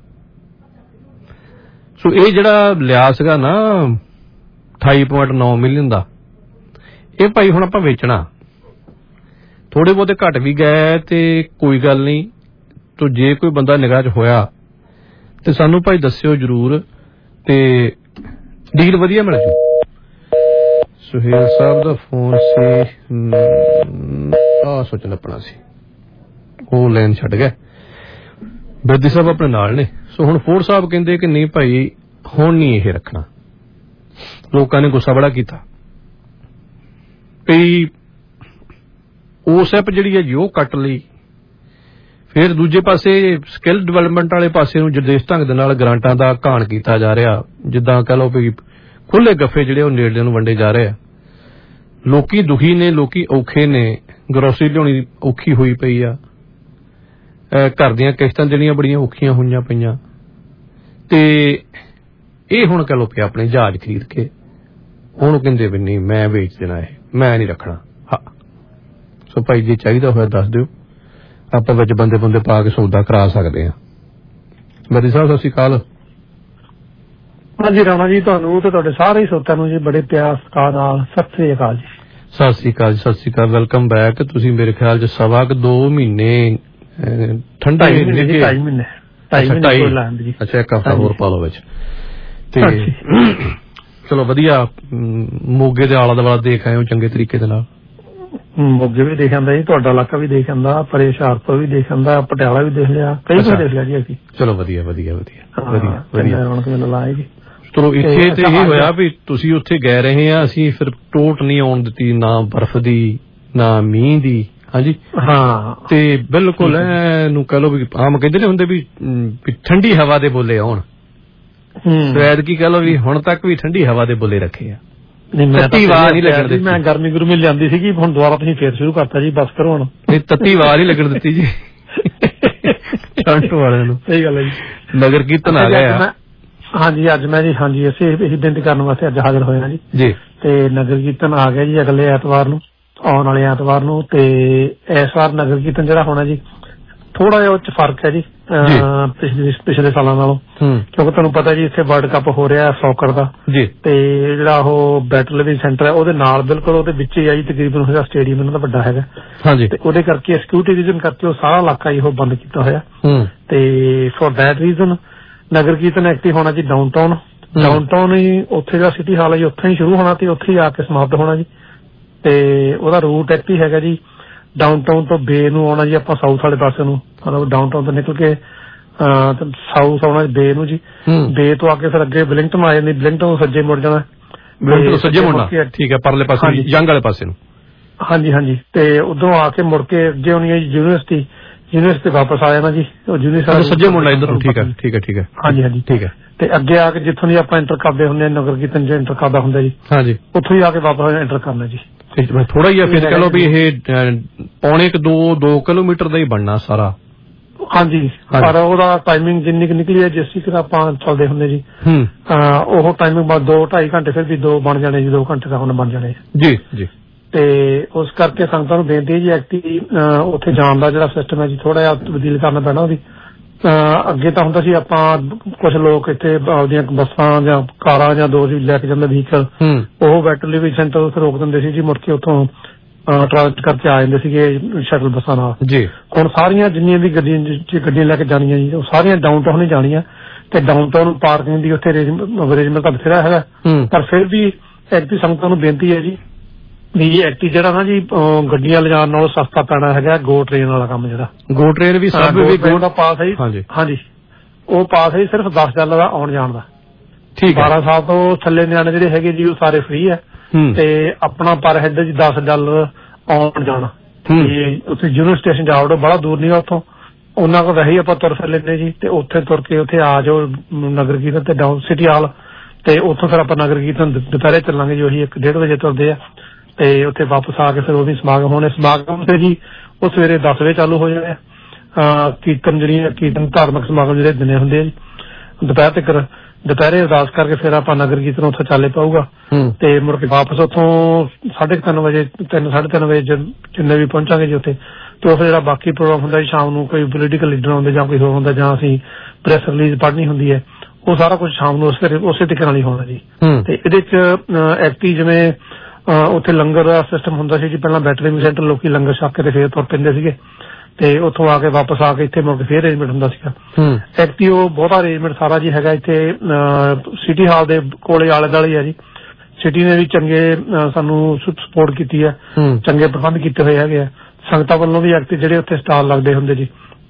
ਸੋ ਇਹ ਜਿਹੜਾ ਲਿਆ ਸੀਗਾ ਨਾ ਅਠਾਈ ਪੁਆਇੰਟ ਨੌ ਮਿਲੀਅਨ ਦਾ, ਇਹ ਭਾਈ ਹੁਣ ਆਪਾਂ ਵੇਚਣਾ। ਥੋੜੇ ਬਹੁਤੇ ਘੱਟ ਵੀ ਗਏ ਤੇ ਕੋਈ ਗੱਲ ਨਹੀਂ, ਤੋ ਜੇ ਕੋਈ ਬੰਦਾ ਨਿਗਾਹ 'ਚ ਹੋਇਆ ਤੇ ਸਾਨੂੰ ਭਾਈ ਦੱਸਿਓ ਜ਼ਰੂਰ, ਤੇ ਡੀਲ ਵਧੀਆ ਮਿਲ ਜੂ। ਸੁਹੇਲ ਸਾਹਿਬ ਦਾ ਫੋਨ ਸੀ, ਆ ਸੋਚਣ ਲੱਪਣਾ ਸੀ, ਉਹ ਲਾਈਨ ਛੱਡ ਗਿਆ। ਬੇਦੀ ਸਾਹਿਬ ਆਪਣੇ ਨਾਲ ਨੇ। ਸੋ ਹੁਣ ਫੋਰ ਸਾਹਿਬ ਕਹਿੰਦੇ ਕਿ ਨਹੀਂ ਭਾਈ ਹੁਣ ਨਹੀਂ ਇਹ ਰੱਖਣਾ। ਲੋਕਾਂ ਨੇ ਗੁੱਸਾ ਬੜਾ ਕੀਤਾ ਵੀ ਉਸ ਐਪ ਜਿਹੜੀ ਹੈ ਜੀ ਉਹ ਕੱਟ ਲਈ। ਫਿਰ ਦੂਜੇ ਪਾਸੇ ਸਕਿੱਲ ਡਿਵੈਲਪਮੈਂਟ ਵਾਲੇ ਪਾਸੇ ਨੂੰ ਜਰਦੇਸ਼ ਢੰਗ ਦੇ ਨਾਲ ਗ੍ਰਾਂਟਾਂ ਦਾ ਘਾਣ ਕੀਤਾ ਜਾ ਰਿਹਾ, ਜਿੱਦਾਂ ਕਹਿ ਲਓ ਵੀ ਖੁੱਲੇ ਗੱਫੇ ਜਿਹੜੇ ਉਹ ਨੇੜਲੇ ਨੂੰ ਵੰਡੇ ਜਾ ਰਹੇ ਆ। ਲੋਕੀ ਦੁਖੀ ਨੇ, ਲੋਕੀ ਔਖੇ ਨੇ, ਗਰੋਸਰੀ ਲਿਆਉਣੀ ਔਖੀ ਹੋਈ ਪਈ ਆ, ਘਰ ਦੀਆਂ ਕਿਸ਼ਤਾਂ ਜਿਹੜੀਆਂ ਬੜੀਆਂ ਔਖੀਆਂ ਹੋਈਆਂ ਪਈਆਂ, ਤੇ ਇਹ ਹੁਣ ਕਹਿ ਲਓ ਪਿਆ ਆਪਣੇ ਜਹਾਜ਼ ਖਰੀਦ ਕੇ ਉਹਨੂੰ ਕਹਿੰਦੇ ਵੀ ਨਹੀਂ ਮੈਂ ਵੇਚ ਦੇਣਾ, ਇਹ ਮੈਂ ਨਹੀਂ ਰੱਖਣਾ। ਹਾਂ ਸੋ ਭਾਈ ਜੇ ਚਾਹੀਦਾ ਹੋਇਆ ਦੱਸ ਦਿਓ, ਆਪਾਂ ਵਿੱਚ ਬੰਦੇ ਬੰਦੇ ਪਾ ਕੇ ਸੌਦਾ ਕਰਾ ਸਕਦੇ ਹਾਂ। ਬਦੀ ਸਾਹਿਬ ਸਤਿ ਸ਼੍ਰੀ ਅਕਾਲ। ਹਾਂਜੀ ਰਾਣਾ ਜੀ, ਤੁਹਾਨੂੰ ਤੇ ਤੁਹਾਡੇ ਸਾਰੇ ਸਰੋਤਿਆਂ ਨੂੰ ਜੀ ਬੜੇ ਪਿਆਰ ਸਤਿਕਾਰ ਨਾਲ ਸਤਿ ਸ੍ਰੀ ਅਕਾਲ ਜੀ। ਸਤਿ ਸ਼੍ਰੀ ਅਕਾਲ ਜੀ, ਸਤਿ ਸ਼੍ਰੀ ਅਕਾਲ, ਵੈਲਕਮ ਬੈਕ। ਤੁਸੀਂ ਮੇਰੇ ਖਿਆਲ 'ਚ ਸਵਾ ਕੁ ਦੋ ਮਹੀਨੇ ਠੰਡਾ ਢਾਈ ਮਹੀਨੇ ਢਾਈ ਮਹੀਨੇ ਅੱਛਾ ਇੱਕ ਹਫ਼ਤਾ ਹੋਰ ਪਾ ਲਓ ਵਿੱਚ। ਤੇ ਚਲੋ ਵਧੀਆ, ਮੋਗੇ ਦੇ ਆਲਾ ਦੁਆਲਾ ਦੇਖ ਆਏ ਹੋ ਚੰਗੇ ਤਰੀਕੇ ਦੇ ਨਾਲ। ਮੋਗੇ ਵੀ ਦੇਖ ਆਂਦਾ ਜੀ, ਤੁਹਾਡਾ ਇਲਾਕਾ ਵੀ ਦੇਖ ਆਂਦਾ, ਪਰੇ ਹੁਸ਼ਿਆਰਪੁਰ ਵੀ ਦੇਖ ਆਂਦਾ, ਪਟਿਆਲਾ ਵੀ ਦੇਖ ਲਿਆ, ਕਈ ਕੁਝ ਦੇਖ ਲਿਆ ਜੀ ਅਸੀਂ। ਚਲੋ ਵਧੀਆ ਵਧੀਆ ਵਧੀਆ ਵਧੀਆ ਵਧੀਆ ਰੌਣਕ ਮੇਲਾ ਲਾਇਆ ਜੀ। ਚਲੋ ਇੱਥੇ ਤੇ ਇਹ ਹੋਇਆ ਵੀ ਤੁਸੀਂ ਉੱਥੇ ਗਏ ਰਹੇ ਆ, ਅਸੀਂ ਫਿਰ ਟੋਟ ਨਹੀਂ ਆਉਣ ਦਿੱਤੀ, ਨਾ ਬਰਫ਼ ਦੀ ਨਾ ਮੀਂਹ ਦੀ। ਹਾਂਜੀ ਹਾਂ, ਤੇ ਬਿਲਕੁਲ ਇਹਨੂੰ ਕਹਿ ਲਓ ਵੀ ਆਮ ਕਹਿੰਦੇ ਨੇ ਹੁੰਦੇ ਵੀ ਠੰਡੀ ਹਵਾ ਦੇ ਬੋਲੇ ਆਉਣ, ਸ਼ਾਇਦ ਕੀ ਕਹਿ ਲਓ ਵੀ ਹੁਣ ਤੱਕ ਵੀ ਠੰਡੀ ਹਵਾ ਦੇ ਬੋਲੇ ਰੱਖੇ ਆ। ਤੱਤੀ ਵਾਰ ਨਹੀਂ ਲੱਗਣ ਦਿੱਤੀ। ਮੈਂ ਗਰਮੀ ਗੁਰਮੀ ਲਿਆਂਦੀ ਸੀਗੀ, ਹੁਣ ਦੁਬਾਰਾ ਤੁਸੀਂ ਫੇਰ ਸ਼ੁਰੂ ਕਰਤਾ ਜੀ, ਬਸ ਕਰੋ ਹੁਣ। ਨਹੀਂ ਤੱਤੀ ਵਾਰ ਨਹੀਂ ਲੱਗਣ ਦਿੱਤੀ ਜੀ ਠੰਡ ਵਾਲਿਆਂ ਨੂੰ। ਸਹੀ ਗੱਲ ਹੈ ਜੀ। ਨਗਰ ਕੀਰਤਨ ਆ ਗਿਆ। ਹਾਂਜੀ ਅੱਜ ਮੈਂ ਜੀ ਹਾਂਜੀ ਅਸੀਂ ਇਹੀ ਬੇਨਤੀ ਕਰਨ ਵਾਸਤੇ ਅੱਜ ਹਾਜ਼ਰ ਹੋਏ ਹਾਂ ਜੀ। ਜੀ ਤੇ ਨਗਰ ਕੀਰਤਨ ਆ ਗਿਆ ਜੀ ਅਗਲੇ ਐਤਵਾਰ ਨੂੰ, ਆਉਣ ਵਾਲੇ ਐਤਵਾਰ ਨੂੰ। ਤੇ ਇਸ ਵਾਰ ਨਗਰ ਕੀਰਤਨ ਜਿਹੜਾ ਹੋਣਾ ਜੀ ਥੋੜਾ ਜਿਹਾ ਉਹ ਚ ਫਰਕ ਹੈ ਜੀ ਪਿਛਲੇ ਪਿਛਲੇ ਸਾਲਾਂ ਨਾਲੋਂ, ਕਿਉਂਕਿ ਤੁਹਾਨੂੰ ਪਤਾ ਜੀ ਇੱਥੇ ਵਰਲਡ ਕੱਪ ਹੋ ਰਿਹਾ ਸੌਕਰ ਦਾ ਜੀ, ਤੇ ਜਿਹੜਾ ਉਹ ਬੈਟਲ ਵੀ ਸੈਂਟਰ ਹੈ ਉਹਦੇ ਨਾਲ ਬਿਲਕੁਲ ਉਹਦੇ ਵਿੱਚ ਹੀ ਆ ਜੀ, ਤਕਰੀਬਨ ਉਹਦਾ ਸਟੇਡੀਅਮ ਇਹਨਾਂ ਦਾ ਵੱਡਾ ਹੈਗਾ। ਹਾਂਜੀ, ਤੇ ਉਹਦੇ ਕਰਕੇ ਸਿਕਿਉਰਿਟੀ ਰੀਜ਼ਨ ਕਰਕੇ ਉਹ ਸਾਰਾ ਇਲਾਕਾ ਹੀ ਉਹ ਬੰਦ ਕੀਤਾ ਹੋਇਆ। ਤੇ for that reason Nagar Kirtan active ਹੋਣਾ ਜੀ ਡਾਊਨ ਟਾਊਨ। ਡਾਊਨ ਟਾਊਨ ਹੀ ਉੱਥੇ ਦਾ ਸਿਟੀ ਹਾਲ ਹੈ ਜੀ, ਉੱਥੇ ਹੀ ਸ਼ੁਰੂ ਹੋਣਾ ਤੇ ਉੱਥੇ ਹੀ ਆ ਕੇ ਸਮਾਪਤ ਹੋਣਾ ਜੀ। ਤੇ ਉਹਦਾ ਰੂਟ ਐਕਟਿਵ ਹੈਗਾ ਜੀ ਡਾਊਨ ਟਾਊਨ ਤੋਂ ਬੇ ਨੂੰ ਆਉਣਾ ਜੀ, ਆਪਾਂ ਸਾਊਥ ਵਾਲੇ ਪਾਸੇ ਨੂੰ, ਮਤਲਬ ਡਾਊਨ ਟਾਊਨ ਤੋਂ ਨਿਕਲ ਕੇ ਸਾਊਥ ਆਉਣਾ ਬੇ ਨੂੰ ਜੀ। ਬੇ ਤੋਂ ਆ ਕੇ ਫਿਰ ਅੱਗੇ ਬਲਿੰਗਟਨ ਆ ਜਾਂਦੀ, ਬਲਿੰਗਟਨ ਤੋਂ ਸੱਜੇ ਮੁੜ ਜਾਣਾ, ਬਲਿੰਗਟਨ ਸੱਜੇ ਮੁੜਨਾ ਠੀਕ ਹੈ, ਪਰਲੇ ਪਾਸੇ ਜੰਗ ਵਾਲੇ ਪਾਸੇ ਨੂੰ। ਹਾਂਜੀ ਹਾਂਜੀ, ਤੇ ਉਧਰੋਂ ਆ ਕੇ ਮੁੜ ਕੇ ਅੱਗੇ ਆਉਣੀ ਹੈ ਜੀ ਯੂਨੀਵਰਸਿਟੀ, ਯੂਨੀਵਰਸਿਟੀ ਵਾਪਸ ਆ ਜਾਣਾ ਜੀ। ਉਹ ਯੂਨੀਵਰਸਿਟੀ ਸੱਜੇ ਮੁੜਨਾ ਇੱਧਰ ਨੂੰ। ਠੀਕ ਹੈ ਠੀਕ ਹੈ ਠੀਕ ਹੈ ਹਾਂਜੀ ਹਾਂਜੀ ਠੀਕ ਹੈ। ਤੇ ਅੱਗੇ ਆ ਕੇ ਜਿੱਥੋਂ ਦੀ ਆਪਾਂ ਐਂਟਰ ਕਰਦੇ ਹੁੰਦੇ ਨਗਰ ਕੀਰਤਨ ਚ ਐਂਟਰ ਕਰਦਾ ਹੁੰਦਾ ਜੀ, ਹਾਂਜੀ ਉੱਥੋਂ ਹੀ ਆ ਕੇ ਵਾਪਸ ਐਂਟਰ ਕਰਨਾ ਜੀ। ਥੋੜਾ ਜਿਹਾ ਫਿਰ ਕਹ ਲਓ ਵੀ ਇਹ ਪੌਣੇ ਕੁ ਦੋ ਦੋ ਕਿਲੋਮੀਟਰ ਦਾ ਹੀ ਬਣਨਾ ਸਾਰਾ। ਹਾਂਜੀ ਪਰ ਉਹਦਾ ਟਾਈਮਿੰਗ ਜਿੰਨੀ ਕੁ ਨਿਕਲੀ ਹੈ ਜਿਸ ਤਰੀਕੇ ਨਾਲ ਆਪਾਂ ਚੱਲਦੇ ਹੁੰਦੇ ਜੀ ਉਹ ਟਾਈਮਿੰਗ ਬਾਅਦ ਦੋ ਢਾਈ ਘੰਟੇ ਫਿਰ ਵੀ ਦੋ ਬਣ ਜਾਣੇ ਜੀ ਦੋ ਘੰਟੇ ਦਾ ਹੁਣ ਬਣ ਜਾਣੇ ਜੀ ਜੀ ਤੇ ਉਸ ਕਰਕੇ ਸੰਗਤਾਂ ਨੂੰ ਬੇਨਤੀ ਹੈ ਜੀ ਐਕਟੀ ਉੱਥੇ ਜਾਣ ਦਾ ਜਿਹੜਾ ਸਿਸਟਮ ਹੈ ਜੀ ਥੋੜਾ ਜਿਹਾ ਤਬਦੀਲ ਕਰਨਾ ਪੈਣਾ ਉਹਦੀ ਅੱਗੇ ਤਾਂ ਹੁੰਦਾ ਸੀ ਆਪਾਂ ਕੁਝ ਲੋਕ ਇੱਥੇ ਆਪਦੀਆਂ ਬੱਸਾਂ ਜਾਂ ਕਾਰਾਂ ਜਾਂ ਦੋ ਲੈ ਕੇ ਜਾਂਦੇ ਵਹੀਕਲ ਉਹ ਵੈਟਰਨਰੀ ਵੀ ਸੈਂਟਰ ਉੱਥੇ ਰੋਕ ਦਿੰਦੇ ਸੀ ਜੀ ਮੁੜ ਕੇ ਉੱਥੋਂ ਟ੍ਰਾਂਸਪੋਰਟ ਕਰਕੇ ਆ ਜਾਂਦੇ ਸੀਗੇ ਸ਼ਟਲ ਬੱਸਾਂ ਨਾਲ ਜੀ ਹੁਣ ਸਾਰੀਆਂ ਜਿੰਨੀਆਂ ਵੀ ਗੱਡੀਆਂ ਗੱਡੀਆਂ ਲੈ ਕੇ ਜਾਣੀਆਂ ਜੀ ਉਹ ਸਾਰੀਆਂ ਡਾਊਨ ਟਾਊਨ ਹੀ ਜਾਣੀਆਂ ਤੇ ਡਾਊਨ ਟਾਊਨ ਪਾਰਕਿੰਗ ਦੀ ਉੱਥੇ ਅਰੇਂਜਮੈਂਟ ਤਾਂ ਬਥੇਰਾ ਹੈਗਾ ਪਰ ਫਿਰ ਵੀ ਐਕਟੀ ਸੰਗਤਾਂ ਨੂੰ ਬੇਨਤੀ ਹੈ ਜੀ ਵੀ ਐਕਟੀ ਜਿਹੜਾ ਨਾ ਜੀ ਗੱਡੀਆਂ ਲਿਜਾਣ ਨਾਲੋਂ ਸਸਤਾ ਪੈਣਾ ਹੈਗਾ ਗੋ ਟ੍ਰੇਨ ਵਾਲਾ ਕੰਮ ਜਿਹੜਾ ਗੋ ਟ੍ਰੇਨ ਵੀ ਸਭ ਗੋ ਦਾ ਪਾਸ ਹੈ ਜੀ ਹਾਂਜੀ ਉਹ ਪਾਸ ਹੈ ਸਿਰਫ ਦਸ ਡਾਲਰ ਦਾ ਆਉਣ ਜਾਣ ਦਾ ਠੀਕ ਬਾਰਾਂ ਸਾਲ ਤੋਂ ਥੱਲੇ ਨਿਆਣੇ ਜਿਹੜੇ ਹੈਗੇ ਜੀ ਉਹ ਸਾਰੇ ਫ੍ਰੀ ਹੈ ਤੇ ਆਪਣਾ ਪਰ ਹੈਡ ਜੀ ਦਸ ਡਾਲਰ ਆਉਣ ਜਾਣਾ ਉੱਥੇ ਯੂਨੀਅਨ ਸਟੇਸ਼ਨ ਜਾਵੜੋ ਬੜਾ ਦੂਰ ਨਹੀਂ ਉੱਥੋਂ ਉਹਨਾਂ ਕੋਲ ਵੈਸੇ ਆਪਾਂ ਤੁਰ ਫਿਰ ਲੈਂਦੇ ਜੀ ਤੇ ਉੱਥੇ ਤੁਰ ਕੇ ਉੱਥੇ ਆ ਜਾਓ ਨਗਰ ਕੀਰਤਨ ਤੇ ਡਾਊਨ ਸਿਟੀ ਹਾਲ ਤੇ ਉੱਥੋਂ ਫਿਰ ਆਪਾਂ ਨਗਰ ਕੀਰਤਨ ਦੁਪਹਿਰੇ ਚੱਲਾਂਗੇ ਜੀ ਉਹੀ ਇੱਕ ਡੇਢ ਵਜੇ ਤੁਰਦੇ ਆ ਤੇ ਉੱਥੇ ਵਾਪਸ ਆ ਕੇ ਫਿਰ ਉਹ ਵੀ ਸਮਾਗਮ ਹੋਣੇ ਸਮਾਗਮ ਤੇ ਜੀ ਉਹ ਸਵੇਰੇ ਦਸ ਵਜੇ ਚਾਲੂ ਹੋ ਜਾਣੇ ਆ ਕੀਰਤਨ ਜਿਹੜੀਆਂ ਕੀਰਤਨ ਧਾਰਮਿਕ ਸਮਾਗਮ ਜਿਹੜੇ ਦਿਨੇ ਹੁੰਦੇ ਆ ਜੀ ਦੁਪਹਿਰ ਤੱਕ ਦੁਪਹਿਰੇ ਅਰਦਾਸ ਕਰਕੇ ਫਿਰ ਆਪਾਂ ਨਗਰ ਕੀਰਤਨ ਉੱਥੇ ਚਾਲੇ ਪਾਊਗਾ ਤੇ ਮੁੜ ਕੇ ਵਾਪਸ ਉੱਥੋਂ ਸਾਢੇ ਤਿੰਨ ਵਜੇ ਤਿੰਨ ਸਾਢੇ ਤਿੰਨ ਵਜੇ ਜਿੰਨੇ ਵੀ ਪਹੁੰਚਾਂਗੇ ਜੀ ਉੱਥੇ ਤੇ ਉਹ ਫਿਰ ਜਿਹੜਾ ਬਾਕੀ ਪ੍ਰੋਗਰਾਮ ਹੁੰਦਾ ਜੀ ਸ਼ਾਮ ਨੂੰ ਕੋਈ ਪੋਲੀਟੀਕਲ ਲੀਡਰ ਆਉਂਦੇ ਜਾਂ ਕੋਈ ਹੋਰ ਹੁੰਦਾ ਜਾਂ ਅਸੀਂ ਪ੍ਰੈਸ ਰਿਲੀਜ਼ ਪੜ੍ਹਨੀ ਹੁੰਦੀ ਹੈ ਉਹ ਸਾਰਾ ਕੁਝ ਸ਼ਾਮ ਨੂੰ ਉਸੇ ਉਸੇ ਤਰੀਕੇ ਨਾਲ ਹੀ ਹੋਣਾ ਜੀ ਤੇ ਇਹਦੇ ਚ ਐਕਟੀ ਜਿਵੇਂ ਉੱਥੇ ਲੰਗਰ ਦਾ ਸਿਸਟਮ ਹੁੰਦਾ ਸੀ ਜੀ ਪਹਿਲਾਂ ਬੈਟਰੀ ਸੈਂਟਰ ਲੋਕੀ ਲੰਗਰ ਛਕ ਕੇ ਤੇ ਫੇਰ ਤੁਰ ਪੈਂਦੇ ਸੀਗੇ ਤੇ ਉੱਥੋਂ ਆ ਕੇ ਵਾਪਸ ਆ ਕੇ ਇੱਥੇ ਮੁੜ ਕੇ ਫੇਰ ਅਰੇਂਜਮੈਂਟ ਹੁੰਦਾ ਸੀਗਾ ਐਕਟੀ ਉਹ ਬਹੁਤਾ ਅਰੇਂਜਮੈਂਟ ਸਾਰਾ ਜੀ ਹੈਗਾ ਇੱਥੇ ਸਿਟੀ ਹਾਲ ਦੇ ਕੋਲੇ ਆਲੇ ਦੁਆਲੇ ਹੈ ਜੀ ਸਿਟੀ ਨੇ ਵੀ ਚੰਗੇ ਸਾਨੂੰ ਸਪੋਰਟ ਕੀਤੀ ਹੈ ਚੰਗੇ ਪ੍ਰਬੰਧ ਕੀਤੇ ਹੋਏ ਹੈਗੇ ਆ ਸੰਗਤਾਂ ਵੱਲੋਂ ਵੀ ਐਕਟੀ ਜਿਹੜੇ ਉੱਥੇ ਸਟਾਲ ਲੱਗਦੇ ਹੁੰਦੇ ਜੀ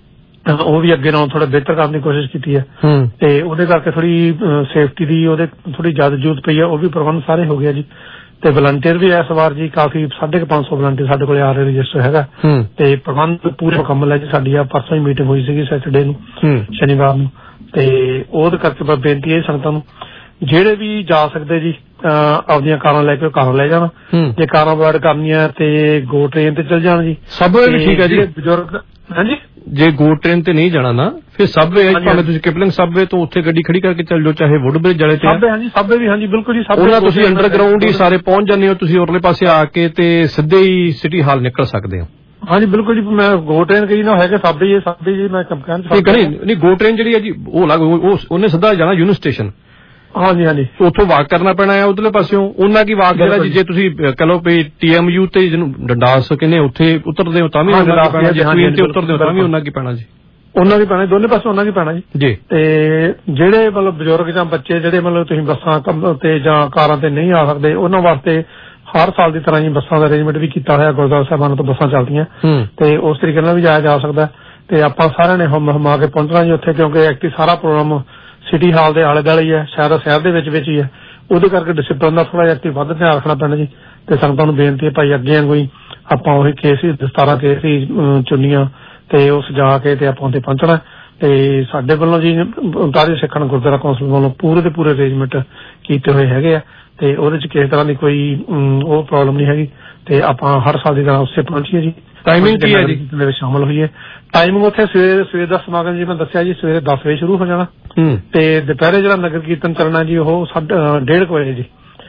ਉਹ ਵੀ ਅੱਗੇ ਨਾਲੋਂ ਥੋੜਾ ਬਿਹਤਰ ਕਰਨ ਦੀ ਕੋਸ਼ਿਸ਼ ਕੀਤੀ ਹੈ ਤੇ ਉਹਦੇ ਕਰਕੇ ਥੋੜੀ ਸੇਫਟੀ ਦੀ ਉਹਦੇ ਥੋੜੀ ਜ਼ਿਆਦਾ ਜ਼ਰੂਰਤ ਪਈ ਹੈ ਉਹ ਵੀ ਪ੍ਰਬੰਧ ਸਾਰੇ ਹੋ ਗਿਆ ਜੀ ਤੇ ਵਲੰਟੀਅਰ ਵੀ ਇਸ ਵਾਰ ਜੀ ਕਾਫੀ ਸਾਢੇ ਕੁ ਪੰਜ ਸੌ ਵਲੰਟੀਅਰ ਸਾਡੇ ਕੋਲ ਆ ਰਹੇ ਰਜਿਸਟਰ ਹੈਗਾ ਤੇ ਪ੍ਰਬੰਧ ਪੂਰੇ ਮੁਕੰਮਲ ਹੈ ਜੀ ਸਾਡੀ ਆ ਪਰਸੋਂ ਹੀ ਮੀਟਿੰਗ ਹੋਈ ਸੀਗੀ ਸੈਟਰਡੇ ਨੂੰ ਸ਼ਨੀਵਾਰ ਨੂੰ ਤੇ ਉਹਦੇ ਕਰਕੇ ਬੇਨਤੀ ਹੈ ਸੰਗਤਾਂ ਨੂੰ ਜਿਹੜੇ ਵੀ ਜਾ ਸਕਦੇ ਜੀ ਆਪਦੀਆਂ ਕਾਰਾਂ ਲੈ ਕੇ ਕਾਰਾਂ ਲੈ ਜਾਣ ਜੇ ਕਾਰਾਂ ਅਵਾਇਡ ਕਰਨੀਆਂ ਤੇ ਗੋ ਟ੍ਰੇਨ ਤੇ ਚੱਲ ਜਾਣ ਜੀ ਸਬਵੇ ਠੀਕ ਹੈ ਜੀ ਬਜ਼ੁਰਗ ਹਾਂਜੀ ਜੇ ਗੋ ਟ੍ਰੇਨ ਤੇ ਨਹੀਂ ਜਾਣਾ ਨਾ ਫਿਰ ਸਬਵੇ ਭਾਵੇਂ ਤੁਸੀਂ ਕਿਪਲਿੰਗ ਸਬਵੇ ਤੋਂ ਉੱਥੇ ਗੱਡੀ ਖੜੀ ਕਰਕੇ ਚੱਲ ਜਾਓ ਚਾਹੇ ਵੁੱਡਬ੍ਰਿਜ ਵਾਲੇ ਤੇ ਸਬਵੇ ਹਾਂਜੀ ਸਬਵੇ ਵੀ ਹਾਂਜੀ ਬਿਲਕੁਲ ਜੀ ਸਬਵੇ ਉਹਨਾਂ ਤੁਸੀਂ ਅੰਡਰਗਰਾਉਂਡ ਹੀ ਸਾਰੇ ਪਹੁੰਚ ਜਾਂਦੇ ਹੋ ਤੁਸੀਂ ਉਰਲੇ ਪਾਸੇ ਆ ਕੇ ਤੇ ਸਿੱਧੇ ਹੀ ਸਿਟੀ ਹਾਲ ਨਿਕਲ ਸਕਦੇ ਹੋ ਹਾਂਜੀ ਬਿਲਕੁਲ ਜੀ ਮੈਂ ਗੋ ਟ੍ਰੇਨ ਕਹੀ ਨਾ ਹੈਗਾ ਸਬਵੇ ਹੀ ਸਬਵੇ ਜੀ ਮੈਂ ਕੰਪਨੀ ਨਹੀਂ ਨਹੀਂ ਗੋ ਟ੍ਰੇਨ ਜਿਹੜੀ ਹੈ ਜੀ ਉਹ ਲੱਗ ਉਹਨੇ ਸਿੱਧਾ ਜਾਣਾ ਯੂਨੀਅਨ ਸਟੇਸ਼ਨ ਹਾਂਜੀ ਹਾਂਜੀ ਉੱਥੋਂ ਵਾਕ ਕਰਨਾ ਪੈਣਾ ਹੈ ਉਧਰਲੇ ਪਾਸਿਓਂ ਉਹਨਾਂ ਕੀ ਵਾਕ ਜਿਹੜਾ ਜੇ ਤੁਸੀਂ ਕਹ ਲਓ ਵੀ ਟੀਐਮਯੂ ਤੇ ਜਿਹਨੂੰ ਡੰਡਾਸ ਕਹਿੰਦੇ ਉੱਥੇ ਉਤਰਦੇ ਹੋ ਤਾਂ ਵੀ ਉਤਰਦੇ ਹੋ ਤਾਂ ਵੀ ਉਹਨਾਂ ਕੀ ਪੈਣਾ ਜੀ ਉਹਨਾਂ ਦੀ ਪੈਣਾ ਦੋਨੇ ਪਾਸੇ ਉਹਨਾਂ ਦੀ ਪੈਣਾ ਜੀ ਜੀ ਤੇ ਜਿਹੜੇ ਮਤਲਬ ਬਜ਼ੁਰਗ ਜਾਂ ਬੱਚੇ ਜਿਹੜੇ ਮਤਲਬ ਤੁਸੀਂ ਬੱਸਾਂ ਤੇ ਜਾਂ ਕਾਰਾਂ ਤੇ ਨਹੀਂ ਆ ਸਕਦੇ ਉਹਨਾਂ ਵਾਸਤੇ ਹਰ ਸਾਲ ਦੀ ਤਰ੍ਹਾਂ ਹੀ ਬੱਸਾਂ ਦਾ ਅਰੇਂਜਮੈਂਟ ਵੀ ਕੀਤਾ ਹੋਇਆ ਗੁਰਦੁਆਰਾ ਸਾਹਿਬਾਨ ਤੋਂ ਬੱਸਾਂ ਚੱਲਦੀਆਂ ਤੇ ਉਸ ਤਰੀਕੇ ਨਾਲ ਵੀ ਜਾਇਆ ਜਾ ਸਕਦਾ ਤੇ ਆਪਾਂ ਸਾਰਿਆਂ ਨੇ ਹਮ ਹਮਾ ਕੇ ਪਹੁੰਚਣਾ ਜੀ ਉੱਥੇ ਕਿਉਂਕਿ ਐਕਟੀ ਸਾਰਾ ਪ੍ਰੋਗਰਾਮ ਸਿਟੀ ਹਾਲ ਦੇ ਆਲੇ ਦੁਆਲੇ ਹੀ ਹੈ ਸ਼ਹਿਰ ਸ਼ਹਿਰ ਦੇ ਵਿੱਚ ਵਿੱਚ ਹੀ ਹੈ ਉਹਦੇ ਕਰਕੇ ਡਿਸਿਪਲਿਨ ਦਾ ਥੋੜਾ ਜਿਹਾ ਵੱਧ ਧਿਆਨ ਰੱਖਣਾ ਪੈਣਾ ਜੀ ਤੇ ਸੰਗਤਾਂ ਨੂੰ ਬੇਨਤੀ ਹੈ ਭਾਈ ਅੱਗੇ ਕੋਈ ਆਪਾਂ ਉਹੀ ਕੇਸ ਹੀ ਦਸਤਾਰਾਂ ਕੇਸ ਹੀ ਚੁੰਨੀਆਂ ਤੇ ਉਹ ਸਜਾ ਕੇ ਤੇ ਆਪਾਂ ਉੱਥੇ ਪਹੁੰਚਣਾ ਤੇ ਸਾਡੇ ਵੱਲੋਂ ਜੀ ਉਨਤਾਲੀ ਸਿੱਖਾਂ ਗੁਰਦੁਆਰਾ ਕੌਂਸਲ ਵੱਲੋਂ ਪੂਰੇ ਦੇ ਪੂਰੇ ਅਰੇਂਜਮੈਂਟ ਕੀਤੇ ਹੋਏ ਹੈਗੇ ਆ ਤੇ ਉਹਦੇ ਚ ਕਿਸੇ ਤਰ੍ਹਾਂ ਦੀ ਕੋਈ ਉਹ ਪ੍ਰੋਬਲਮ ਨਹੀਂ ਹੈਗੀ ਤੇ ਆਪਾਂ ਹਰ ਸਾਲ ਦੀ ਤਰ੍ਹਾਂ ਉਸੇ ਪਹੁੰਚੀਏ ਜੀ ਟਾਈਮਿੰਗ ਕੀ ਹੈ ਜੀ ਦੇ ਵਿੱਚ ਸ਼ਾਮਲ ਹੋਈਏ ਟਾਈਮਿੰਗ ਉੱਥੇ ਸਵੇਰੇ ਸਵੇਰ ਦਾ ਸਮਾਗਮ ਜੀ ਮੈਂ ਦੱਸਿਆ ਜੀ ਸਵੇਰੇ ਦਸ ਵਜੇ ਸ਼ੁਰੂ ਹੋ ਜਾਣਾ ਤੇ ਦੁਪਹਿਰੇ ਜਿਹੜਾ ਨਗਰ ਕੀਰਤਨ ਚੱਲਣਾ ਜੀ ਉਹ ਡੇਢ ਕੁ ਵਜੇ ਜੀ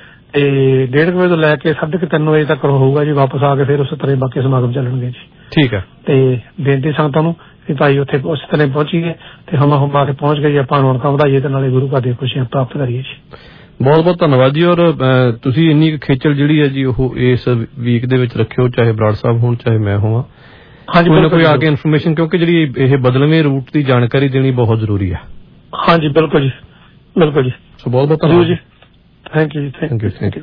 ਤੇ ਡੇਢ ਕੁ ਵਜੇ ਤੋਂ ਲੈ ਕੇ ਸਾਢੇ ਕੁ ਤਿੰਨ ਵਜੇ ਤੱਕ ਹੋਊਗਾ ਜੀ ਵਾਪਸ ਆ ਕੇ ਫਿਰ ਉਸੇ ਤਰ੍ਹਾਂ ਬਾਕੀ ਸਮਾਗਮ ਚੱਲਣਗੇ ਜੀ ਠੀਕ ਹੈ ਤੇ ਬੇਨਤੀ ਸੰਗਤਾਂ ਨੂੰ ਕਿ ਭਾਈ ਉੱਥੇ ਉਸ ਤਰ੍ਹਾਂ ਪਹੁੰਚੀਏ ਤੇ ਹਮਾ ਹਮਾ ਕੇ ਪਹੁੰਚ ਗਏ ਆਪਾਂ ਰੌਣਕਾਂ ਵਧਾਈਏ ਤੇ ਨਾਲੇ ਗੁਰੂ ਘਰ ਦੀਆਂ ਖੁਸ਼ੀਆਂ ਪ੍ਰਾਪਤ ਕਰੀਏ ਜੀ ਬਹੁਤ ਬਹੁਤ ਧੰਨਵਾਦ ਜੀ ਔਰ ਤੁਸੀਂ ਇੰਨੀ ਖੇਚਲ ਜਿਹੜੀ ਹੈ ਜੀ ਉਹ ਇਸ ਵੀਕ ਦੇ ਵਿੱਚ ਰੱਖਿਓ ਚਾਹੇ ਬਰਾੜ ਸਾਹਿਬ ਹੋਣ ਚਾਹੇ ਮੈਂ ਹੋਵਾਂ ਹਾਂਜੀ ਮੈਨੂੰ ਕੋਈ ਆ ਕੇ ਇਨਫੋਰਮੇਸ਼ਨ ਕਿਉਂਕਿ ਜਿਹੜੀ ਇਹ ਬਦਲਵੇਂ ਰੂਟ ਦੀ ਜਾਣਕਾਰੀ ਦੇਣੀ ਬਹੁਤ ਜ਼ਰੂਰੀ ਹੈ ਹਾਂਜੀ ਬਿਲਕੁਲ ਜੀ ਬਿਲਕੁਲ ਜੀ ਸੋ ਬਹੁਤ ਬਹੁਤ ਧੰਨਵਾਦ ਜੀ ਥੈਂਕ ਯੂ ਜੀ ਥੈਂਕ ਯੂ ਥੈਂਕ ਯੂ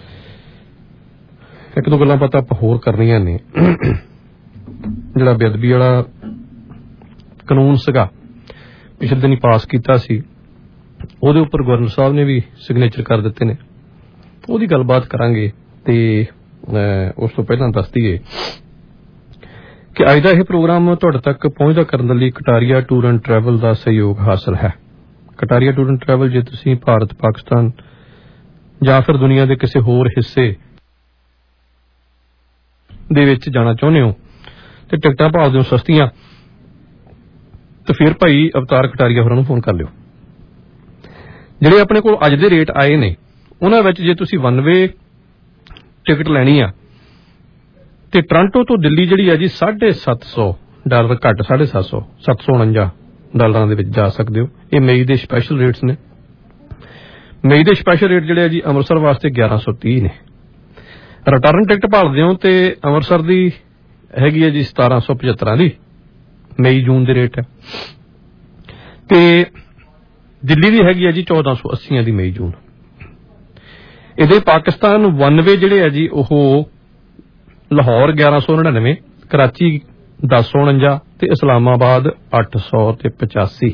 ਇੱਕ ਦੋ ਗੱਲਾਂ ਪਤਾ ਆਪਾਂ ਹੋਰ ਕਰਨੀਆਂ ਨੇ ਜਿਹੜਾ ਬੇਅਦਬੀ ਵਾਲਾ ਕਾਨੂੰਨ ਸੀਗਾ ਪਿਛਲੇ ਦਿਨੀ ਪਾਸ ਕੀਤਾ ਸੀ ਉਹਦੇ ਉੱਪਰ ਗਵਰਨਰ ਸਾਹਿਬ ਨੇ ਵੀ ਸਿਗਨੇਚਰ ਕਰ ਦਿੱਤੇ ਨੇ ਉਹਦੀ ਗੱਲਬਾਤ ਕਰਾਂਗੇ ਤੇ ਉਸ ਤੋਂ ਪਹਿਲਾਂ ਦੱਸ ਦਈਏ ਕਿ ਅੱਜ ਦਾ ਇਹ ਪ੍ਰੋਗਰਾਮ ਤੁਹਾਡੇ ਤੱਕ ਪਹੁੰਚਦਾ ਕਰਨ ਲਈ ਕਟਾਰੀਆ ਟੂਰ ਐਂਡ ਟਰੈਵਲ ਦਾ ਸਹਿਯੋਗ ਹਾਸਲ ਹੈ ਕਟਾਰੀਆ ਟੂਰ ਐਂਡ ਟਰੈਵਲ ਜੇ ਤੁਸੀਂ ਭਾਰਤ ਪਾਕਿਸਤਾਨ ਜਾਂ ਫਿਰ ਦੁਨੀਆ ਦੇ ਕਿਸੇ ਹੋਰ ਹਿੱਸੇ ਦੇ ਵਿੱਚ ਜਾਣਾ ਚਾਹੁੰਦੇ ਹੋ ਤੇ ਟਿਕਟਾਂ ਭਾਅ ਦਿਓ ਸਸਤੀਆਂ ਤੇ ਫਿਰ ਭਾਈ ਅਵਤਾਰ ਕਟਾਰੀਆ ਹੋਰਾਂ ਨੂੰ ਫੋਨ ਕਰ ਲਿਓ। ਜਿਹੜੇ ਆਪਣੇ ਕੋਲ ਅੱਜ ਦੇ ਰੇਟ ਆਏ ਨੇ ਉਹਨਾਂ ਵਿੱਚ ਜੇ ਤੁਸੀਂ ਵਨ ਵੇ ਟਿਕਟ ਲੈਣੀ ਆ ਤੇ ਟੋਰਾਂਟੋ ਤੋਂ ਦਿੱਲੀ ਜਿਹੜੀ ਆ ਜੀ ਸਾਢੇ ਸੱਤ ਸੌ ਡਾਲਰ ਘੱਟ ਸਾਢੇ ਸੱਤ ਸੌ ਸੱਤ ਸੌ ਉਣੰਜਾ ਡਾਲਰਾਂ ਦੇ ਵਿੱਚ ਜਾ ਸਕਦੇ ਹੋ। ਇਹ ਮਈ ਦੇ ਸਪੈਸ਼ਲ ਰੇਟਸ ਨੇ। ਮਈ ਦੇ ਸਪੈਸ਼ਲ ਰੇਟ ਜਿਹੜੇ ਆ ਜੀ ਅੰਮ੍ਰਿਤਸਰ ਵਾਸਤੇ ਗਿਆਰਾਂ ਸੌ ਤੀਹ ਨੇ। ਰਿਟਰਨ ਟਿਕਟ ਭਾਲਦੇ ਹੋ ਤੇ ਅੰਮ੍ਰਿਤਸਰ ਦੀ ਹੈਗੀ ਹੈ ਜੀ ਸਤਾਰਾਂ ਸੌ ਪਝੱਤਰਾਂ ਦੀ ਮਈ ਜੂਨ ਦੇ ਰੇਟ ਹੈ ਤੇ ਦਿੱਲੀ ਦੀ ਹੈਗੀ ਹੈ ਜੀ ਚੌਦਾਂ ਸੌ ਅੱਸੀਆਂ ਦੀ ਮਈ ਜੂਨ। ਇਹਦੇ ਪਾਕਿਸਤਾਨ ਵਨ ਵੇ ਜਿਹੜੇ ਆ ਜੀ ਉਹ ਲਾਹੌਰ ਗਿਆਰਾਂ ਸੌ ਨੜਿਨਵੇਂ, ਕਰਾਚੀ ਦਸ ਸੌ ਉਣੰਜਾ ਤੇ ਇਸਲਾਮਾਬਾਦ ਅੱਠ ਸੌ ਤੇ ਪਚਾਸੀ।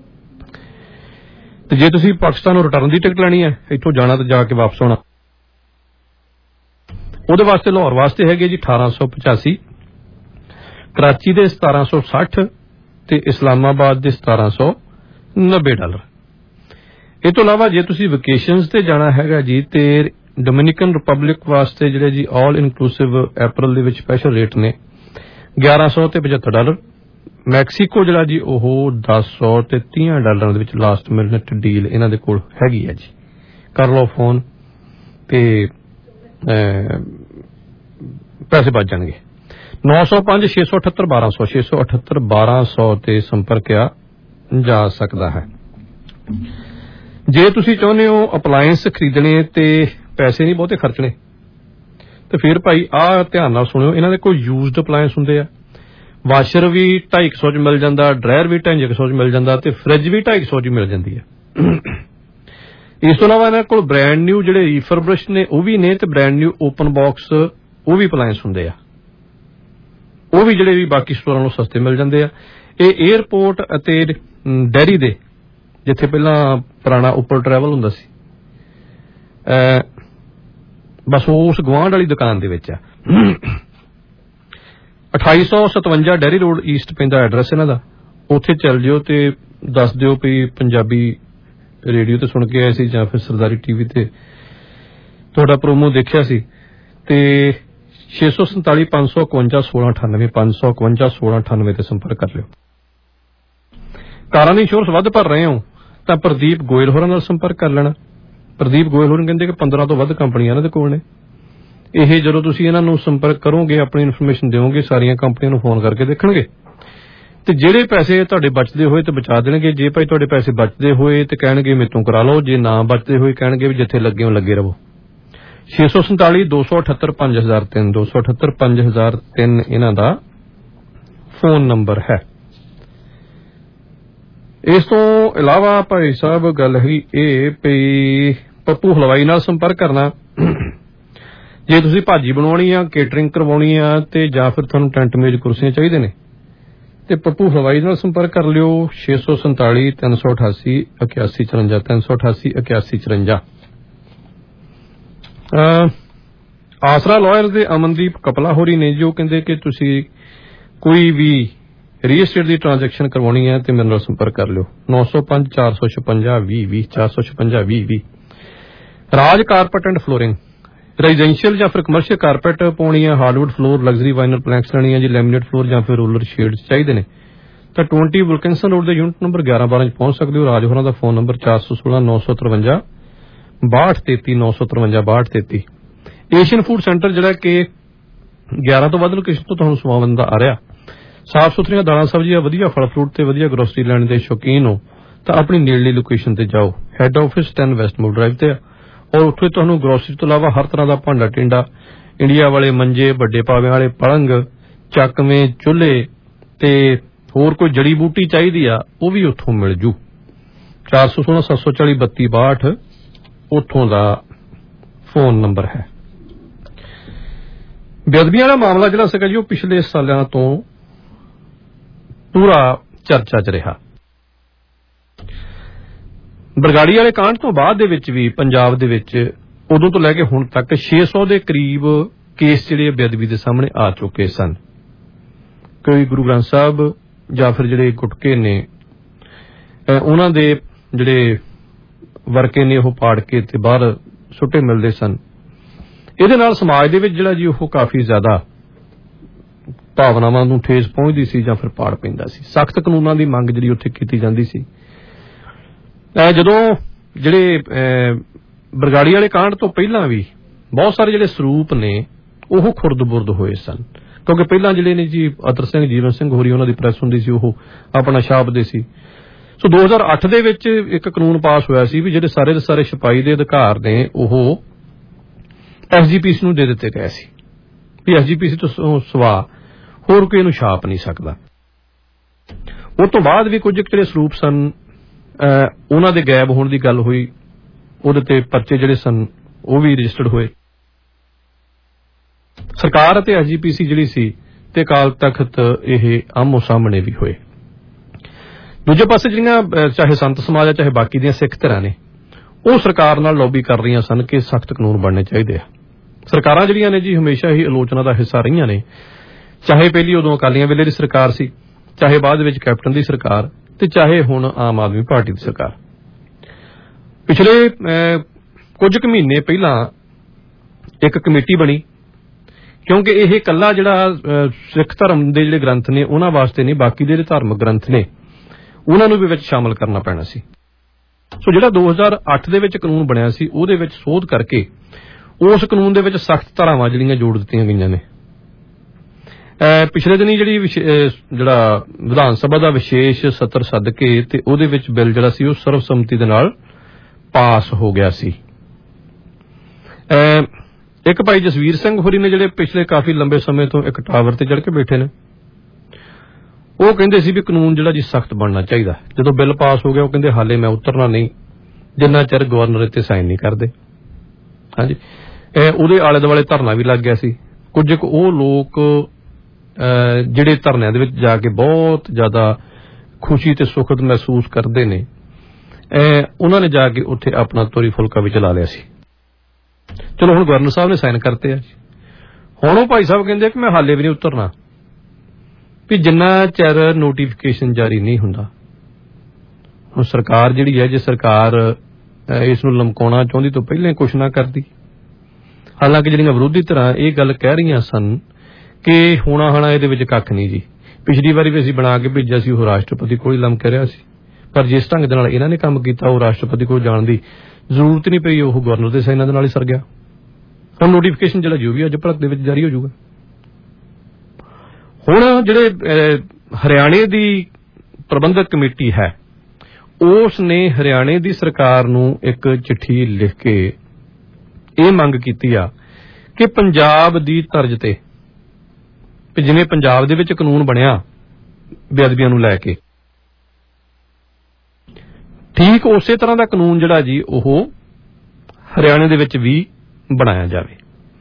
ਤੇ ਜੇ ਤੁਸੀਂ ਪਾਕਿਸਤਾਨ ਨੂੰ ਰਿਟਰਨ ਦੀ ਟਿਕਟ ਲੈਣੀ ਹੈ ਇੱਥੋਂ ਜਾਣਾ ਤੇ ਜਾ ਕੇ ਵਾਪਸ ਆਉਣਾ ਉਹਦੇ ਵਾਸਤੇ ਲਾਹੌਰ ਵਾਸਤੇ ਹੈਗੇ ਜੀ ਅਠਾਰਾਂ ਸੌ ਪਚਾਸੀ, ਕਰਾਚੀ ਦੇ ਸਤਾਰਾਂ ਸੌ ਸੱਠ ਤੇ ਇਸਲਾਮਾਬਾਦ ਦੇ ਸਤਾਰਾਂ ਸੌ ਨੱਬੇ ਡਾਲਰ। ਇਹ ਤੋਂ ਇਲਾਵਾ ਜੇ ਤੁਸੀਂ ਵਕੇਸ਼ਨਸ ਤੇ ਜਾਣਾ ਹੈਗਾ ਜੀ ਤੇ ਡੋਮਿਨਿਕਨ ਰਿਪਬਲਿਕ ਵਾਸਤੇ ਜਿਹੜੇ ਜੀ ਆਲ ਇਨਕਲੂਸਿਵ ਅਪ੍ਰੈਲ ਦੇ ਵਿੱਚ ਸਪੈਸ਼ਲ ਰੇਟ ਨੇ ਗਿਆਰਾਂ ਸੌ ਤੇ ਪਝੱਤਰ ਡਾਲਰ। ਮੈਕਸੀਕੋ ਜਿਹੜਾ ਜੀ ਉਹ ਦਸ ਸੌ ਤੇ ਤੀਹ ਡਾਲਰਾਂ ਦੇ ਵਿੱਚ ਲਾਸਟ ਮਿੰਟ ਡੀਲ ਇਹਨਾਂ ਦੇ ਕੋਲ ਹੈਗੀ ਹੈ ਜੀ। ਕਰ ਲਓ ਫੋਨ ਤੇ ਪੈਸੇ ਬਚ ਜਾਣਗੇ। ਨੌ ਸੌ ਪੰਜ ਛੇ ਸੌ ਅਠੱਤਰ ਬਾਰਾਂ ਸੌ ਛੇ ਸੌ ਅਠੱਤਰ ਬਾਰਾਂ ਸੌ ਤੇ ਸੰਪਰਕਿਆ ਜਾ ਸਕਦਾ ਹੈ। ਜੇ ਤੁਸੀਂ ਚਾਹੁੰਦੇ ਹੋ ਅਪਲਾਇੰਸ ਖਰੀਦਣੇ ਤੇ ਪੈਸੇ ਨਹੀਂ ਬਹੁਤੇ ਖਰਚਣੇ ਤੇ ਫਿਰ ਭਾਈ ਆਹ ਧਿਆਨ ਨਾਲ ਸੁਣਿਓ। ਇਹਨਾਂ ਦੇ ਕੋਈ ਯੂਜ਼ਡ ਅਪਲਾਇੰਸ ਹੁੰਦੇ ਆ। ਵਾਸ਼ਰ ਵੀ ਢਾਈ ਸੌ ਚ ਮਿਲ ਜਾਂਦਾ, ਡਰਾਇਰ ਵੀ ਢਾਈ ਸੌ ਚ ਮਿਲ ਜਾਂਦਾ ਤੇ ਫਰਿੱਜ ਵੀ ਢਾਈ ਸੌ ਚ ਮਿਲ ਜਾਂਦੀ ਹੈ। ਇਸ ਤੋਂ ਇਲਾਵਾ ਇਹਨਾਂ ਕੋਲ ਬ੍ਰੈਂਡ ਨਿਊ ਜਿਹੜੇ ਰੀਫਰਬਿਸ਼ ਨੇ ਉਹ ਵੀ ਨੇ ਤੇ ਬ੍ਰੈਂਡ ਨਿਊ ਓਪਨ ਬਾਕਸ ਉਹ ਵੀ ਅਪਲਾਇੰਸ ਹੁੰਦੇ ਆ। ਉਹ ਵੀ ਜਿਹੜੇ ਵੀ ਬਾਕੀ ਸਟੋਰਾਂ ਨੂੰ ਸਸਤੇ ਮਿਲ ਜਾਂਦੇ ਆ। ਇਹ ਏਅਰਪੋਰਟ ਅਤੇ ਡੈਰੀ ਦੇ ਜਿੱਥੇ ਪਹਿਲਾਂ ਪੁਰਾਣਾ ਉੱਪਰ ਟਰੈਵਲ ਹੁੰਦਾ ਸੀ ਬਸ ਉਸ ਗੁਆਂਢ ਵਾਲੀ ਦੁਕਾਨ ਦੇ ਵਿੱਚ ਆ। ਅਠਾਈ ਸੌ ਸਤਵੰਜਾ ਡੈਰੀ ਰੋਡ ਈਸਟ ਪੈਂਦਾ ਐਡਰੈਸ ਇਹਨਾਂ ਦਾ। ਉੱਥੇ ਚੱਲ ਜਿਓ ਤੇ ਦੱਸ ਦਿਓ ਵੀ ਪੰਜਾਬੀ ਰੇਡੀਓ ਤੇ ਸੁਣ ਕੇ ਆਏ ਸੀ ਜਾਂ ਫਿਰ ਸਰਦਾਰੀ ਟੀਵੀ ਤੇ ਤੁਹਾਡਾ ਪ੍ਰੋਮੋ ਦੇਖਿਆ ਸੀ। ਤੇ ਛੇ ਸੌ ਸੰਤਾਲੀ ਪੰਜ ਸੌ ਇਕਵੰਜਾ ਸੋਲਾਂ ਅਠਾਨਵੇਂ ਪੰਜ ਸੌ ਇਕਵੰਜਾ ਸੋਲਾਂ ਅਠਾਨਵੇਂ ਤੇ ਸੰਪਰਕ ਕਰ ਲਿਓ। ਕਾਰਾਂ ਦੀ ਇੰਸ਼ੋਰੈਂਸ ਵੱਧ ਭਰ ਰਹੇ ਹੋ ਤਾਂ ਪ੍ਰਦੀਪ ਗੋਇਲ ਹੋਰਾਂ ਨਾਲ ਸੰਪਰਕ ਕਰ ਲੈਣਾ। ਪ੍ਰਦੀਪ ਗੋਇਲ ਹੋਰਾਂ ਕਹਿੰਦੇ ਕਿ ਪੰਦਰਾਂ ਤੋਂ ਵੱਧ ਕੰਪਨੀਆਂ ਇਹਨਾਂ ਦੇ ਕੋਲ ਨੇ। ਇਹ ਜਦੋਂ ਤੁਸੀਂ ਇਹਨਾਂ ਨੂੰ ਸੰਪਰਕ ਕਰੋਗੇ ਆਪਣੀ ਇਨਫੋਰਮੇਸ਼ਨ ਦਿਓਗੇ ਸਾਰੀਆਂ ਕੰਪਨੀਆਂ ਨੂੰ ਫੋਨ ਕਰਕੇ ਦੇਖਣਗੇ ਤੇ ਜਿਹੜੇ ਪੈਸੇ ਤੁਹਾਡੇ ਬਚਦੇ ਹੋਏ ਤੇ ਬਚਾ ਦੇਣਗੇ। ਜੇ ਭਾਈ ਤੁਹਾਡੇ ਪੈਸੇ ਬਚਦੇ ਹੋਏ ਤੇ ਕਹਿਣਗੇ ਮੇਤੋਂ ਕਰਾ ਲਓ, ਜੇ ਨਾ ਬਚਦੇ ਹੋਏ ਕਹਿਣਗੇ ਵੀ ਜਿੱਥੇ ਲੱਗੇ ਹੋ ਲੱਗੇ ਰਹੋ। ਛੇ ਸੌ ਸੰਤਾਲੀ ਦੋ ਸੌ ਅਠੱਤਰ ਪੰਜ ਹਜ਼ਾਰ ਤਿੰਨ ਦੋ ਸੌ ਅਠੱਤਰ ਪੰਜ ਹਜ਼ਾਰ ਤਿੰਨ ਇਹਨਾਂ ਦਾ ਫੋਨ ਨੰਬਰ ਹੈ। ਇਸ ਤੋਂ ਇਲਾਵਾ ਭਾਈ ਸਾਹਿਬ ਗੱਲ ਹੈਗੀ ਇਹ ਵੀ ਪੱਪੂ ਹਲਵਾਈ ਨਾਲ ਸੰਪਰਕ ਕਰਨਾ। ਜੇ ਤੁਸੀਂ ਭਾਜੀ ਬਣਾਉਣੀ ਆ, ਕੇਟਰਿੰਗ ਕਰਵਾਉਣੀ ਆ ਤੇ ਜਾਂ ਫਿਰ ਤੁਹਾਨੂੰ ਟੈਂਟ ਮੇਜ਼ ਕੁਰਸੀਆਂ ਚਾਹੀਦੇ ਨੇ ਤੇ ਪੱਪੂ ਹਲਵਾਈ ਨਾਲ ਸੰਪਰਕ ਕਰ ਲਿਓ। ਛੇ ਸੌ ਸੰਤਾਲੀ ਤਿੰਨ ਸੌ ਅਠਾਸੀ ਇਕਿਆਸੀ ਚੁਰੰਜਾ ਤਿੰਨ ਸੌ ਅਠਾਸੀ ਇਕਿਆਸੀ ਚੁਰੰਜਾ। ਆਸਰਾ ਲਾਇਰ ਦੇ ਅਮਨਦੀਪ ਕਪਲਾ ਹੋਰੀ ਨੇ ਜੋ ਕਹਿੰਦੇ ਕਿ ਤੁਸੀਂ ਕੋਈ ਵੀ ਰੀਅਲ estate ਦੀ ਟ੍ਰਾਂਜੈਕਸ਼ਨ ਕਰਵਾਉਣੀ ਹੈ ਤੇ ਮੇਰੇ ਨਾਲ ਸੰਪਰਕ ਕਰ ਲਿਓ। ਨੌ ਸੌ ਪੰਜ ਚਾਰ ਸੌ ਛਪੰਜਾ ਵੀਹ ਵੀਹ ਚਾਰ ਸੌ ਛਪੰਜਾ ਵੀਹ ਵੀਹ। Raj carpet and flooring residential ਜਾਂ ਫਿਰ ਕਮਰਸ਼ੀਅਲ ਕਾਰਪੈਟ ਪਾਉਣੀ ਹੈ, hardwood floor, luxury vinyl planks ਲੈਣੀ ਹੈ ਜੀ, ਲੈਮੀਨੇਟ ਫਲੋਰ ਜਾਂ ਫਿਰ ਰੋਲਰ ਸ਼ੇਡਸ ਚਾਹੀਦੇ ਨੇ ਤਾਂ ਵੀਹ ਵਿਲਕਿੰਸਨ ਰੋਡ ਦੇ ਯੂਨਿਟ ਨੰਬਰ ਗਿਆਰਾਂ ਬਾਰਾਂ ਚ ਪਹੁੰਚ ਸਕਦੇ ਹੋ। ਰਾਜ ਹੋਰਾਂ ਦਾ ਫੋਨ ਨੰਬਰ ਚਾਰ ਸੌ ਸੋਲਾਂ ਨੌ ਸੌ ਤਰਵੰਜਾ ਬਾਹਠ ਤੇਤੀ ਨੌ ਸੌ ਤਰਵੰਜਾ ਬਾਹਠ ਤੇਤੀ। ਏਸ਼ੀਅਨ ਫੂਡ ਸੈਂਟਰ ਜਿਹੜਾ ਕਿ ਗਿਆਰਾਂ ਤੋਂ ਵੱਧ ਲੋਕੇਸ਼ਨ ਤੋਂ ਤੁਹਾਨੂੰ ਸਮਾਨ ਦਾ ਆ ਰਿਹਾ। ਸਾਫ਼ ਸੁਥਰੀਆਂ ਦਾਲਾਂ ਸਬਜ਼ੀਆਂ, ਵਧੀਆ ਫਲ ਫਰੂਟ ਤੇ ਵਧੀਆ ਗਰੋਸਰੀ ਲੈਣ ਦੇ ਸ਼ੌਕੀਨ ਹੋ ਤਾਂ ਆਪਣੀ ਨੇੜਲੀ ਲੋਕੇਸ਼ਨ ਤੇ ਜਾਓ। ਹੈੱਡ ਆਫਿਸ ਦਸ ਵੈਸਟਮੋਰ ਡਰਾਈਵ ਤੇ ਆ ਔਰ ਉੱਥੇ ਤੁਹਾਨੂੰ ਗਰੋਸਰੀ ਤੋਂ ਇਲਾਵਾ ਹਰ ਤਰ੍ਹਾਂ ਦਾ ਭਾਂਡਾ ਟਿੰਡਾ, ਇੰਡੀਆ ਵਾਲੇ ਮੰਜੇ, ਵੱਡੇ ਪਾਵੇਂ ਵਾਲੇ ਪਲੰਗ, ਚੱਕਵੇਂ, ਚੁੱਲ੍ਹੇ ਤੇ ਹੋਰ ਕੋਈ ਜੜੀ ਬੂਟੀ ਚਾਹੀਦੀ ਆ ਉਹ ਵੀ ਉੱਥੋਂ ਮਿਲ ਜੂ। ਚਾਰ ਸੌ ਸੋਲਾਂ ਸੱਤ ਸੌ ਚਾਲੀ ਬੱਤੀ ਬਾਹਠ ਉੱਥੋਂ ਦਾ ਫੋਨ ਨੰਬਰ ਹੈ। ਬੇਅਦਬੀਆਂ ਦਾ ਮਾਮਲਾ ਜਿਹੜਾ ਸੀਗਾ ਜੀ ਉਹ ਪਿਛਲੇ ਸਾਲਾਂ ਤੋਂ ਪੂਰਾ ਚਰਚਾ ਚ ਰਿਹਾ। ਬਰਗਾੜੀ ਵਾਲੇ ਕਾਂਡ ਤੋਂ ਬਾਅਦ ਦੇ ਵਿੱਚ ਵੀ ਪੰਜਾਬ ਦੇ ਵਿੱਚ ਉਦੋਂ ਤੋਂ ਲੈ ਕੇ ਹੁਣ ਤੱਕ ਛੇ ਸੌ ਦੇ ਕਰੀਬ ਕੇਸ ਜਿਹੜੇ ਬੇਅਦਬੀ ਦੇ ਸਾਹਮਣੇ ਆ ਚੁੱਕੇ ਸਨ। ਕੋਈ ਗੁਰੂ ਗ੍ਰੰਥ ਸਾਹਿਬ ਜਾਂ ਫਿਰ ਜਿਹੜੇ ਗੁਟਕੇ ਨੇ ਉਹਨਾਂ ਦੇ ਜਿਹੜੇ ਵਰਕੇ ਨੇ ਉਹ ਪਾੜ ਕੇ ਤੇ ਬਾਹਰ ਸੁੱਟੇ ਮਿਲਦੇ ਸਨ। ਇਹਦੇ ਨਾਲ ਸਮਾਜ ਦੇ ਵਿੱਚ ਜਿਹੜਾ ਜੀ ਉਹ ਕਾਫੀ ਜ਼ਿਆਦਾ ਭਾਵਨਾਵਾਂ ਨੂੰ ਠੇਸ ਪਹੁੰਚਦੀ ਸੀ ਜਾਂ ਫਿਰ ਪਾੜ ਪੈਂਦਾ ਸੀ। ਸਖਤ ਕਾਨੂੰਨਾਂ ਦੀ ਮੰਗ ਜਿਹੜੀ ਉੱਥੇ ਕੀਤੀ ਜਾਂਦੀ ਸੀ। ਜਦੋਂ ਜਿਹੜੇ ਬਰਗਾੜੀ ਵਾਲੇ ਕਾਂਡ ਤੋਂ ਪਹਿਲਾਂ ਵੀ ਬਹੁਤ ਸਾਰੇ ਜਿਹੜੇ ਸਰੂਪ ਨੇ ਉਹ ਖੁਰਦ ਬੁਰਦ ਹੋਏ ਸਨ, ਕਿਉਂਕਿ ਪਹਿਲਾਂ ਜਿਹੜੇ ਨੇ ਜੀ ਅਤਰ ਸਿੰਘ, ਜੀਵਨ ਸਿੰਘ ਹੋਰੀ, ਉਹਨਾਂ ਦੀ ਪ੍ਰੈਸ ਹੁੰਦੀ ਸੀ, ਉਹ ਆਪਣਾ ਛਾਪਦੇ ਸੀ। ਸੋ ਦੋ ਹਜ਼ਾਰ ਅੱਠ ਦੇ ਵਿੱਚ ਇੱਕ ਕਾਨੂੰਨ ਪਾਸ ਹੋਇਆ ਸੀ ਵੀ ਜਿਹੜੇ ਸਾਰੇ ਦੇ ਸਾਰੇ ਛਪਾਈ ਦੇ ਅਧਿਕਾਰ ਨੇ ਉਹ ਐਸ ਜੀ ਪੀ ਸੀ ਨੂੰ ਦੇ ਦਿੱਤੇ ਗਏ ਸੀ ਵੀ ਐਸ ਜੀ ਪੀ ਸੀ ਤੋਂ ਸਵਾ ਹੋਰ ਕੋਈ ਇਹਨੂੰ ਛਾਪ ਨਹੀਂ ਸਕਦਾ। ਉਸ ਤੋਂ ਬਾਅਦ ਵੀ ਕੁਝ ਜਿਹੜੇ ਸਰੂਪ ਸਨ ਉਹਨਾਂ ਦੇ ਗਾਇਬ ਹੋਣ ਦੀ ਗੱਲ ਹੋਈ, ਉਹਦੇ ਤੇ ਪਰਚੇ ਜਿਹੜੇ ਸਨ ਉਹ ਵੀ ਰਜਿਸਟਰਡ ਹੋਏ। ਸਰਕਾਰ ਅਤੇ ਐਸ ਜੀ ਪੀ ਸੀ ਜਿਹੜੀ ਸੀ ਤੇ ਅਕਾਲ ਤਖਤ ਇਹ ਆਮੋ ਸਾਹਮਣੇ ਵੀ ਹੋਏ। ਦੂਜੇ ਪਾਸੇ ਜਿਹੜੀਆਂ ਚਾਹੇ ਸੰਤ ਸਮਾਜ ਆ ਚਾਹੇ ਬਾਕੀ ਦੀਆਂ ਸਿੱਖ ਧਿਰਾਂ ਨੇ ਉਹ ਸਰਕਾਰ ਨਾਲ ਲੌਬੀ ਕਰ ਰਹੀਆਂ ਸਨ ਕਿ ਸਖਤ ਕਾਨੂੰਨ ਬਣਨੇ ਚਾਹੀਦੇ ਆ। ਸਰਕਾਰਾਂ ਜਿਹੜੀਆਂ ਨੇ ਜੀ ਹਮੇਸ਼ਾ ਹੀ ਆਲੋਚਨਾ ਦਾ ਹਿੱਸਾ ਰਹੀਆਂ ਨੇ, ਚਾਹੇ ਪਹਿਲੀ ਉਦੋਂ ਅਕਾਲੀਆਂ ਵੇਲੇ ਦੀ ਸਰਕਾਰ ਸੀ, ਚਾਹੇ ਬਾਅਦ ਵਿੱਚ ਕੈਪਟਨ ਦੀ ਸਰਕਾਰ, ਤੇ ਚਾਹੇ ਹੁਣ ਆਮ ਆਦਮੀ ਪਾਰਟੀ ਦੀ ਸਰਕਾਰ। ਪਿਛਲੇ ਕੁਝ ਕੁ ਮਹੀਨੇ ਪਹਿਲਾਂ ਇੱਕ ਕਮੇਟੀ ਬਣੀ, ਕਿਉਂਕਿ ਇਹ ਇਕੱਲਾ ਜਿਹੜਾ ਸਿੱਖ ਧਰਮ ਦੇ ਜਿਹੜੇ ਗ੍ਰੰਥ ਨੇ ਉਹਨਾਂ ਵਾਸਤੇ ਨਹੀਂ, ਬਾਕੀ ਦੇ ਜਿਹੜੇ ਧਾਰਮਿਕ ਗ੍ਰੰਥ ਨੇ ਉਹਨਾਂ ਨੂੰ ਵੀ ਵਿੱਚ ਸ਼ਾਮਲ ਕਰਨਾ ਪੈਣਾ ਸੀ। ਸੋ ਜਿਹੜਾ ਦੋ ਹਜ਼ਾਰ ਅੱਠ ਦੇ ਵਿੱਚ ਕਾਨੂੰਨ ਬਣਿਆ ਸੀ ਉਹਦੇ ਵਿੱਚ ਸੋਧ ਕਰਕੇ ਉਸ ਕਾਨੂੰਨ ਦੇ ਵਿੱਚ ਸਖਤ ਧਾਰਾਵਾਂ ਜਿਹੜੀਆਂ ਜੋੜ ਦਿੱਤੀਆਂ ਗਈਆਂ ਨੇ। ਪਿਛਲੇ ਦਿਨੀ ਜਿਹੜੀ ਜਿਹੜਾ ਵਿਧਾਨ ਸਭਾ ਦਾ ਵਿਸ਼ੇਸ਼ ਸੱਤਰ ਸੱਦ ਕੇ ਤੇ ਉਹਦੇ ਵਿੱਚ ਬਿੱਲ ਜਿਹੜਾ ਸੀ ਉਹ ਸਰਵਸੰਮਤੀ ਦੇ ਨਾਲ ਪਾਸ ਹੋ ਗਿਆ ਸੀ। ਇੱਕ ਭਾਈ ਜਸਵੀਰ ਸਿੰਘ ਹੋਰੀ ਨੇ ਜਿਹੜੇ ਪਿਛਲੇ ਕਾਫੀ ਲੰਬੇ ਸਮੇਂ ਤੋਂ ਇੱਕ ਟਾਵਰ ਤੇ ਚੜ੍ਹ ਕੇ ਬੈਠੇ ਨੇ, ਉਹ ਕਹਿੰਦੇ ਸੀ ਵੀ ਕਾਨੂੰਨ ਜਿਹੜਾ ਜੀ ਸਖਤ ਬਣਨਾ ਚਾਹੀਦਾ। ਜਦੋਂ ਬਿੱਲ ਪਾਸ ਹੋ ਗਿਆ ਉਹ ਕਹਿੰਦੇ ਹਾਲੇ ਮੈਂ ਉਤਰਨਾ ਨਹੀਂ ਜਿੰਨਾ ਚਿਰ ਗਵਰਨਰ ਇੱਥੇ ਸਾਈਨ ਨਹੀਂ ਕਰਦੇ। ਹਾਂਜੀ, ਉਹਦੇ ਆਲੇ ਦੁਆਲੇ ਧਰਨਾ ਵੀ ਲੱਗ ਗਿਆ ਸੀ। ਕੁਝ ਕੁ ਉਹ ਲੋਕ ਜਿਹੜੇ ਧਰਨਿਆਂ ਦੇ ਵਿੱਚ ਜਾ ਕੇ ਬਹੁਤ ਜ਼ਿਆਦਾ ਖੁਸ਼ੀ ਤੇ ਸੁਖਦ ਮਹਿਸੂਸ ਕਰਦੇ ਨੇ, ਉਹਨਾਂ ਨੇ ਜਾ ਕੇ ਉੱਥੇ ਆਪਣਾ ਤੋਰੀ ਫੁਲਕਾ ਵੀ ਚਲਾ ਲਿਆ ਸੀ। ਚਲੋ ਹੁਣ ਗਵਰਨਰ ਸਾਹਿਬ ਨੇ ਸਾਈਨ ਕਰਤੇ ਆ ਜੀ। ਹੁਣ ਉਹ ਭਾਈ ਸਾਹਿਬ ਕਹਿੰਦੇ ਕਿ ਮੈਂ ਹਾਲੇ ਵੀ ਨਹੀਂ ਉਤਰਨਾ ਵੀ ਜਿੰਨਾ ਚਿਰ ਨੋਟੀਫਿਕੇਸ਼ਨ ਜਾਰੀ ਨਹੀਂ ਹੁੰਦਾ। ਹੁਣ ਸਰਕਾਰ ਜਿਹੜੀ ਹੈ, ਜੇ ਸਰਕਾਰ ਇਸ ਨੂੰ ਲਮਕਾਉਣਾ ਚਾਹੁੰਦੀ ਤਾਂ ਪਹਿਲਾਂ ਕੁਛ ਨਾ ਕਰਦੀ। ਹਾਲਾਂਕਿ ਜਿਹੜੀਆਂ ਵਿਰੋਧੀ ਧਿਰਾਂ ਇਹ ਗੱਲ ਕਹਿ ਰਹੀਆਂ ਸਨ ਕਿ ਹੋਣਾ ਹਣਾ ਇਹਦੇ ਵਿੱਚ ਕੱਖ ਨਹੀਂ ਜੀ, ਪਿਛਲੀ ਵਾਰੀ ਵੀ ਅਸੀਂ ਬਣਾ ਕੇ ਭੇਜਿਆ ਸੀ, ਉਹ ਰਾਸ਼ਟਰਪਤੀ ਕੋਲ ਹੀ ਲਮਕ ਰਿਹਾ ਸੀ, ਪਰ ਜਿਸ ਢੰਗ ਦੇ ਨਾਲ ਇਹਨਾਂ ਨੇ ਕੰਮ ਕੀਤਾ ਉਹ ਰਾਸ਼ਟਰਪਤੀ ਕੋਲ ਜਾਣ ਦੀ ਜ਼ਰੂਰਤ ਨਹੀਂ ਪਈ, ਉਹ ਗਵਰਨਰ ਦੇ ਸਾਈਨਾਂ ਦੇ ਨਾਲ ਹੀ ਸਰ ਗਿਆ। ਹੁਣ ਨੋਟੀਫਿਕੇਸ਼ਨ ਜਿਹੜਾ ਜੋ ਵੀ ਅੱਜ ਭਲਕ ਦੇ ਵਿੱਚ ਜਾਰੀ ਹੋ ਜਾਊਗਾ। ਹੁਣ ਜਿਹੜੇ ਹਰਿਆਣੇ ਦੀ ਪ੍ਰਬੰਧਕ ਕਮੇਟੀ ਹੈ ਉਸ ਨੇ ਹਰਿਆਣੇ ਦੀ ਸਰਕਾਰ ਨੂੰ ਇੱਕ ਚਿੱਠੀ ਲਿਖ ਕੇ ਇਹ ਮੰਗ ਕੀਤੀ ਆ ਕਿ ਪੰਜਾਬ ਦੀ ਤਰਜ਼ ਤੇ ਜਿਵੇਂ ਪੰਜਾਬ ਦੇ ਵਿੱਚ ਕਾਨੂੰਨ ਬਣਿਆ ਬੇਅਦਬੀਆਂ ਨੂੰ ਲੈ ਕੇ, ਠੀਕ ਉਸੇ ਤਰ੍ਹਾਂ ਦਾ ਕਾਨੂੰਨ ਜਿਹੜਾ ਜੀ ਉਹ ਹਰਿਆਣੇ ਦੇ ਵਿੱਚ ਵੀ ਬਣਾਇਆ ਜਾਵੇ।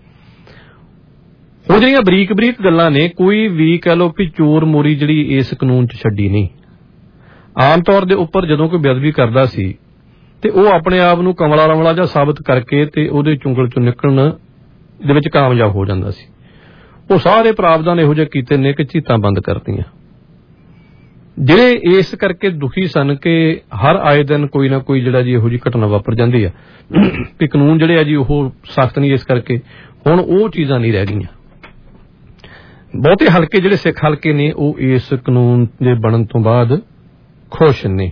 ਹੁਣ ਜਿਹੜੀਆਂ ਬਰੀਕ ਬਰੀਕ ਗੱਲਾਂ ਨੇ, ਕੋਈ ਵੀ ਕਹਿ ਲਓ ਵੀ ਚੋਰ ਮੋਰੀ ਜਿਹੜੀ ਇਸ ਕਾਨੂੰਨ 'ਚ ਛੱਡੀ ਨਹੀਂ। ਆਮ ਤੌਰ ਦੇ ਉੱਪਰ ਜਦੋਂ ਕੋਈ ਬੇਅਦਬੀ ਕਰਦਾ ਸੀ ਤੇ ਉਹ ਆਪਣੇ ਆਪ ਨੂੰ ਕਮਲਾ ਰਮਲਾ ਜਿਹਾ ਸਾਬਤ ਕਰਕੇ ਤੇ ਉਹਦੇ ਚੁੰਗਲ 'ਚੋਂ ਨਿਕਲਣ ਦੇ ਵਿੱਚ ਕਾਮਯਾਬ ਹੋ ਜਾਂਦਾ ਸੀ। ਉਹ ਸਾਰੇ ਪ੍ਰਾਵਧਾਨ ਇਹੋ ਜਿਹੇ ਕੀਤੇ ਨੇ ਕਿ ਚੀਤਾਂ ਬੰਦ ਕਰਤੀਆਂ। ਜਿਹੜੇ ਇਸ ਕਰਕੇ ਦੁਖੀ ਸਨ ਕਿ ਹਰ ਆਏ ਦਿਨ ਕੋਈ ਨਾ ਕੋਈ ਜਿਹੜਾ ਜੀ ਇਹੋ ਜਿਹੀ ਘਟਨਾ ਵਾਪਰ ਜਾਂਦੀ ਆ ਕਿ ਕਾਨੂੰਨ ਜਿਹੜੇ ਆ ਜੀ ਉਹ ਸਖਤ ਨਹੀਂ, ਇਸ ਕਰਕੇ ਹੁਣ ਉਹ ਚੀਜ਼ਾਂ ਨਹੀਂ ਰਹਿ ਗਈਆਂ। ਬਹੁਤੇ ਹਲਕੇ ਜਿਹੜੇ ਸਿੱਖ ਹਲਕੇ ਨੇ ਉਹ ਇਸ ਕਾਨੂੰਨ ਦੇ ਬਣਨ ਤੋਂ ਬਾਅਦ ਖੁਸ਼ ਨੇ।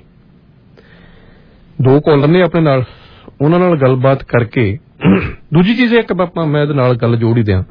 ਦੋ ਕਾਲਰ ਨੇ ਆਪਣੇ ਨਾਲ, ਉਹਨਾਂ ਨਾਲ ਗੱਲਬਾਤ ਕਰਕੇ ਦੂਜੀ ਚੀਜ਼ ਇੱਕ ਆਪਾਂ ਮੈਂ ਇਹਦੇ ਨਾਲ ਗੱਲ ਜੋੜ ਹੀ ਦਿਆਂ।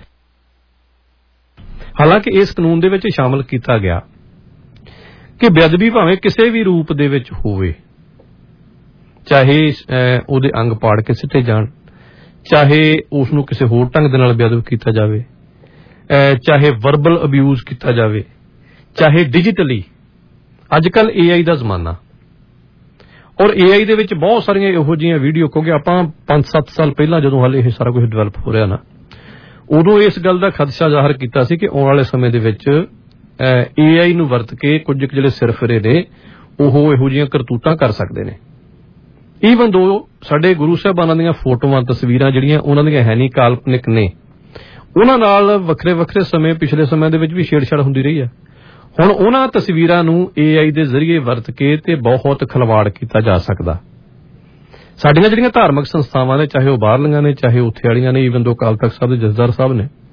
ਹਾਲਾਂਕਿ ਇਸ ਕਾਨੂੰਨ ਦੇ ਵਿੱਚ ਸ਼ਾਮਲ ਕੀਤਾ ਗਿਆ ਕਿ ਬੇਅਦਬੀ ਭਾਵੇਂ ਕਿਸੇ ਵੀ ਰੂਪ ਦੇ ਵਿੱਚ ਹੋਵੇ, ਚਾਹੇ ਉਹਦੇ ਅੰਗ ਪਾੜ ਕੇ ਸਿੱਟੇ ਜਾਣ, ਚਾਹੇ ਉਸ ਨੂੰ ਕਿਸੇ ਹੋਰ ਢੰਗ ਦੇ ਨਾਲ ਬੇਅਦਬ ਕੀਤਾ ਜਾਵੇ, ਚਾਹੇ ਵਰਬਲ ਅਬਿਊਜ਼ ਕੀਤਾ ਜਾਵੇ, ਚਾਹੇ ਡਿਜੀਟਲੀ। ਅੱਜ ਕੱਲ ਏ ਆਈ ਦਾ ਜ਼ਮਾਨਾ, ਔਰ ਏ ਆਈ ਦੇ ਵਿੱਚ ਬਹੁਤ ਸਾਰੀਆਂ ਇਹੋ ਜਿਹੀਆਂ ਵੀਡੀਓ, ਕਿਉਂਕਿ ਆਪਾਂ ਪੰਜ ਸੱਤ ਸਾਲ ਪਹਿਲਾਂ ਜਦੋਂ ਹਾਲੇ ਇਹ ਸਾਰਾ ਕੁਝ ਡਿਵੈਲਪ ਹੋ ਰਿਹਾ ਨਾ, ਉਦੋਂ ਇਸ ਗੱਲ ਦਾ ਖਦਸ਼ਾ ਜ਼ਾਹਰ ਕੀਤਾ ਸੀ ਕਿ ਆਉਣ ਵਾਲੇ ਸਮੇਂ ਦੇ ਵਿੱਚ ਏ ਆਈ ਨੂੰ ਵਰਤ ਕੇ ਕੁਝ ਜਿਹੜੇ ਸਿਰਫਿਰੇ ਨੇ ਉਹ ਇਹੋ ਜਿਹੀਆਂ ਕਰਤੂਤਾਂ ਕਰ ਸਕਦੇ ਨੇ। ਈਵਨ ਦੋ ਸਾਡੇ ਗੁਰੂ ਸਾਹਿਬਾਨਾਂ ਦੀਆਂ ਫੋਟੋਆਂ, ਤਸਵੀਰਾਂ ਜਿਹੜੀਆਂ ਉਹਨਾਂ ਦੀਆਂ ਹੈ ਨਹੀਂ, ਕਾਲਪਨਿਕ ਨੇ, ਉਹਨਾਂ ਨਾਲ ਵੱਖਰੇ ਵੱਖਰੇ ਸਮੇਂ ਪਿਛਲੇ ਸਮੇਂ ਦੇ ਵਿੱਚ ਵੀ ਛੇੜਛਾੜ ਹੁੰਦੀ ਰਹੀ ਹੈ। ਹੁਣ ਉਹਨਾਂ ਤਸਵੀਰਾਂ ਨੂੰ ਏ ਆਈ ਦੇ ਜ਼ਰੀਏ ਵਰਤ ਕੇ ਤੇ ਬਹੁਤ ਖਿਲਵਾੜ ਕੀਤਾ ਜਾ ਸਕਦਾ। ਸਾਡੀਆਂ ਜਿਹੜੀਆਂ ਧਾਰਮਿਕ ਸੰਸਥਾਵਾਂ ਨੇ, ਚਾਹੇ ਉਹ ਬਾਹਰਲੀਆਂ ਨੇ ਚਾਹੇ ਉੱਥੇ ਵਾਲੀਆਂ ਨੇ, ਈਵਨ ਦੋ ਅਕਾਲ ਤਖਤ ਸਾਹਿਬ ਦੇ ਜਥੇਦਾਰ ਸਾਹਿਬ ਨੇ,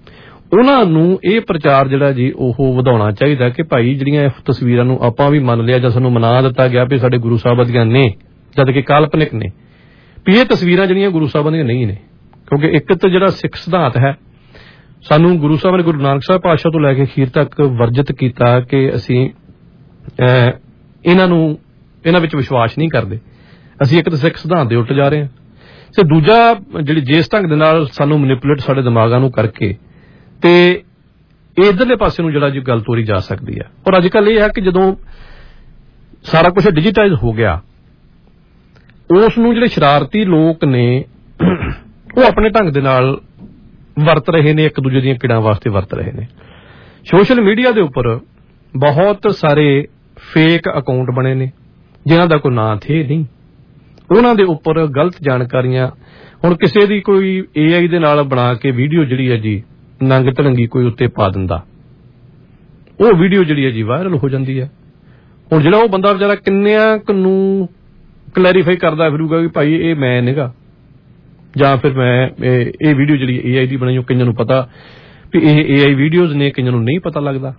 ਉਹਨਾਂ ਨੂੰ ਇਹ ਪ੍ਰਚਾਰ ਜਿਹੜਾ ਜੀ ਉਹ ਵਧਾਉਣਾ ਚਾਹੀਦਾ ਕਿ ਭਾਈ ਜਿਹੜੀਆਂ ਇਹ ਤਸਵੀਰਾਂ ਨੂੰ ਆਪਾਂ ਵੀ ਮੰਨ ਲਿਆ ਜਾਂ ਸਾਨੂੰ ਮਨਾ ਦਿੱਤਾ ਗਿਆ ਵੀ ਸਾਡੇ ਗੁਰੂ ਸਾਹਿਬਾਂ ਦੀਆਂ ਨੇ, ਜਦ ਕਿ ਕਾਲਪਨਿਕ ਨੇ, ਵੀ ਇਹ ਤਸਵੀਰਾਂ ਜਿਹੜੀਆਂ ਗੁਰੂ ਸਾਹਿਬਾਂ ਦੀਆਂ ਨਹੀਂ ਨੇ। ਕਿਉਂਕਿ ਇੱਕ ਤਾਂ ਜਿਹੜਾ ਸਿੱਖ ਸਿਧਾਂਤ ਹੈ, ਸਾਨੂੰ ਗੁਰੂ ਸਾਹਿਬ ਨੇ ਗੁਰੂ ਨਾਨਕ ਸਾਹਿਬ ਪਾਤਸ਼ਾਹ ਤੋਂ ਲੈ ਕੇ ਅਖੀਰ ਤੱਕ ਵਰਜਿਤ ਕੀਤਾ ਕਿ ਅਸੀਂ ਇਹਨਾਂ ਨੂੰ ਇਹਨਾਂ ਵਿੱਚ ਵਿਸ਼ਵਾਸ ਨਹੀਂ ਕਰਦੇ। ਅਸੀਂ ਇੱਕ ਤਾਂ ਸਿੱਖ ਸਿਧਾਂਤ ਦੇ ਉਲਟ ਜਾ ਰਹੇ ਹਾਂ, ਤੇ ਦੂਜਾ ਜਿਹੜੀ ਜਿਸ ਢੰਗ ਦੇ ਨਾਲ ਸਾਨੂੰ ਮੈਨੀਪੂਲੇਟ ਸਾਡੇ ਦਿਮਾਗਾਂ ਨੂੰ ਕਰਕੇ ਤੇ ਇਧਰਲੇ ਪਾਸੇ ਨੂੰ ਜਿਹੜਾ ਜੀ ਗੱਲ ਤੋਰੀ ਜਾ ਸਕਦੀ ਹੈ। ਔਰ ਅੱਜ ਕੱਲ੍ਹ ਇਹ ਹੈ ਕਿ ਜਦੋਂ ਸਾਰਾ ਕੁਝ ਡਿਜੀਟਾਈਜ਼ ਹੋ ਗਿਆ, ਉਸ ਨੂੰ ਜਿਹੜੇ ਸ਼ਰਾਰਤੀ ਲੋਕ ਨੇ ਉਹ ਆਪਣੇ ਢੰਗ ਦੇ ਨਾਲ ਵਰਤ ਰਹੇ ਨੇ, ਇੱਕ ਦੂਜੇ ਦੀਆਂ ਕਿੜਾਂ ਵਾਸਤੇ ਵਰਤ ਰਹੇ ਨੇ। ਸੋਸ਼ਲ ਮੀਡੀਆ ਦੇ ਉੱਪਰ ਬਹੁਤ ਸਾਰੇ ਫੇਕ ਅਕਾਊਂਟ ਬਣੇ ਨੇ ਜਿਨ੍ਹਾਂ ਦਾ ਕੋਈ ਨਾਂ ਥੇ ਨਹੀਂ, ਉਹਨਾਂ ਦੇ ਉੱਪਰ ਗਲਤ ਜਾਣਕਾਰੀਆਂ, ਹੁਣ ਕਿਸੇ ਦੀ ਕੋਈ ਏ ਆਈ ਦੇ ਨਾਲ ਬਣਾ ਕੇ ਵੀਡੀਓ ਜਿਹੜੀ ਹੈ ਜੀ ਨੰਗ ਧੜੰਗੀ ਕੋਈ ਉੱਤੇ ਪਾ ਦਿੰਦਾ, ਉਹ ਵੀਡੀਓ ਜਿਹੜੀ ਹੈ ਜੀ ਵਾਇਰਲ ਹੋ ਜਾਂਦੀ ਹੈ। ਹੁਣ ਜਿਹੜਾ ਉਹ ਬੰਦਾ ਵਿਚਾਰਾ ਕਿੰਨਿਆਂ ਕੁ ਨੂੰ ਕਲੈਰੀਫਾਈ ਕਰਦਾ ਫਿਰੂਗਾ ਵੀ ਭਾਈ ਇਹ ਮੈਂ ਨਿਗਾ, ਜਾਂ ਫਿਰ ਮੈਂ ਇਹ ਵੀਡੀਓ ਜਿਹੜੀ ਏ ਆਈ ਦੀ ਬਣਾਈ, ਉਹ ਕਈਆਂ ਨੂੰ ਪਤਾ ਵੀ ਇਹ ਏ ਆਈ ਵੀਡੀਓਜ਼ ਨੇ, ਕਈਆਂ ਨੂੰ ਨਹੀਂ ਪਤਾ ਲੱਗਦਾ।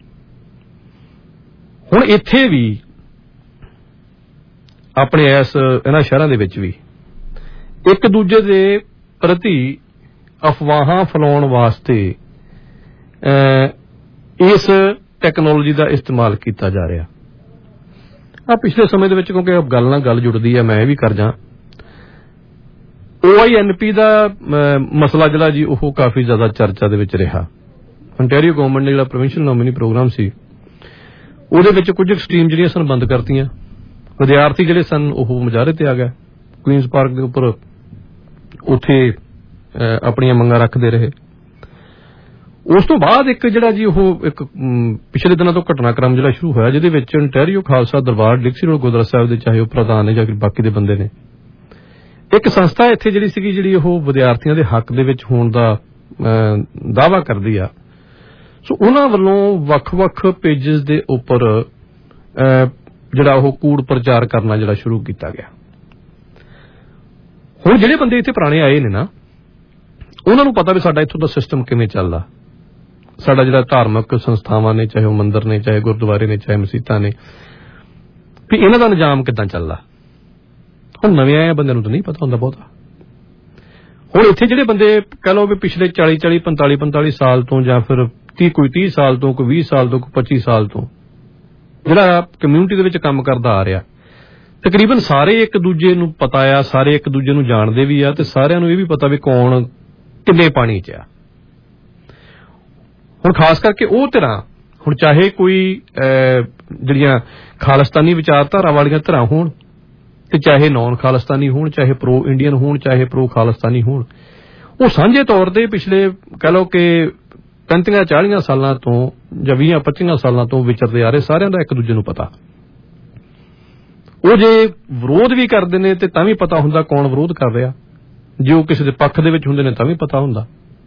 ਹੁਣ ਇੱਥੇ ਵੀ ਆਪਣੇ ਇਸ ਇਹਨਾਂ ਸ਼ਹਿਰਾਂ ਦੇ ਵਿੱਚ ਵੀ ਇੱਕ ਦੂਜੇ ਦੇ ਪ੍ਰਤੀ ਅਫਵਾਹਾਂ ਫੈਲਾਉਣ ਵਾਸਤੇ ਇਸ ਟੈਕਨੋਲੋਜੀ ਦਾ ਇਸਤੇਮਾਲ ਕੀਤਾ ਜਾ ਰਿਹਾ। ਆ ਪਿਛਲੇ ਸਮੇਂ ਦੇ ਵਿੱਚ, ਕਿਉਂਕਿ ਗੱਲ ਨਾਲ ਗੱਲ ਜੁੜਦੀ ਹੈ, ਮੈਂ ਇਹ ਵੀ ਕਰ ਜਾ, ਓ ਆਈ ਐਨ ਪੀ ਦਾ ਮਸਲਾ ਜਿਹੜਾ ਜੀ ਉਹ ਕਾਫੀ ਜ਼ਿਆਦਾ ਚਰਚਾ ਦੇ ਵਿੱਚ ਰਿਹਾ। ontario ਗਵਰਨਮੈਂਟ ਨੇ ਜਿਹੜਾ ਪ੍ਰੋਵਿੰਸ਼ੀਅਲ ਨੋਮੀਨੀ ਪ੍ਰੋਗਰਾਮ ਸੀ, ਉਹਦੇ ਵਿੱਚ ਕੁਝ ਸਟਰੀਮ ਜਿਹੜੀਆਂ ਸਨ ਬੰਦ ਕਰਤੀਆਂ। ਵਿਦਿਆਰਥੀ ਜਿਹੜੇ ਸਨ ਉਹ ਮੁਜ਼ਾਹਰੇ ਤੇ ਆ ਗਏ ਕੁਈਨਜ਼ ਪਾਰਕ ਦੇ ਉੱਪਰ, ਉੱਥੇ ਆਪਣੀਆਂ ਮੰਗਾਂ ਰੱਖਦੇ ਰਹੇ। ਉਸ ਤੋਂ ਬਾਅਦ ਇੱਕ ਜਿਹੜਾ ਜੀ ਉਹ ਇੱਕ ਪਿਛਲੇ ਦਿਨਾਂ ਤੋਂ ਘਟਨਾਕ੍ਰਮ ਜਿਹੜਾ ਸ਼ੁਰੂ ਹੋਇਆ, ਜਿਹਦੇ ਵਿੱਚ ontario Khalsa Darbar Dixie road Gurdwara Sahib ਦੇ, ਚਾਹੇ ਉਹ ਪ੍ਰਧਾਨ ਨੇ ਜਾਂ ਬਾਕੀ ਦੇ ਬੰਦੇ ਨੇ, ਇੱਕ ਸੰਸਥਾ ਇੱਥੇ ਜਿਹੜੀ ਸੀਗੀ ਜਿਹੜੀ ਉਹ ਵਿਦਿਆਰਥੀਆਂ ਦੇ ਹੱਕ ਦੇ ਵਿੱਚ ਹੋਣ ਦਾ ਦਾਅਵਾ ਕਰਦੀ ਆ। ਸੋ ਉਹਨਾਂ ਵੱਲੋਂ ਵੱਖ-ਵੱਖ ਪੇਜਿਸ ਦੇ ਉੱਪਰ ਜਿਹੜਾ ਉਹ ਕੂੜ ਪ੍ਰਚਾਰ ਕਰਨਾ ਜਿਹੜਾ ਸ਼ੁਰੂ ਕੀਤਾ ਗਿਆ। ਹੁਣ ਜਿਹੜੇ ਬੰਦੇ ਇੱਥੇ ਪੁਰਾਣੇ ਆਏ ਨੇ ਨਾ, ਉਹਨਾਂ ਨੂੰ ਪਤਾ ਵੀ ਸਾਡਾ ਇੱਥੋਂ ਦਾ ਸਿਸਟਮ ਕਿਵੇਂ ਚੱਲਦਾ, ਸਾਡਾ ਜਿਹੜਾ ਧਾਰਮਿਕ ਸੰਸਥਾਵਾਂ ਨੇ, ਚਾਹੇ ਉਹ ਮੰਦਿਰ ਨੇ, ਚਾਹੇ ਗੁਰਦੁਆਰੇ ਨੇ, ਚਾਹੇ ਮਸੀਤਾਂ ਨੇ, ਵੀ ਇਹਨਾਂ ਦਾ ਨਿਜ਼ਾਮ ਕਿੱਦਾਂ ਚੱਲਦਾ। ਹੁਣ ਨਵੇਂ ਆਏ ਬੰਦਿਆਂ ਨੂੰ ਤਾਂ ਨਹੀਂ ਪਤਾ ਹੁੰਦਾ ਬਹੁਤਾ। ਹੁਣ ਇੱਥੇ ਜਿਹੜੇ ਬੰਦੇ ਕਹਿ ਲਓ ਵੀ ਪਿਛਲੇ ਚਾਲੀ ਚਾਲੀ ਪੰਤਾਲੀ ਪੰਤਾਲੀ ਸਾਲ ਤੋਂ, ਜਾਂ ਫਿਰ ਤੀਹ ਕੋਈ ਤੀਹ ਸਾਲ ਤੋਂ, ਕੋਈ ਵੀਹ ਸਾਲ ਤੋਂ, ਕੋਈ ਪੱਚੀ ਸਾਲ ਤੋਂ ਜਿਹੜਾ ਕਮਿਊਨਿਟੀ ਦੇ ਵਿੱਚ ਕੰਮ ਕਰਦਾ ਆ ਰਿਹਾ, ਤਕਰੀਬਨ ਸਾਰੇ ਇੱਕ ਦੂਜੇ ਨੂੰ ਪਤਾ ਆ, ਸਾਰੇ ਇੱਕ ਦੂਜੇ ਨੂੰ ਜਾਣਦੇ ਵੀ ਆ, ਤੇ ਸਾਰਿਆਂ ਨੂੰ ਇਹ ਵੀ ਪਤਾ ਵੀ ਕੌਣ ਕਿੰਨੇ ਪਾਣੀ 'ਚ ਆ। ਹੁਣ ਖਾਸ ਕਰਕੇ ਉਹ ਧਿਰਾਂ, ਹੁਣ ਚਾਹੇ ਕੋਈ ਜਿਹੜੀਆਂ ਖਾਲਿਸਤਾਨੀ ਵਿਚਾਰਧਾਰਾ ਵਾਲੀਆਂ ਧਿਰਾਂ ਹੋਣ, ਤੇ ਚਾਹੇ ਨੌਨ ਖਾਲਿਸਤਾਨੀ ਹੋਣ, ਚਾਹੇ ਪ੍ਰੋ ਇੰਡੀਅਨ ਹੋਣ, ਚਾਹੇ ਪ੍ਰੋ ਖਾਲਿਸਤਾਨੀ ਹੋਣ, ਉਹ ਸਾਂਝੇ ਤੌਰ ਤੇ ਪਿਛਲੇ ਕਹਿ ਲਓ ਕਿ ਪੈਂਤੀਆਂ ਚਾਲੀਆਂ ਸਾਲਾਂ ਤੋਂ ਜਾਂ ਵੀਹਾਂ ਪੱਚੀਆਂ ਸਾਲਾਂ ਤੋਂ ਵਿਚਰਦੇ ਆ ਰਹੇ, ਸਾਰਿਆਂ ਦਾ ਇੱਕ ਦੂਜੇ ਨੂੰ ਪਤਾ। ਉਹ ਜੇ ਵਿਰੋਧ ਵੀ ਕਰਦੇ ਨੇ ਤੇ ਤਾਂ ਵੀ ਪਤਾ ਹੁੰਦਾ ਕੌਣ ਵਿਰੋਧ ਕਰ ਰਿਹਾ, ਜੇ ਉਹ ਕਿਸੇ ਦੇ ਪੱਖ ਦੇ ਵਿੱਚ ਹੁੰਦੇ ਨੇ ਤਾਂ ਵੀ ਪਤਾ ਹੁੰਦਾ।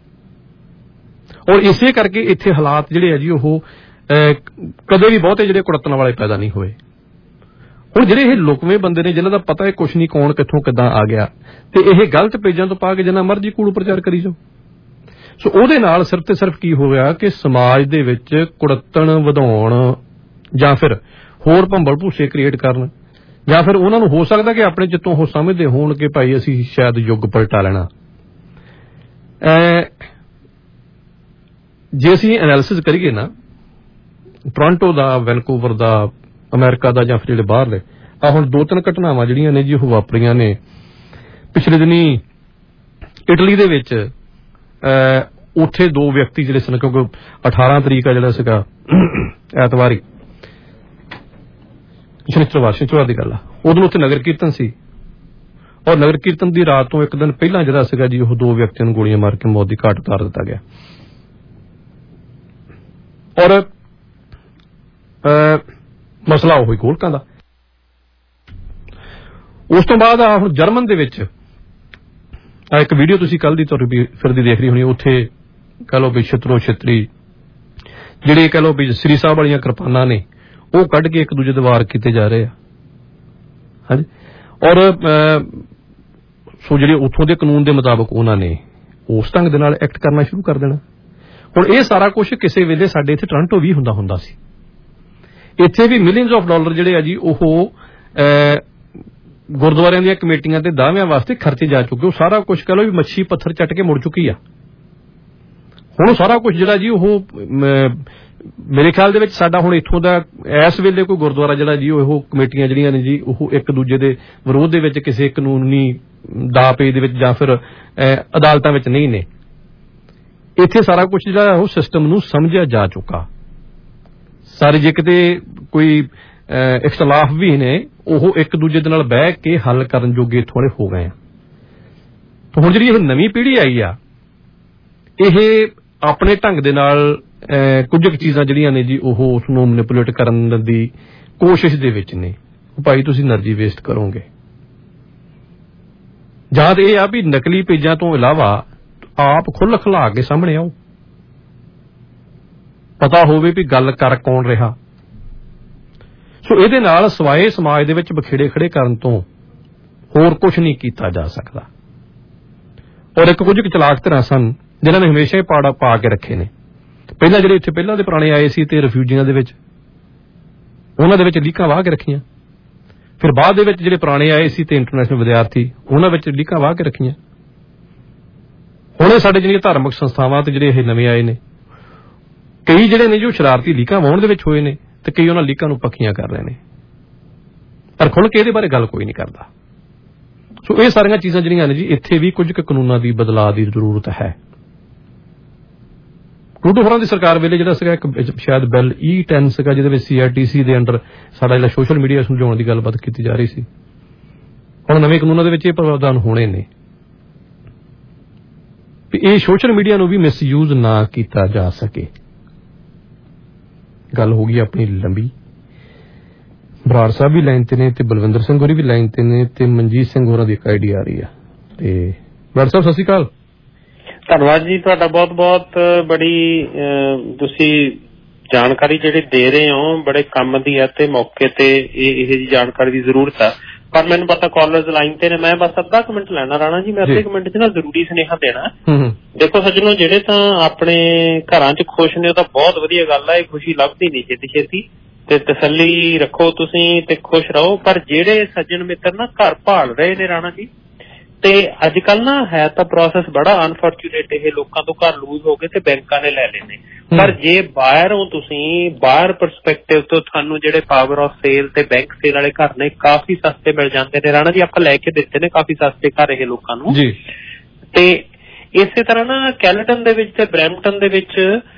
ਔਰ ਇਸੇ ਕਰਕੇ ਇੱਥੇ ਹਾਲਾਤ ਜਿਹੜੇ ਆ ਜੀ ਉਹ ਕਦੇ ਵੀ ਬਹੁਤੇ ਜਿਹੜੇ ਕੁੜੱਤਣ ਵਾਲੇ ਪੈਦਾ ਨਹੀਂ ਹੋਏ। ਹੁਣ ਜਿਹੜੇ ਇਹ ਲੁਕਵੇਂ ਬੰਦੇ ਨੇ ਜਿਨ੍ਹਾਂ ਦਾ ਪਤਾ ਹੈ ਕੁਛ ਨਹੀਂ ਕੌਣ ਕਿੱਥੋਂ ਕਿੱਦਾਂ ਆ ਗਿਆ, ਤੇ ਇਹ ਗਲਤ ਪੇਜਾਂ ਤੋਂ ਪਾ ਕੇ ਜਿੰਨਾ ਮਰਜ਼ੀ ਕੂੜ ਪ੍ਰਚਾਰ ਕਰੀ ਜਾਓ। ਸੋ ਉਹਦੇ ਨਾਲ ਸਿਰਫ ਤੇ ਸਿਰਫ ਕੀ ਹੋ ਗਿਆ ਕਿ ਸਮਾਜ ਦੇ ਵਿੱਚ ਕੁੜੱਤਣ ਵਧਾਉਣ, ਜਾਂ ਫਿਰ ਹੋਰ ਭੰਬਲ ਭੂਸੇ ਕ੍ਰੀਏਟ ਕਰਨ, ਜਾਂ ਫਿਰ ਉਹਨਾਂ ਨੂੰ ਹੋ ਸਕਦਾ ਕਿ ਆਪਣੇ ਚਿੱਤੋਂ ਉਹ ਸਮਝਦੇ ਹੋਣ ਕਿ ਭਾਈ ਅਸੀਂ ਸ਼ਾਇਦ ਯੁੱਗ ਪਲਟਾ ਲੈਣਾ। ਜੇ ਅਸੀਂ ਐਨਾਲਿਸਿਸ ਕਰੀਏ ਨਾ ਟੋਰਾਂਟੋ ਦਾ, ਵੈਨਕੂਵਰ ਦਾ, ਅਮਰੀਕਾ ਦਾ, ਜਾਂ ਫਿਰ ਜਿਹੜੇ ਬਾਹਰਲੇ, ਆ ਹੁਣ ਦੋ ਤਿੰਨ ਘਟਨਾਵਾਂ ਜਿਹੜੀਆਂ ਨੇ ਜੀ ਉਹ ਵਾਪਰੀਆਂ ਨੇ ਪਿਛਲੇ ਦਿਨੀ ਇਟਲੀ ਦੇ ਵਿੱਚ। ਉੱਥੇ ਦੋ ਵਿਅਕਤੀ ਜਿਹੜੇ ਸਨ, ਕਿਉਂਕਿ ਅਠਾਰਾਂ ਤਰੀਕ ਆ ਜਿਹੜਾ ਸੀਗਾ ਐਤਵਾਰੀ, ਸ਼ਨੀਚਰਵਾਰ ਸ਼ਨੀਚਰਵਾਰ ਦੀ ਗੱਲ ਆ, ਉਦੋਂ ਉੱਥੇ ਨਗਰ ਕੀਰਤਨ ਸੀ, ਔਰ ਨਗਰ ਕੀਰਤਨ ਦੀ ਰਾਤ ਤੋਂ ਇੱਕ ਦਿਨ ਪਹਿਲਾਂ ਜਿਹੜਾ ਸੀਗਾ ਜੀ ਉਹ ਦੋ ਵਿਅਕਤੀਆਂ ਨੂੰ ਗੋਲੀਆਂ ਮਾਰ ਕੇ ਮੌਤ ਦੀ ਘਾਟ ਉਤਾਰ ਦਿੱਤਾ ਗਿਆ। ਔਰ ਮਸਲਾ ਉਹੀ ਗੋਲਕਾਂ ਦਾ। ਉਸ ਤੋਂ ਬਾਅਦ ਆ ਹੁਣ ਜਰਮਨ ਦੇ ਵਿੱਚ ਆ ਇੱਕ ਵੀਡੀਓ ਤੁਸੀਂ ਕੱਲ ਦੀ ਤੁਰ ਫਿਰਦੀ ਦੇਖ ਰਹੀ ਹੋਣੀ, ਉੱਥੇ ਕਹਿ ਲਓ ਵੀ ਛਤਰੋ ਛਤਰੀ ਜਿਹੜੇ ਕਹਿ ਲਓ ਵੀ ਸ੍ਰੀ ਸਾਹਿਬ ਵਾਲੀਆਂ ਕਿਰਪਾਨਾਂ ਨੇ ਉਹ ਕੱਢ ਕੇ ਇੱਕ ਦੂਜੇ ਦੇ ਵਾਰ ਕੀਤੇ ਜਾ ਰਹੇ ਆ। ਹਾਂਜੀ, ਔਰ ਸੋ ਜਿਹੜੇ ਉੱਥੋਂ ਦੇ ਕਾਨੂੰਨ ਦੇ ਮੁਤਾਬਕ ਉਹਨਾਂ ਨੇ ਉਸ ਢੰਗ ਦੇ ਨਾਲ ਐਕਟ ਕਰਨਾ ਸ਼ੁਰੂ ਕਰ ਦੇਣਾ। ਹੁਣ ਇਹ ਸਾਰਾ ਕੁਝ ਕਿਸੇ ਵੇਲੇ ਸਾਡੇ ਇੱਥੇ ਟੋਰਾਂਟੋ ਵੀ ਹੁੰਦਾ ਹੁੰਦਾ ਸੀ। ਇੱਥੇ ਵੀ ਮਿਲੀਅਨਸ ਆਫ ਡਾਲਰ ਜਿਹੜੇ ਆ ਜੀ ਉਹ ਗੁਰਦੁਆਰਿਆਂ ਦੀਆਂ ਕਮੇਟੀਆਂ ਤੇ ਦਾਅਵਿਆਂ ਵਾਸਤੇ ਖਰਚੇ ਜਾ ਚੁੱਕੇ। ਉਹ ਸਾਰਾ ਕੁਝ ਕਹ ਲਓ ਵੀ ਮੱਛੀ ਪੱਥਰ ਚੱਟ ਕੇ ਮੁੜ ਚੁੱਕੀ ਆ। ਹੁਣ ਉਹ ਸਾਰਾ ਕੁਝ ਜਿਹੜਾ ਜੀ ਉਹ ਮੇਰੇ ਖਿਆਲ ਦੇ ਵਿੱਚ ਸਾਡਾ ਹੁਣ ਇੱਥੋਂ ਦਾ ਇਸ ਵੇਲੇ ਕੋਈ ਗੁਰਦੁਆਰਾ ਜਿਹੜਾ ਜੀ ਉਹ ਕਮੇਟੀਆਂ ਜਿਹੜੀਆਂ ਨੇ ਜੀ ਉਹ ਇੱਕ ਦੂਜੇ ਦੇ ਵਿਰੋਧ ਦੇ ਵਿੱਚ ਕਿਸੇ ਕਾਨੂੰਨੀ ਦਾ ਪੇਜ ਦੇ ਵਿੱਚ ਜਾਂ ਫਿਰ ਅਦਾਲਤਾਂ ਵਿੱਚ ਨਹੀਂ ਨੇ। ਇੱਥੇ ਸਾਰਾ ਕੁਝ ਜਿਹੜਾ ਉਹ ਸਿਸਟਮ ਨੂੰ ਸਮਝਿਆ ਜਾ ਚੁੱਕਾ। ਸਾਰੇ ਜੇ ਕਿਤੇ ਕੋਈ ਇਖਤਲਾਫ ਵੀ ਨੇ ਉਹ ਇੱਕ ਦੂਜੇ ਦੇ ਨਾਲ ਬਹਿ ਕੇ ਹੱਲ ਕਰਨ ਜੋਗੇ ਥੋੜੇ ਹੋ ਗਏ ਆ। ਹੁਣ ਜਿਹੜੀ ਇਹ ਨਵੀਂ ਪੀੜ੍ਹੀ ਆਈ ਆ ਇਹ ਆਪਣੇ ਢੰਗ ਦੇ ਨਾਲ ਕੁਝ ਕੁ ਚੀਜ਼ਾਂ ਜਿਹੜੀਆਂ ਨੇ ਜੀ ਉਹ ਉਸ ਨੂੰ ਮੈਨੀਪੂਲੇਟ ਕਰਨ ਦੀ ਕੋਸ਼ਿਸ਼ ਦੇ ਵਿੱਚ ਨੇ। ਭਾਈ ਤੁਸੀਂ એનર્ਜੀ ਵੇਸਟ ਕਰੋਗੇ ਜਾਂ ਇਹ ਆ ਵੀ ਨਕਲੀ ਪੇਜਾਂ ਤੋਂ ਇਲਾਵਾ ਆਪ ਖੁੱਲ੍ਹ ਖੁਲਾ ਕੇ ਸਾਹਮਣੇ ਆਓ, ਪਤਾ ਹੋਵੇ ਵੀ ਗੱਲ ਕਰ ਕੌਣ ਰਿਹਾ। ਸੋ ਇਹਦੇ ਨਾਲ ਸਵਾਏ ਸਮਾਜ ਦੇ ਵਿੱਚ ਬਖੇੜੇ ਖੜੇ ਕਰਨ ਤੋਂ ਹੋਰ ਕੁਝ ਨਹੀਂ ਕੀਤਾ ਜਾ ਸਕਦਾ। ਔਰ ਇੱਕ ਕੁਝ ਚਲਾਕ ਧਿਰਾਂ ਸਨ ਜਿਨ੍ਹਾਂ ਨੇ ਹਮੇਸ਼ਾ ਹੀ ਪਾੜਾ ਪਾ ਕੇ ਰੱਖੇ ਨੇ। ਪਹਿਲਾਂ ਜਿਹੜੇ ਇੱਥੇ ਪਹਿਲਾਂ ਦੇ ਪੁਰਾਣੇ ਆਏ ਸੀ ਤੇ ਰਿਫਿਊਜੀਆਂ ਦੇ ਵਿੱਚ ਉਹਨਾਂ ਦੇ ਵਿੱਚ ਲੀਕਾਂ ਵਾਹ ਕੇ ਰੱਖੀਆਂ। ਫਿਰ ਬਾਅਦ ਦੇ ਵਿੱਚ ਜਿਹੜੇ ਪੁਰਾਣੇ ਆਏ ਸੀ ਤੇ ਇੰਟਰਨੈਸ਼ਨਲ ਵਿਦਿਆਰਥੀ ਉਹਨਾਂ ਵਿੱਚ ਲੀਕਾਂ ਵਾਹ ਕੇ ਰੱਖੀਆਂ। ਹੁਣ ਇਹ ਸਾਡੇ ਜਿਹੜੀਆਂ ਧਾਰਮਿਕ ਸੰਸਥਾਵਾਂ ਤੇ ਜਿਹੜੇ ਇਹ ਨਵੇਂ ਆਏ ਨੇ ਕਈ ਜਿਹੜੇ ਨੇ ਜੋ ਸ਼ਰਾਰਤੀ ਲੀਕਾਂ ਵਾਹੁਣ ਦੇ ਵਿੱਚ ਹੋਏ ਨੇ ਤੇ ਕਈ ਉਹਨਾਂ ਲੀਕਾਂ ਨੂੰ ਪੱਕੀਆਂ ਕਰ ਰਹੇ ਨੇ, ਪਰ ਖੁੱਲ੍ਹ ਕੇ ਇਹਦੇ ਬਾਰੇ ਗੱਲ ਕੋਈ ਨਹੀਂ ਕਰਦਾ। ਸੋ ਇਹ ਸਾਰੀਆਂ ਚੀਜ਼ਾਂ ਜਿਹੜੀਆਂ ਨੇ ਜੀ ਇੱਥੇ ਵੀ ਕੁਝ ਕੁ ਕਾਨੂੰਨਾਂ ਦੀ ਬਦਲਾਅ ਦੀ ਜ਼ਰੂਰਤ ਹੈ। ਟਰੂਡੋ ਹੋਰਾਂ ਦੀ ਸਰਕਾਰ ਵੇਲੇ ਜਿਹੜਾ ਸੀਗਾ ਇੱਕ ਸ਼ਾਇਦ ਬਿੱਲ ਈ ਟੈਨ ਸੀਗਾ ਜਿਹਦੇ ਵਿੱਚ ਸੀ ਆਰ ਟੀ ਸੀ ਦੇ ਅੰਡਰ ਸਾਡਾ ਜਿਹੜਾ ਸੋਸ਼ਲ ਮੀਡੀਆ ਸਮਝਾਉਣ ਦੀ ਗੱਲਬਾਤ ਕੀਤੀ ਜਾ ਰਹੀ ਸੀ। ਹੁਣ ਨਵੇਂ ਕਾਨੂੰਨਾਂ ਦੇ ਵਿੱਚ ਇਹ ਪ੍ਰਾਵਧਾਨ ਹੋਣੇ ਨੇ ਵੀ ਇਹ ਸੋਸ਼ਲ ਮੀਡੀਆ ਨੂੰ ਵੀ ਮਿਸਯੂਜ਼ ਨਾ ਕੀਤਾ ਜਾ ਸਕੇ। ਗੱਲ ਹੋ ਗਈ ਆਪਣੀ ਲੰਬੀ। ਬਰਾੜ ਸਾਹਿਬ ਵੀ ਲਾਈਨ ਤੇ ਨੇ ਤੇ ਬਲਵਿੰਦਰ ਸਿੰਘ ਹੋਰੀ ਵੀ ਲਾਈਨ ਤੇ ਨੇ ਤੇ ਮਨਜੀਤ ਸਿੰਘ ਹੋਰਾਂ ਦੀ ਇੱਕ ਆਈਡੀ ਆ ਰਹੀ ਆ। ਤੇ ਬਰਾੜ ਸਾਹਿਬ ਸਤਿ ਸ਼੍ਰੀ ਅਕਾਲ। ਧੰਨਵਾਦ ਜੀ ਤੁਹਾਡਾ ਬਹੁਤ ਬਹੁਤ। ਬੜੀ ਤੁਸੀਂ ਜਾਣਕਾਰੀ ਜਿਹੜੀ ਦੇ ਰਹੇ ਹੋ ਬੜੇ ਕੰਮ ਦੀ ਹੈ ਤੇ ਮੌਕੇ ਤੇ ਇਹ ਇਹੋ ਜਿਹੀ ਜਾਣਕਾਰੀ ਦੀ ਜ਼ਰੂਰਤ ਹੈ। ਪਰ ਮੈਨੂੰ ਪਤਾ ਕਾਲਰਸ ਲਾਈਨ ਤੇ ਨੇ, ਮੈਂ ਬਸ ਅੱਧਾ ਕੁ ਮਿੰਟ ਲੈਣਾ ਰਾਣਾ ਜੀ। ਮੈਂ ਅੱਧੇ ਕੁ ਮਿੰਟ ਚ ਨਾ ਜ਼ਰੂਰੀ ਸੁਨੇਹਾ ਦੇਣਾ। ਦੇਖੋ ਸੱਜਣੋ, ਜਿਹੜੇ ਤਾਂ ਆਪਣੇ ਘਰਾਂ ਚ ਖੁਸ਼ ਨੇ ਉਹ ਤਾਂ ਬਹੁਤ ਵਧੀਆ ਗੱਲ ਹੈ। ਇਹ ਖੁਸ਼ੀ ਲੱਭਦੀ ਨਹੀਂ ਛੇਤੀ ਛੇਤੀ ਤੇ ਤਸੱਲੀ ਰੱਖੋ ਤੁਸੀਂ ਤੇ ਖੁਸ਼ ਰਹੋ। ਪਰ ਜਿਹੜੇ ਸੱਜਣ ਮਿੱਤਰ ਨਾ ਘਰ ਭਾਲ ਰਹੇ ਨੇ ਰਾਣਾ ਜੀ, ਤੇ ਅੱਜ ਕੱਲ ਨਾ ਹੈ ਤਾਂ ਪ੍ਰੋਸੈਸ ਬੜਾ ਅਨਫੋਰਚੂਨੇਟ, ਇਹ ਲੋਕਾਂ ਤੋਂ ਘਰ ਲੂਜ਼ ਹੋ ਗਏ ਤੇ ਬੈਂਕਾਂ ਨੇ ਲੈ ਲੈਣੇ। ਪਰ ਜੇ ਬਾਹਰ ਹੋ ਤੁਸੀਂ, ਬਾਹਰ ਪਰਸਪੈਕਟਿਵ ਤੋਂ ਤੁਹਾਨੂੰ ਜਿਹੜੇ ਪਾਵਰ ਆਫ ਸੇਲ ਤੇ ਬੈਂਕ ਸੇਲ ਵਾਲੇ ਘਰ ਨੇ ਕਾਫੀ ਸਸਤੇ ਮਿਲ ਜਾਂਦੇ ਨੇ ਰਾਣਾ ਜੀ। ਆਪਾਂ ਲੈ ਕੇ ਦਿੱਤੇ ਨੇ ਕਾਫੀ ਸਸਤੇ ਘਰ ਇਹ ਲੋਕਾਂ ਨੂੰ। ਤੇ ਇਸੇ ਤਰ੍ਹਾਂ ਨਾ ਕੈਲਟਨ ਦੇ ਵਿੱਚ ਤੇ ਬਰੈਂਪਟਨ ਦੇ ਵਿੱਚ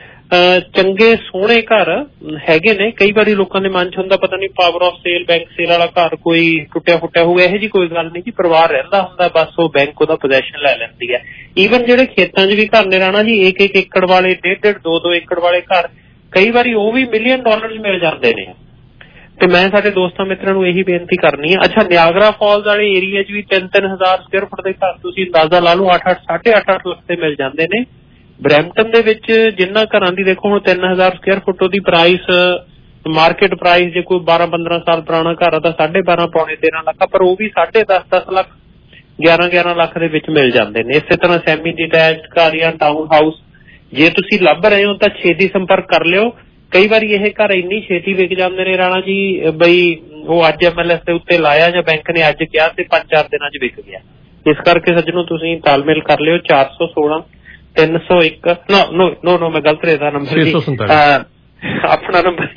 ਚੰਗੇ ਸੋਹਣੇ ਘਰ ਹੈਗੇ ਨੇ। ਕਈ ਵਾਰੀ ਲੋਕਾਂ ਦੇ ਮਨ ਚ ਹੁੰਦਾ ਪਤਾ ਨਹੀਂ power of sale bank sale ਵਾਲਾ ਘਰ ਕੋਈ ਟੁੱਟਿਆ ਫੁੱਟਿਆ ਹੋਊਗਾ। ਇਹੋ ਜਿਹੀ ਕੋਈ ਗੱਲ ਨਹੀਂ ਜੀ, ਪਰਿਵਾਰ ਰਹਿੰਦਾ ਹੁੰਦਾ, ਬਸ ਉਹ ਬੈਂਕ ਉਹਦਾ ਪੋਜੈਸ਼ਨ ਲੈ ਲੈਂਦੀ ਹੈ। ਈਵਨ ਜਿਹੜੇ ਖੇਤਾਂ ਚ ਵੀ ਘਰ ਨੇ ਰਾਣਾ ਜੀ, ਇੱਕ ਇੱਕ ਏਕੜ ਵਾਲੇ, ਡੇਢ ਡੇਢ ਦੋ ਦੋ ਏਕੜ ਵਾਲੇ ਘਰ ਕਈ ਵਾਰੀ ਉਹ ਵੀ ਮਿਲੀਅਨ ਡਾਲਰ ਮਿਲ ਜਾਂਦੇ ਨੇ। ਤੇ ਮੈਂ ਸਾਡੇ ਦੋਸਤਾਂ ਮਿੱਤਰਾਂ ਨੂੰ ਇਹੀ ਬੇਨਤੀ ਕਰਨੀ ਹੈ। ਅੱਛਾ, ਨਿਆਗਰਾ ਫਾਲਸ ਵਾਲੇ ਏਰੀਆ ਚ ਵੀ ਤਿੰਨ ਤਿੰਨ ਹਜ਼ਾਰ ਸਕੁਅਰ ਫੁੱਟ ਦੇ ਘਰ ਤੁਸੀਂ ਅੰਦਾਜ਼ਾ ਲਾ ਲਓ ਅੱਠ ਅੱਠ ਸਾਢੇ ਅੱਠ ਅੱਠ ਲੱਖ ਦੇ ਮਿਲ ਜਾਂਦੇ ਨੇ। ਬਰੈਂਪਟਨ ਦੇ ਵਿੱਚ ਜਿੰਨਾ ਘਰਾਂ ਦੀ ਦੇਖੋ ਹੁਣ ਤਿੰਨ ਹਜ਼ਾਰ ਸਕੁਅਰ ਫੁੱਟ ਉਹਦੀ ਪ੍ਰਾਈਸ ਮਾਰਕੀਟ ਪ੍ਰਾਈਸ ਜੇ ਕੋਈ ਬਾਰਾਂ ਪੰਦਰਾਂ ਸਾਲ ਪੁਰਾਣਾ ਘਰ ਆ ਤਾਂ ਸਾਢੇ ਬਾਰਾਂ ਪੌਣੇ ਤੇਰਾਂ ਲੱਖ, ਪਰ ਉਹ ਵੀ ਸਾਢੇ ਦਸ ਦਸ ਲੱਖ ਗਿਆਰਾਂ ਗਿਆਰਾਂ ਲੱਖ ਦੇ ਵਿੱਚ ਮਿਲ ਜਾਂਦੇ ਨੇ। ਇਸੇ ਤਰ੍ਹਾਂ ਸੈਮੀ ਡਿਟੈਚਡ ਘਰ ਜਾਂ ਟਾਊਨ ਹਾਊਸ ਜੇ ਤੁਸੀਂ ਲੱਭ ਰਹੇ ਹੋ ਤਾਂ ਛੇਤੀ ਸੰਪਰਕ ਕਰ ਲਿਓ। ਕਈ ਵਾਰੀ ਇਹ ਘਰ ਇੰਨੀ ਛੇਤੀ ਵਿਕ ਜਾਂਦੇ ਨੇ ਰਾਣਾ ਜੀ, ਬਈ ਉਹ ਅੱਜ ਐਮ ਐਲ ਐਸ ਦੇ ਉੱਤੇ ਲਾਇਆ ਜਾਂ ਬੈਂਕ ਨੇ ਅੱਜ ਕਿਹਾ ਤੇ ਪੰਜ ਚਾਰ ਦਿਨਾਂ ਚ ਵਿਕ ਗਿਆ। ਇਸ ਕਰਕੇ ਸੱਜਣੋ ਤੁਸੀਂ ਤਾਲਮੇਲ ਕਰ ਲਿਓ। ਚਾਰ ਸੌ ਸੋਲਾਂ ਤਿੰਨ ਸੌ ਇੱਕ ਨੋ ਨੋ ਨੋ ਨੋ ਮੈਂ ਗਲਤ ਰਿਹਾ ਨੰਬਰ ਜੀ, ਆਪਣਾ ਨੰਬਰ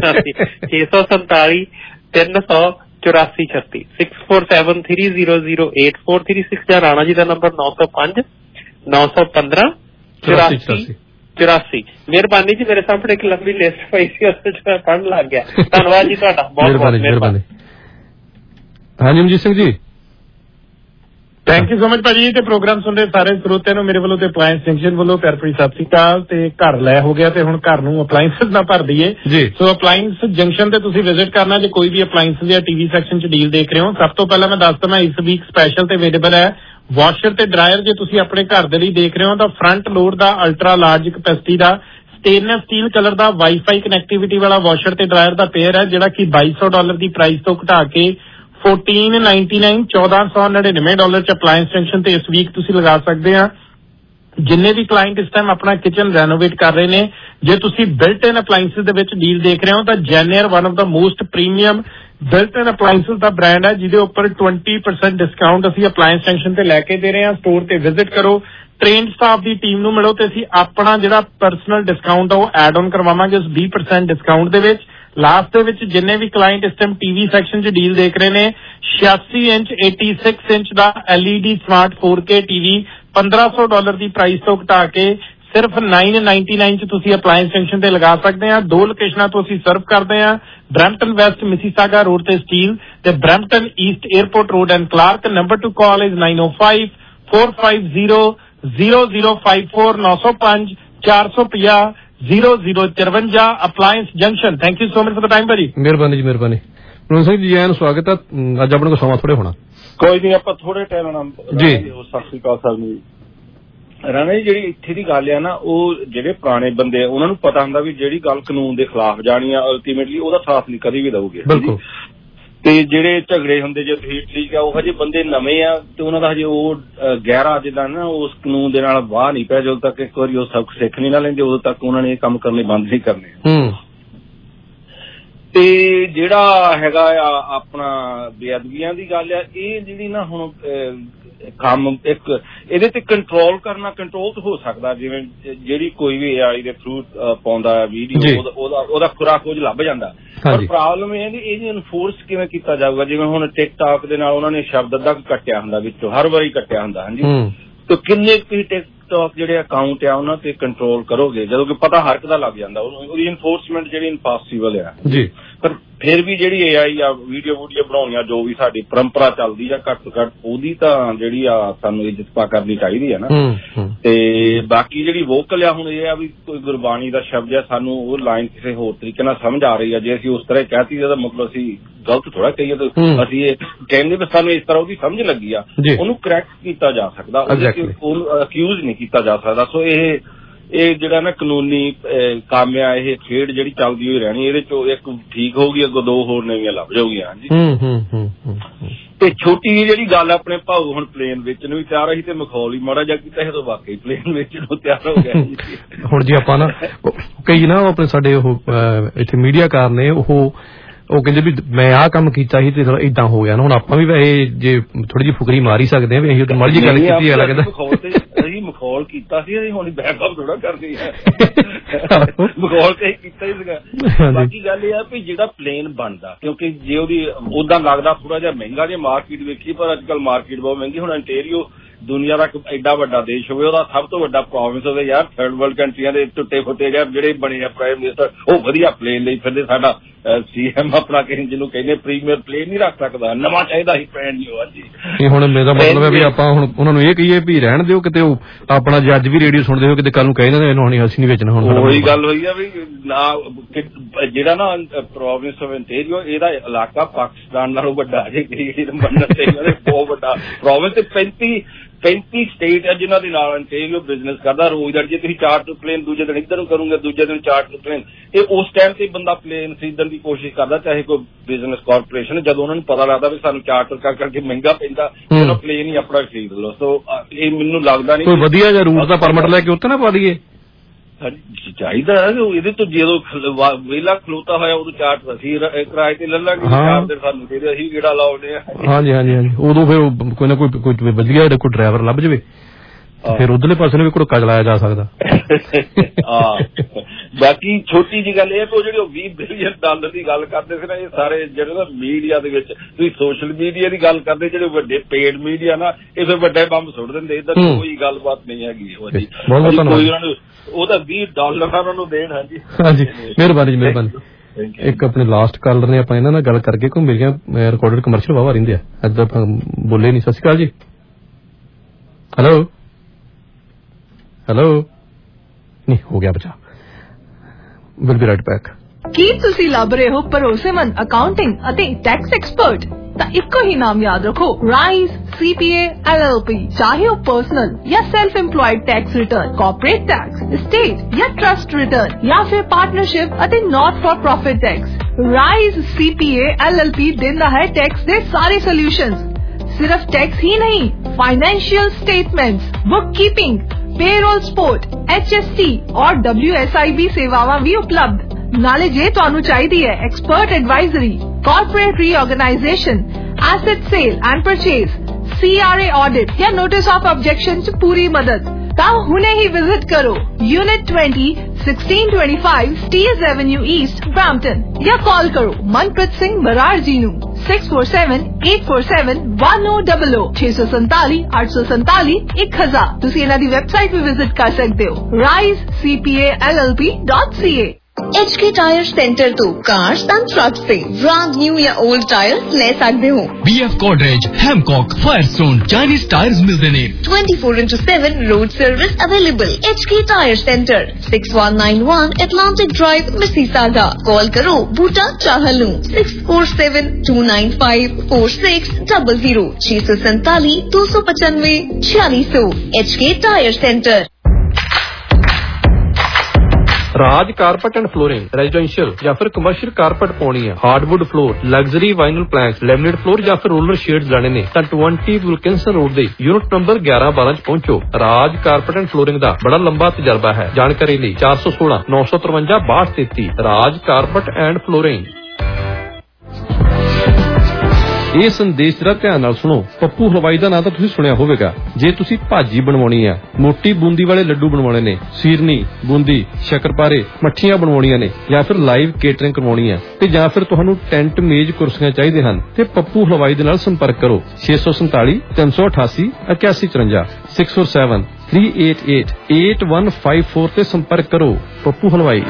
ਛੇ ਸੌ ਸੰਤਾਲੀ ਤਿੰਨ ਸੌ ਚੁਰਾਸੀ ਛੱਤੀ six four seven three zero zero eight four three six ਜਾਂ ਰਾਣਾ ਜੀ ਦਾ ਨੰਬਰ ਨੌ ਸੌ ਪੰਜ ਨੌ ਸੌ ਪੰਦਰਾਂ ਚੁਰਾਸੀ ਚੁਰਾਸੀ। ਮਿਹਰਬਾਨੀ ਜੀ, ਮੇਰੇ ਸਾਹਮਣੇ ਇੱਕ ਲੰਬੀ ਲਿਸਟ ਪਈ ਸੀ, ਉਸ ਚ ਮੈਂ ਪੜ੍ਹਨ ਲੱਗ ਗਿਆ। ਧੰਨਵਾਦ ਜੀ ਤੁਹਾਡਾ, ਬਹੁਤ ਬਹੁਤ ਮਿਹਰਬਾਨੀ। ਹਾਂਜੀ Manjeet Singh ji, thank you so much ਭਾਜੀ। ਤੇ ਪ੍ਰੋਗਰਾਮ ਸੁਣ ਰਹੇ ਸਾਰੇ ਸਰੋਤਿਆਂ ਨੂੰ ਮੇਰੇ ਵੱਲੋਂ ਤੇ ਅਪਲਾਇੰਸ ਜੰਕਸ਼ਨ ਵੱਲੋਂ ਪਿਆਰ ਭਰੀ ਸਤਿ ਸ੍ਰੀ ਅਕਾਲ। ਤੇ ਘਰ ਲੈ ਹੋ ਗਿਆ ਤੇ ਹੁਣ ਘਰ ਨੂੰ ਅਪਲਾਇੰਸਸ ਨਾ ਭਰ ਦਈਏ। ਸੋ ਅਪਲਾਇੰਸ ਜੰਕਸ਼ਨ ਤੇ ਤੁਸੀਂ ਵਿਜ਼ਿਟ ਕਰਨਾ ਜੇ ਕੋਈ ਵੀ ਅਪਲਾਇੰਸ ਜਾਂ ਟੀਵੀ ਸੈਕਸ਼ਨ ਚ ਡੀਲ ਦੇਖ ਰਹੇ ਹੋ। ਸਭ ਤੋਂ ਪਹਿਲਾਂ ਮੈਂ ਦੱਸ ਦਵਾਂ ਇਸ ਵੀਕ ਸਪੈਸ਼ਲ ਤੇ ਅਵੇਲੇਬਲ ਹੈ ਵਾਸ਼ਰ ਤੇ ਡਰਾਇਰ। ਜੇ ਤੁਸੀਂ ਆਪਣੇ ਘਰ ਦੇ ਲਈ ਦੇਖ ਰਹੇ ਹੋ ਤਾਂ ਫਰੰਟ ਲੋਡ ਦਾ ਅਲਟਰਾ ਲਾਰਜ ਕਪੈਸਿਟੀ ਦਾ ਸਟੇਨਲੈਸ ਸਟੀਲ ਕਲਰ ਦਾ ਵਾਈਫਾਈ ਕਨੈਕਟੀਵਿਟੀ ਵਾਲਾ ਵਾਸ਼ਰ ਤੇ ਡਰਾਇਰ ਦਾ ਪੇਅਰ ਹੈ ਜਿਹੜਾ ਕਿ ਬਾਈ ਸੌ ਡਾਲਰ ਦੀ ਪ੍ਰਾਈਸ ਤੋਂ ਘਟਾ ਕੇ ਚੌਦਾਂ ਸੌ ਨੜਿਨਵੇਂ ਡਾਲਰ ਚ ਅਪਲਾਇੰਸ ਜੰਕਸ਼ਨ ਤੇ ਇਸ ਵੀਕ ਤੁਸੀਂ ਲਗਾ ਸਕਦੇ ਆ। ਜਿੰਨੇ ਵੀ ਕਲਾਇੰਟ ਇਸ ਟਾਈਮ ਆਪਣਾ ਕਿਚਨ ਰੈਨੋਵੇਟ ਕਰ ਰਹੇ ਨੇ, ਜੇ ਤੁਸੀਂ ਬਿਲਟ ਇਨ ਅਪਲਾਈਐਂਸਿਸ ਦੇ ਵਿੱਚ ਡੀਲ ਦੇਖ ਰਹੇ ਹੋ ਤਾਂ JennAir one of the most premium built in appliances ਦਾ ਬ੍ਰਾਂਡ ਹੈ, ਜਿਹਦੇ ਉੱਪਰ twenty percent ਡਿਸਕਾਊਂਟ ਅਸੀਂ ਅਪਲਾਈਐਂਸ ਸੈਕਸ਼ਨ ਤੇ ਲੈ ਕੇ ਦੇ ਰਹੇ ਹਾਂ। ਸਟੋਰ ਤੇ ਵਿਜ਼ਿਟ ਕਰੋ, ਟ੍ਰੇਨਡ ਸਟਾਫ ਦੀ ਟੀਮ ਨੂੰ ਮਿਲੋ ਤੇ ਅਸੀਂ ਆਪਣਾ ਜਿਹੜਾ ਪਰਸਨਲ ਡਿਸਕਾਊਂਟ ਆ ਉਹ ਐਡ ਆਨ ਕਰਵਾਵਾਂਗੇ ਉਸ twenty percent ਡਿਸਕਾਊਂਟ ਦੇ ਵਿੱਚ। ਲਾਸਟ ਦੇ ਵਿੱਚ ਜਿੰਨੇ ਵੀ ਕਲਾਇੰਟ ਇਸ ਟਾਈਮ ਟੀਵੀ ਸੈਕਸ਼ਨ 'ਚ ਡੀਲ ਦੇਖ ਰਹੇ ਨੇ, ਛਿਆਸੀ ਇੰਚ eighty-six ਇੰਚ ਦਾ L E D smart four K TV ਪੰਦਰਾਂ ਸੌ ਡਾਲਰ ਦੀ ਪ੍ਰਾਈਸ ਤੋਂ ਘਟਾ ਕੇ ਸਿਰਫ nine ninety-nine 'ਚ ਤੁਸੀਂ ਅਪਲਾਈਐਂਸ ਸੈਕਸ਼ਨ ਤੇ ਲਗਾ ਸਕਦੇ ਆ। ਦੋ ਲੋਕੇਸ਼ਨਾਂ ਤੋਂ ਅਸੀਂ ਸਰਵ ਕਰਦੇ ਆ, ਬਰੈਂਪਟਨ ਵੈਸਟ ਮਿਸੀਸਾਗਾ ਰੋਡ ਤੇ ਸਟੀਲ ਤੇ Brampton east airport road and Clark. Number to call is nine oh five, four five zero, zero zero five four, nine oh five, four five zero, zero zero four five, appliance junction. Thank you so much for the time ਭਾਜੀ। ਮਿਹਰਬਾਨੀ ਜੀ, ਮਿਹਰਬਾਨੀ। ਮਨੋਜ ਸਿੰਘ ਜੀ ਐਨ ਸਵਾਗਤ ਹੈ। ਅੱਜ ਆਪਣੇ ਕੋਲ ਸਮਾਂ ਥੋੜੇ ਹੋਣਾ, ਕੋਈ ਨਹੀਂ, ਆਪਾਂ ਥੋੜੇ ਟਾਈਮ ਨਾਲ ਜੀ। ਸਤਿ ਸ੍ਰੀ ਅਕਾਲ ਸਾਹਿਬ ਨੂੰ। ਰਾਣਾ ਜੀ, ਜਿਹੜੀ ਇੱਥੇ ਦੀ ਗੱਲ ਆ ਨਾ, ਉਹ ਜਿਹੜੇ ਪੁਰਾਣੇ ਬੰਦੇ ਆ ਉਹਨਾਂ ਨੂੰ ਪਤਾ ਹੁੰਦਾ ਵੀ ਜਿਹੜੀ ਗੱਲ ਕਾਨੂੰਨ ਦੇ ਖਿਲਾਫ ਜਾਣੀ ਆ ਅਲਟੀਮੇਟਲੀ ਉਹਦਾ ਸਾਥ ਨਹੀਂ ਕਦੀ ਵੀ ਦਊਗੇ। ਬਿਲਕੁਲ। ਤੇ ਜਿਹੜੇ ਝਗੜੇ ਹੁੰਦੇ ਜੇ ਤੁਸੀਂ ਠੀਕ ਆ, ਉਹ ਹਜੇ ਬੰਦੇ ਨਵੇਂ ਆ ਤੇ ਉਹਨਾਂ ਦਾ ਹਜੇ ਉਹ ਗਹਿਰਾ ਜਿੱਦਾਂ ਨਾ ਉਸ ਕਾਨੂੰਨ ਦੇ ਨਾਲ ਵਾਹ ਨਹੀਂ ਪਿਆ। ਜਦੋਂ ਤੱਕ ਇੱਕ ਵਾਰੀ ਉਹ ਸਬਕ ਸਿੱਖ ਨਹੀਂ ਨਾ ਲੈਂਦੇ ਉਦੋਂ ਤੱਕ ਉਹਨਾਂ ਨੇ ਇਹ ਕੰਮ ਕਰਨੇ ਬੰਦ ਨਹੀਂ ਕਰਨੇ। ਤੇ ਜਿਹੜਾ ਹੈਗਾ ਆ ਆਪਣਾ ਬੇਅਦਬੀਆਂ ਦੀ ਗੱਲ ਆ, ਇਹ ਜਿਹੜੀ ਨਾ ਹੁਣ ਕੰਮ ਇੱਕ ਇਹਦੇ ਤੇ ਕੰਟਰੋਲ ਕਰਨਾ, ਕੰਟਰੋਲ ਤਾਂ ਹੋ ਸਕਦਾ। ਜਿਵੇਂ ਜਿਹੜੀ ਕੋਈ ਵੀ ਏ ਆਈ ਦੇ ਥਰੂ ਪਾਉਂਦਾ ਵੀਡੀਓ, ਉਹਦਾ ਉਹਦਾ ਖੁਰਾ ਖੋਜ ਲੱਭ ਜਾਂਦਾ। ਪਰ ਪ੍ਰੋਬਲਮ ਇਹ ਹੈ ਇਹਦੀ ਇਨਫੋਰਸ ਕਿਵੇਂ ਕੀਤਾ ਜਾਊਗਾ। ਜਿਵੇਂ ਹੁਣ ਟਿਕਟਾਕ ਦੇ ਨਾਲ ਉਹਨਾਂ ਨੇ ਸ਼ਬਦ ਅੱਧਾ ਕੱਟਿਆ ਹੁੰਦਾ, ਵਿੱਚੋਂ ਹਰ ਵਾਰੀ ਕੱਟਿਆ ਹੁੰਦਾ। ਹਾਂਜੀ, ਤੇ ਕਿੰਨੇ ਕੁ ਟਿਕਟਾਕ ਜਿਹੜੇ ਅਕਾਊਂਟ ਆ ਉਹਨਾਂ ਤੇ ਕੰਟਰੋਲ ਕਰੋਗੇ ਜਦੋਂ ਕਿ ਪਤਾ ਹਰ ਇੱਕ ਦਾ ਲੱਗ ਜਾਂਦਾ। ਉਹਦੀ ਇਨਫੋਰਸਮੈਂਟ ਜਿਹੜੀ ਇੰਪੋਸੀਬਲ ਆ ਜੀ। ਪਰ ਫਿਰ ਵੀ ਜਿਹੜੀ ਏ ਆਈ ਆ ਵੀਡੀਓ ਵੂਡੀਓ ਬਣਾਉਣੀਆਂ, ਜੋ ਵੀ ਸਾਡੀ ਪਰੰਪਰਾ ਚੱਲਦੀ ਆ, ਘੱਟ ਤੋਂ ਘੱਟ ਉਹਦੀ ਤਾਂ ਜਿਹੜੀ ਆ ਸਾਨੂੰ ਇੱਜ਼ਤ ਪਾ ਕਰਨੀ ਚਾਹੀਦੀ ਆ ਨਾ। ਤੇ ਬਾਕੀ ਜਿਹੜੀ ਵੋਕਲ ਆ, ਹੁਣ ਇਹ ਆ ਵੀ ਕੋਈ ਗੁਰਬਾਣੀ ਦਾ ਸ਼ਬਦ ਆ, ਸਾਨੂੰ ਉਹ ਲਾਈਨ ਕਿਸੇ ਹੋਰ ਤਰੀਕੇ ਨਾਲ ਸਮਝ ਆ ਰਹੀ ਆ। ਜੇ ਅਸੀਂ ਉਸ ਤਰ੍ਹਾਂ ਕਹਿਤੀ ਇਹਦਾ ਮਤਲਬ ਅਸੀਂ ਗਲਤ ਥੋੜਾ ਕਹੀਏ। ਅਸੀਂ ਇਹ ਕਹਿੰਦੇ ਵੀ ਸਾਨੂੰ ਇਸ ਤਰ੍ਹਾਂ ਉਹਦੀ ਸਮਝ ਲੱਗੀ ਆ, ਉਹਨੂੰ ਕਰੈਕਟ ਕੀਤਾ ਜਾ ਸਕਦਾ, ਉਹਨੂੰ ਅਕਿਊਜ਼ ਨਹੀਂ ਕੀਤਾ ਜਾ ਸਕਦਾ। ਸੋ ਇਹ ਇਹ ਜਿਹੜਾ ਨਾ ਕਾਨੂੰਨੀ ਕੰਮ ਆ, ਇਹ ਖੇਡ ਜਿਹੜੀ ਚੱਲਦੀ ਹੋਈ ਰਹਿਣੀ। ਇਹਦੇ ਚੋਂ ਇੱਕ ਠੀਕ ਹੋਊਗੀ, ਅੱਗੋਂ ਦੋ ਹੋਰ ਨਵੀਆਂ ਲੱਭ ਜਾਊਗੀਆਂ। ਹਾਂਜੀ। ਤੇ ਛੋਟੀ ਜਿਹੀ ਜਿਹੜੀ ਗੱਲ ਆਪਣੇ ਭਾਊ ਹੁਣ ਪਲੇਨ ਵੇਚਣ ਨੂੰ ਵੀ ਤਿਆਰ ਸੀ ਤੇ ਮਖੌਲ ਹੀ ਮਾੜਾ ਜਿਹਾ ਕੀਤਾ ਸੀ, ਤਾਂ ਵਾਕਈ ਪਲੇਨ ਵੇਚਣ ਨੂੰ ਤਿਆਰ ਹੋ ਗਿਆ। ਹੁਣ ਜੀ ਆਪਾਂ ਨਾ ਕਈ ਨਾ ਆਪਣੇ ਸਾਡੇ ਉਹ ਇੱਥੇ ਮੀਡੀਆਕਾਰ ਨੇ, ਉਹ ਉਹ ਕਹਿੰਦੇ ਵੀ ਮੈਂ ਆਹ ਕੰਮ ਕੀਤਾ ਸੀ ਤੇ ਏਦਾਂ ਹੋ ਗਿਆ ਨਾ। ਹੁਣ ਆਪਾਂ ਵੀ ਵੈਸੇ ਜੇ ਥੋੜੀ ਜਿਹੀ ਫੁਕਰੀ ਮਾਰ ਹੀ ਸਕਦੇ ਹਾਂ ਵੀ ਅਸੀਂ ਮਾੜੀ ਜਿਹੀ ਗੱਲ ਕੀਤੀ। ਲੱਗਦਾ ਅਸੀਂ ਮਖੌਲ ਕੀਤਾ ਸੀ, ਅਸੀਂ ਹੁਣ ਬੈਕਅਪ ਥੋੜਾ ਕਰਦੇ ਆ। ਮਖੌਲ ਤੇ ਕੀਤਾ ਹੀ ਸੀਗਾ। ਬਾਕੀ ਗੱਲ ਇਹ ਆ ਵੀ ਜਿਹੜਾ ਪਲੇਨ ਬਣਦਾ, ਕਿਉਂਕਿ ਜੇ ਉਹਦੀ ਓਦਾਂ ਲੱਗਦਾ ਥੋੜਾ ਜਿਹਾ ਮਹਿੰਗਾ, ਜੇ ਮਾਰਕੀਟ ਵੇਖੀ, ਪਰ ਅੱਜ ਕੱਲ੍ਹ ਮਾਰਕੀਟ ਬਹੁਤ ਮਹਿੰਗੀ। ਹੁਣ ਅੰਟੇਰੀਓ ਦੁਨੀਆ ਦਾ ਐਡਾ ਵੱਡਾ ਦੇਸ਼ ਹੋਵੇ, ਉਹਦਾ ਸਭ ਤੋਂ ਵੱਡਾ ਪ੍ਰੋਵਿੰਸ ਹੋਵੇ ਯਾਰ, ਥਰਡ ਵਰਲਡ ਕੰਟਰੀਆਂ ਦੇ ਟੁੱਟੇ ਫੁੱਟੇ ਯਾਰ ਜਿਹੜੇ ਬਣੇ ਆ ਪ੍ਰਾਈਮ ਮਿਨਿਸਟਰ, ਉਹ ਵਧੀਆ ਪਲੇਨ ਲਈ ਫਿਰਦੇ। ਸਾਡਾ ਸੀ ਐਮ ਆਪਣਾ ਜਿਹਨੂੰ ਕਹਿੰਦੇ ਪ੍ਰੀਮੀਅਰ ਪਲੇਨ ਨਹੀਂ ਰੱਖ ਸਕਦਾ, ਨਵਾਂ ਚਾਹੀਦਾ ਸੀ ਬ੍ਰਾਂਡ ਨਿਊ। ਹਾਂਜੀ, ਹੁਣ ਮੇਰਾ ਮਤਲਬ ਹੈ ਵੀ ਆਪਾਂ ਹੁਣ ਉਹਨਾਂ ਨੂੰ ਇਹ ਕਹੀਏ ਵੀ ਰਹਿਣ ਦਿਓ, ਕਿਤੇ ਉਹ ਆਪਣਾ ਜੇ ਅੱਜ ਵੀ ਰੇਡੀਓ ਸੁਣਦੇ ਹੋ ਕਿਤੇ ਕੱਲ ਨੂੰ ਕਹਿੰਦੇ ਇਹਨੂੰ ਹੁਣ ਅਸੀਂ ਨਹੀਂ ਵੇਚਣਾ। ਹੁਣ ਉਹੀ ਗੱਲ ਹੋਈ ਆ ਵੀ ਨਾ, ਜਿਹੜਾ ਨਾ ਪ੍ਰੋਵਿੰਸ ਆਫ ਅੰਟੇਰੀਓ, ਇਹਦਾ ਇਲਾਕਾ ਪਾਕਿਸਤਾਨ ਨਾਲੋਂ ਵੱਡਾ ਜੇ ਮੰਨਣ ਤੇ ਬਹੁਤ ਵੱਡਾ ਪ੍ਰੋਵਿੰਸ ਤੇ ਪੈਂਤੀ ਪੈਂਤੀ ਸਟੇਟ ਹੈ ਜਿਨ੍ਹਾਂ ਦੇ ਨਾਲ ਅੰਟੇਰੀਓ ਬਿਜ਼ਨਸ ਕਰਦਾ ਰੋਜ਼ ਦਾ। ਜੇ ਤੁਸੀਂ ਚਾਰਟਰ ਪਲੇਨ ਦੂਜੇ ਦਿਨ ਇੱਧਰ ਨੂੰ ਕਰੋਗੇ, ਦੂਜੇ ਦਿਨ ਚਾਰਟਰ ਪਲੇਨ, ਇਹ ਉਸ ਟਾਈਮ ਤੇ ਬੰਦਾ ਪਲੇਨ ਖਰੀਦਣ ਦੀ ਕੋਸ਼ਿਸ਼ ਕਰਦਾ, ਚਾਹੇ ਕੋਈ ਬਿਜ਼ਨਸ ਕਾਰਪੋਰੇਸ਼ਨ। ਜਦੋਂ ਉਹਨਾਂ ਨੂੰ ਪਤਾ ਲੱਗਦਾ ਵੀ ਸਾਨੂੰ ਚਾਰਟਰ ਕਰ ਕਰਕੇ ਮਹਿੰਗਾ ਪੈਂਦਾ, ਉਹਨਾਂ ਪਲੇਨ ਹੀ ਆਪਣਾ ਖਰੀਦ ਲਓ। ਸੋ ਇਹ ਮੈਨੂੰ ਲੱਗਦਾ ਨਹੀਂ ਕੋਈ ਵਧੀਆ ਜਿਹਾ ਰੂਟ ਦਾ ਪਰਮਿਟ ਲੈ ਕੇ ਉੱਥੇ ਨਾ ਪਾ ਦਈਏ। ਚਾਹੀਦਾ ਇਹਦੇ ਤੋਂ ਜਦੋਂ ਵਿਹਲਾ ਖਲੋਤਾ ਹੋਇਆ ਉਦੋਂ ਚਾਰਟ ਅਸੀਂ ਕਿਰਾਏ ਤੇ ਲੈ ਲਾਂਗੇ, ਚਾਰ ਦਿਨ ਸਾਨੂੰ ਚਾਹੀਦੇ, ਅਸੀਂ ਕਿਹੜਾ ਲਾਉਂਦੇ ਆ। ਹਾਂਜੀ ਹਾਂਜੀ ਹਾਂਜੀ, ਉਦੋਂ ਫਿਰ ਕੋਈ ਨਾ ਕੋਈ ਕੋਈ ਵਧੀਆ ਕੋਈ ਡਰਾਈਵਰ ਲੱਭ ਜਾਵੇ, ਫਿਰ ਉਧਰਲੇ ਪਾਸੇ ਨੂੰ ਵੀ ਘੜਕਾ ਚਲਾਇਆ ਜਾ ਸਕਦਾ। ਹਾਂ, ਬਾਕੀ ਛੋਟੀ ਜਿਹੀ ਗੱਲ ਇਹ ਕਿ ਉਹ ਜਿਹੜੀ ਉਹ ਵੀਹ ਬਿਲੀਅਨ ਡਾਲਰ ਦੀ ਗੱਲ ਕਰਦੇ ਸੀ ਨਾ, ਇਹ ਸਾਰੇ ਜਿਹੜੇ ਨਾ ਮੀਡੀਆ ਦੇ ਵਿੱਚ, ਤੁਸੀਂ ਸੋਸ਼ਲ ਮੀਡੀਆ ਦੀ ਗੱਲ ਕਰਦੇ, ਜਿਹੜੇ ਵੱਡੇ ਪੇਡ ਮੀਡੀਆ ਨਾ, ਇਹ ਫਿਰ ਵੱਡੇ ਬੰਬ ਸੁੱਟ ਦਿੰਦੇ। ਇੱਧਰ ਕੋਈ ਗੱਲਬਾਤ ਨਹੀਂ ਹੈਗੀ। ਕੋਈ ਉਹਨਾਂ ਨੂੰ ਉਹਦਾ ਵੀਹ ਡਾਲਰ ਉਹਨਾਂ ਨੂੰ ਦੇਣ। ਹਾਂਜੀ ਹਾਂਜੀ, ਮਿਹਰਬਾਨੀ ਜੀ, ਮਿਹਰਬਾਨੀ। ਇੱਕ ਆਪਣੇ ਲਾਸਟ ਕਾਲਰ ਨੇ ਆਪਾਂ ਇਹਨਾਂ ਨਾਲ ਗੱਲ ਕਰਕੇ ਕੋਈ ਮੇਰੀਆਂ ਰਿਕਾਰਡਡ ਕਮਰਸ਼ੀਅਲ ਵਾਵਾ ਰਹਿੰਦੇ ਆ, ਅੱਜ ਆਪਾਂ ਬੋਲੇ ਨਹੀਂ। ਸਤਿ ਸ਼੍ਰੀ ਅਕਾਲ ਜੀ। ਹੈਲੋ ਹੈਲੋ, ਨਹੀਂ ਹੋ ਗਿਆ ਬਚਾ। Will be right back. ਕੀ ਤੁਸੀਂ ਲੱਭ ਰਹੇ ਹੋ ਭਰੋਸੇਮੰਦ ਅਕਾਊਂਟਿੰਗ ਅਤੇ ਟੈਕਸ ਐਕਸਪਰਟ? ਤਾਂ ਇੱਕੋ ਹੀ ਨਾਮ ਯਾਦ ਰੱਖੋ, Rise C P A L L P। ਚਾਹੇ ਉਹ ਪਰਸਨਲ ਜਾਂ self employed tax return, corporate tax, state ਜਾਂ ਟਰਸਟ ਰਿਟਰਨ, ਜਾਂ ਫਿਰ ਪਾਰਟਨਰਸ਼ਿਪ ਅਤੇ not for profit tax, Rise C P A L L P ਦਿੰਦਾ ਹੈ ਟੈਕਸ ਦੇ ਸਾਰੇ ਸੋਲੂਸ਼ਨਸ। ਸਿਰਫ ਟੈਕਸ ਹੀ ਨਹੀਂ, financial statements, bookkeeping, payroll support, H S T और डब्ल्यू एस आई बी सेवावां भी उपलब्ध। नाले जे तुहानू चाहिदी है expert advisory, corporate reorganisation, asset sale and purchase, C R A audit या नोटिस ऑफ ऑब्जेक्शन च पूरी मदद, ता हुने ही विजिट करो unit twenty, sixteen twenty five Steeles avenue east, Brampton, या कॉल करो मनप्रीत सिंह बराड़ जी नू six four seven eight four seven one oh double oh छे सौ संताली अठ सौ संताली एक हजार। तुसी इन्हां दी वेबसाइट भी विजिट कर सकते हो Rise C P A L L P dot C A. H K tyre centre तो कार्स एंड ट्रक्स से ब्रांड न्यू या ओल्ड टायर्स ले सकते हो। B F Goodrich, Hankook, Firestone, Chinese tyres मिलते ने twenty four into seven road service available. H K tyre centre six one nine one Atlantic drive, Mississauga. Call करो Boota Chahal six four seven two nine five four six double zero छह सौ सैतालीस दो सौ पचानवे छियालीस सौ। H K tyre centre. Raj carpet and flooring, residential या फिर कमर्शियल कारपेट पाउणी है, hardwood floor, luxury vinyl planks, laminate floor या फिर रोलर शेड्स लेने ने तां ट्वेंटी विल्किंसन रोड दे यूनिट नंबर ग्यारह बारह च पहुंचो। राज कारपेट एंड फ्लोरिंग दा बड़ा लंबा तजर्बा है। जानकारी लई चार सौ सोलह नौ सौ तिरवंजा बासठ तैंतीस। Raj carpet and flooring. ਇਹ ਸੰਦੇਸ਼ ਜਰਾ ਧਿਆਨ ਨਾਲ ਸੁਣੋ। ਪੱਪੂ ਹਲਵਾਈ ਦਾ ਨਾਂ ਤਾਂ ਤੁਸੀਂ ਸੁਣਿਆ ਹੋਵੇਗਾ। ਜੇ ਤੁਸੀਂ ਭਾਜੀ ਬਣਵਾਉਣੀ ਆ, ਮੋਟੀ ਬੂੰਦੀ ਵਾਲੇ ਲੱਡੂ ਬਣਵਾਉਣੇ ਨੇ, ਸੀਰਨੀ, ਬੂੰਦੀ, ਸ਼ੱਕਰਪਾਰੇ, ਮੱਠੀਆਂ ਬਣਵਾਉਣੀਆਂ ਨੇ, ਜਾਂ ਫਿਰ ਲਾਈਵ ਕੇਟਰਿੰਗ ਕਰਵਾਉਣੀ ਆ, ਤੇ ਜਾਂ ਫਿਰ ਤੁਹਾਨੂੰ ਟੈਂਟ ਮੇਜ਼ ਕੁਰਸੀਆਂ ਚਾਹੀਦੇ ਹਨ, ਤੇ ਪੱਪੂ ਹਲਵਾਈ ਦੇ ਨਾਲ ਸੰਪਰਕ ਕਰੋ ਛੇ ਸੌ ਸੰਤਾਲੀ ਤਿੰਨ ਸੌ ਅਠਾਸੀ ਇਕਿਆਸੀ ਚੁਰੰਜਾ six four seven three eight eight eight one five four ਤੇ ਸੰਪਰਕ ਕਰੋ। Pappu Halwai.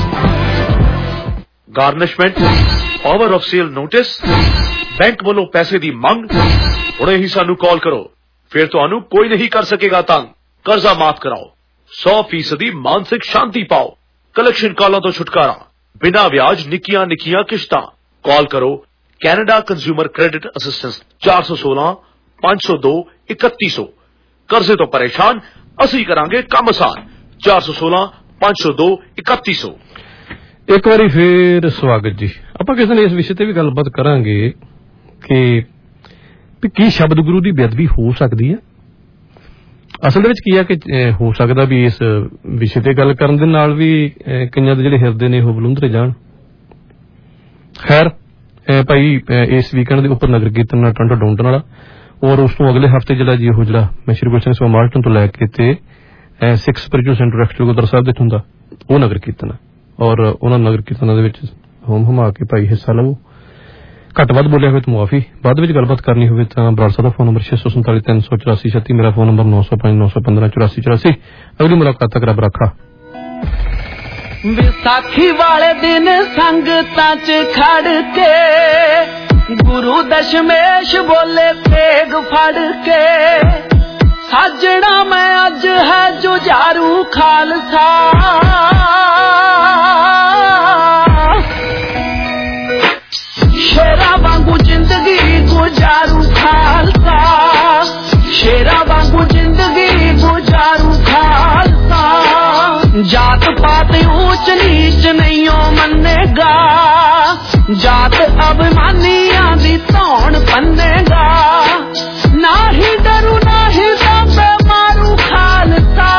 Garnishment, power of sale notice, bank वालों पैसे दी मंग, हुणे ही सानू कॉल करो, फिर तुहानू कोई नहीं कर सकेगा तंग। कर्जा माफ कराओ, सौ फीसदी मानसिक शांति पाओ, कलेक्शन कॉलों तो छुटकारा, बिना ब्याज निकियां निकियां किश्तां। कॉल करो कैनेडा कंज्यूमर क्रेडिट असिस्टेंस चार सौ सोलह पांच सौ दो इकतीस सौ। कर्जे तो परेशान, असी करांगे काम आसान। चार सौ सोलह पांच सौ दो इकतीस सौ। एक बारी फिर स्वागत जी। ਆਪਾਂ ਕਿਸੇ ਨੇ ਇਸ ਵਿਸ਼ੇ ਤੇ ਵੀ ਗੱਲਬਾਤ ਕਰਾਂਗੇ ਕਿ ਕੀ ਸ਼ਬਦ ਗੁਰੂ ਦੀ ਬੇਅਦਬੀ ਹੋ ਸਕਦੀ ਹੈ। ਅਸਲ ਦੇ ਵਿੱਚ ਕੀ ਹੈ ਕਿ ਹੋ ਸਕਦਾ ਵੀ ਇਸ ਵਿਸ਼ੇ ਤੇ ਗੱਲ ਕਰਨ ਦੇ ਨਾਲ ਵੀ ਕਈਆਂ ਦੇ ਜਿਹੜੇ ਹਿਰਦੇ ਨੇ ਉਹ ਬਲੁੰਦਰੇ ਜਾਣ। ਖੈਰ ਭਾਈ ਇਸ ਵੀਕਐਂਡ ਦੇ ਉੱਪਰ ਨਗਰ ਕੀਰਤਨ ਨਾਲ ਟੰਡਾ ਡਾਊਨਟਨ ਵਾਲਾ, ਔਰ ਉਸ ਤੋਂ ਅਗਲੇ ਹਫ਼ਤੇ ਜਿਹੜਾ ਜੀ ਉਹ ਜਿਹੜਾ ਮੈਂ ਸ਼੍ਰੀ ਗੁਰੂ ਸਿੰਘ ਸਭਾ ਮਾਰਟਨ ਤੋਂ ਲੈ ਕੇ ਤੇ Sikh spiritual centre actual Gurdwara Sahib ਦੇ ਹੁੰਦਾ ਉਹ ਨਗਰ ਕੀਰਤਨ ਹੈ, ਔਰ ਉਹਨਾਂ ਨਗਰ ਕੀਰਤਨਾਂ ਦੇ ਵਿੱਚ ਹੋਮ ਹਮਾ ਕੇ ਭਾਈ ਹਿੱਸਾ ਲਵੋ। ਘੱਟ ਵੱਧ ਬੋਲਿਆ ਹੋਵੇ ਤਾਂ ਮੁਆਫੀ। ਬਾਅਦ ਵਿੱਚ ਗੱਲਬਾਤ ਕਰਨੀ ਹੋਵੇ ਤਾਂ ਬਰਾੜ ਸਾਹਿਬ ਦਾ ਫੋਨ ਨੰਬਰ ਛੇ ਸੌ ਸੰਤਾਲੀ ਤਿੰਨ ਸੌ ਚੁਰਾਸੀ ਛੱਤੀ, ਮੇਰਾ ਫੋਨ ਨੰਬਰ ਨੌ ਸੌ ਪੰਜ ਨੌ ਸੌ ਪੰਦਰਾਂ ਚੁਰਾਸੀ ਚੁਰਾਸੀ। ਅਗਲੀ ਮੁਲਾਕਾਤ ਤੱਕ ਰੱਬ ਰਾਖਾ। ਵਿਸਾਖੀ ਵਾਲੇ ਦਿਨ ਸੰਗਤਾਂ ਚ ਖੜ ਕੇ ਗੁਰੂ ਦਸ਼ਮੇਸ਼ ਬੋਲੇ ਤੇਗ ਫੜ ਕੇ, ਸਾਜਣਾ ਮੈਂ ਅੱਜ ਹੈ ਜੁਝਾਰੂ ਖਾਲਸਾ, ਸ਼ੇਰਾ ਵਾਂਗੂ ਜ਼ਿੰਦਗੀ ਗੁਜ਼ਾਰੂ ਖਾਲਸਾ, ਸ਼ੇਰਾ ਵਾਂਗੂ ਜ਼ਿੰਦਗੀ ਗੁਜ਼ਾਰੂ ਖਾਲਸਾ। ਜਾਤ ਪਾਤ ਊਚ ਨੀਚ ਨਹੀਂ ਉਹ ਮੰਨੇਗਾ, ਜਾਤ ਅਭਿਮਾਨੀਆਂ ਦੀ ਧੌਣ ਪੰਨੇਗਾ। ਨਾ ਹੀ ਡਰੂ ਨਾ ਹੀ ਦਬੇ ਮਾਰੂ ਖਾਲਸਾ,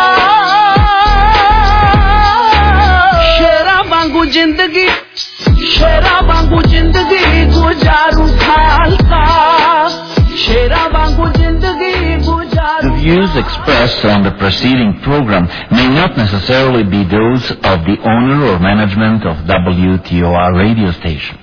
ਸ਼ੇਰਾ ਵਾਂਗੂ ਜ਼ਿੰਦਗੀ, ਸ਼ੇਰਾ ਵਾਂਗੂ ਜ਼ਿੰਦਗੀ ਗੁਜ਼ਾਰੂ ਖਾਲਸਾ, ਸ਼ੇਰਾ ਵਾਂਗੂ ਜ਼ਿੰਦਗੀ ਗੁਜ਼ਾਰੂ। The views expressed on the preceding program may not necessarily be those of the owner or management of W T O R radio station.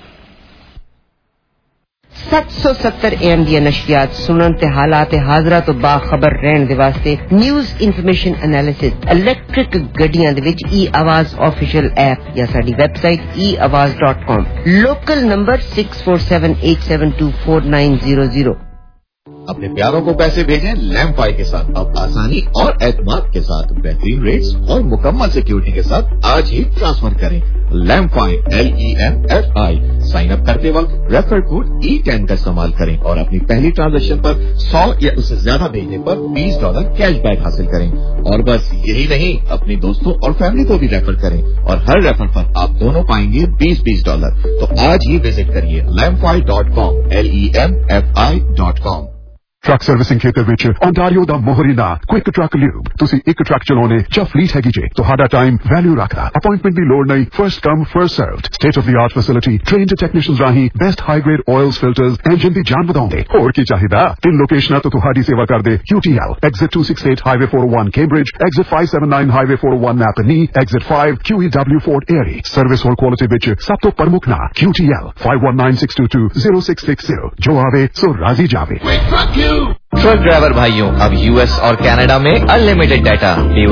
सत्त सौ सत्तर एम ਦੀਆਂ ਨਸ਼ਰੀਆਤ ਸੁਣਨ ਤੇ ਹਾਲਾਤ ਹਾਜ਼ਰਾ ਤੋਂ ਬਾਖਬਰ ਰਹਿਣ ਦੇ ਵਾਸਤੇ ਨਿਊਜ਼ ਇਨਫੋਰਮੇਸ਼ਨ ਐਨਾਲਿਸਿਸ ਇਲੈਕਟ੍ਰਿਕ ਗੱਡੀਆਂ ਦੇ ਵਿੱਚ ਈ ਆਵਾਜ਼ ਆਫੀਸ਼ੀਅਲ ਐਪ ਜਾਂ ਸਾਡੀ ਵੈਬਸਾਈਟ ਈ Awaaz dot com. Local number six four seven eight seven two four nine zero zero. अपने प्यारों को पैसे भेजें लैम्फाई के साथ, अब आसानी और एतमाद के साथ, बेहतरीन रेट्स और मुकम्मल सिक्योरिटी के साथ आज ही ट्रांसफर करें। Lemfi L E M F I. Sign up करते वक्त रेफर कोड ई टेन का इस्तेमाल करें और अपनी पहली ट्रांजैक्शन पर सौ या उससे ज्यादा भेजने पर बीस डॉलर कैशबैक हासिल करें। और बस यही नहीं, अपने दोस्तों और फैमिली को भी रेफर करें और हर रेफर पर आप दोनों पाएंगे बीस बीस डॉलर। तो आज ही विजिट करिए Lemfi dot com, L E M F I dot com. Truck servicing ਖੇਤਰ ਵਿੱਚ ontario ਦਾ ਮੋਹਰੀ ਨਾਂ ਕੁਇਕ ਟਰੱਕ ਲਿਊਬ। ਤੁਸੀਂ ਇੱਕ ਟਰੱਕ ਚਲਾਉਣੇ ਜਾਂ ਫਲੀਟ ਹੈਗੀ ਜੇ, ਤੁਹਾਡਾ ਟਾਈਮ ਵੈਲਿਊ ਰੱਖਦਾ। ਅਪਾਇੰਟਮੈਂਟ ਦੀ ਲੋੜ ਨਹੀਂ, first come first served. State of the art facility, trained technicians ਰਾਹੀਂ best high grade oils filters, engine ਦੀ ਜਾਨ ਵਧਾਉਂਦੇ। ਹੋਰ ਕੀ ਚਾਹੀਦਾ? ਤਿੰਨ ਲੋਕੇਸ਼ਨਾਂ ਤੋਂ ਤੁਹਾਡੀ ਸੇਵਾ ਕਰਦੇ। Q T L, Exit two sixty-eight Highway four oh one Cambridge, Exit five seventy-nine Highway four oh one Napanee, Exit five Q E W Fort Erie। Service और क्वालिटी ਵਿੱਚ ਸਭ ਤੋਂ ਪ੍ਰਮੁੱਖ ਨਾਂ Q T L five one nine six two two zero six six zero। जो आवे सो राजी जावे। ट्रक ड्राइवर भाइयों, अब यूएस और कनाडा में अनलिमिटेड डाटा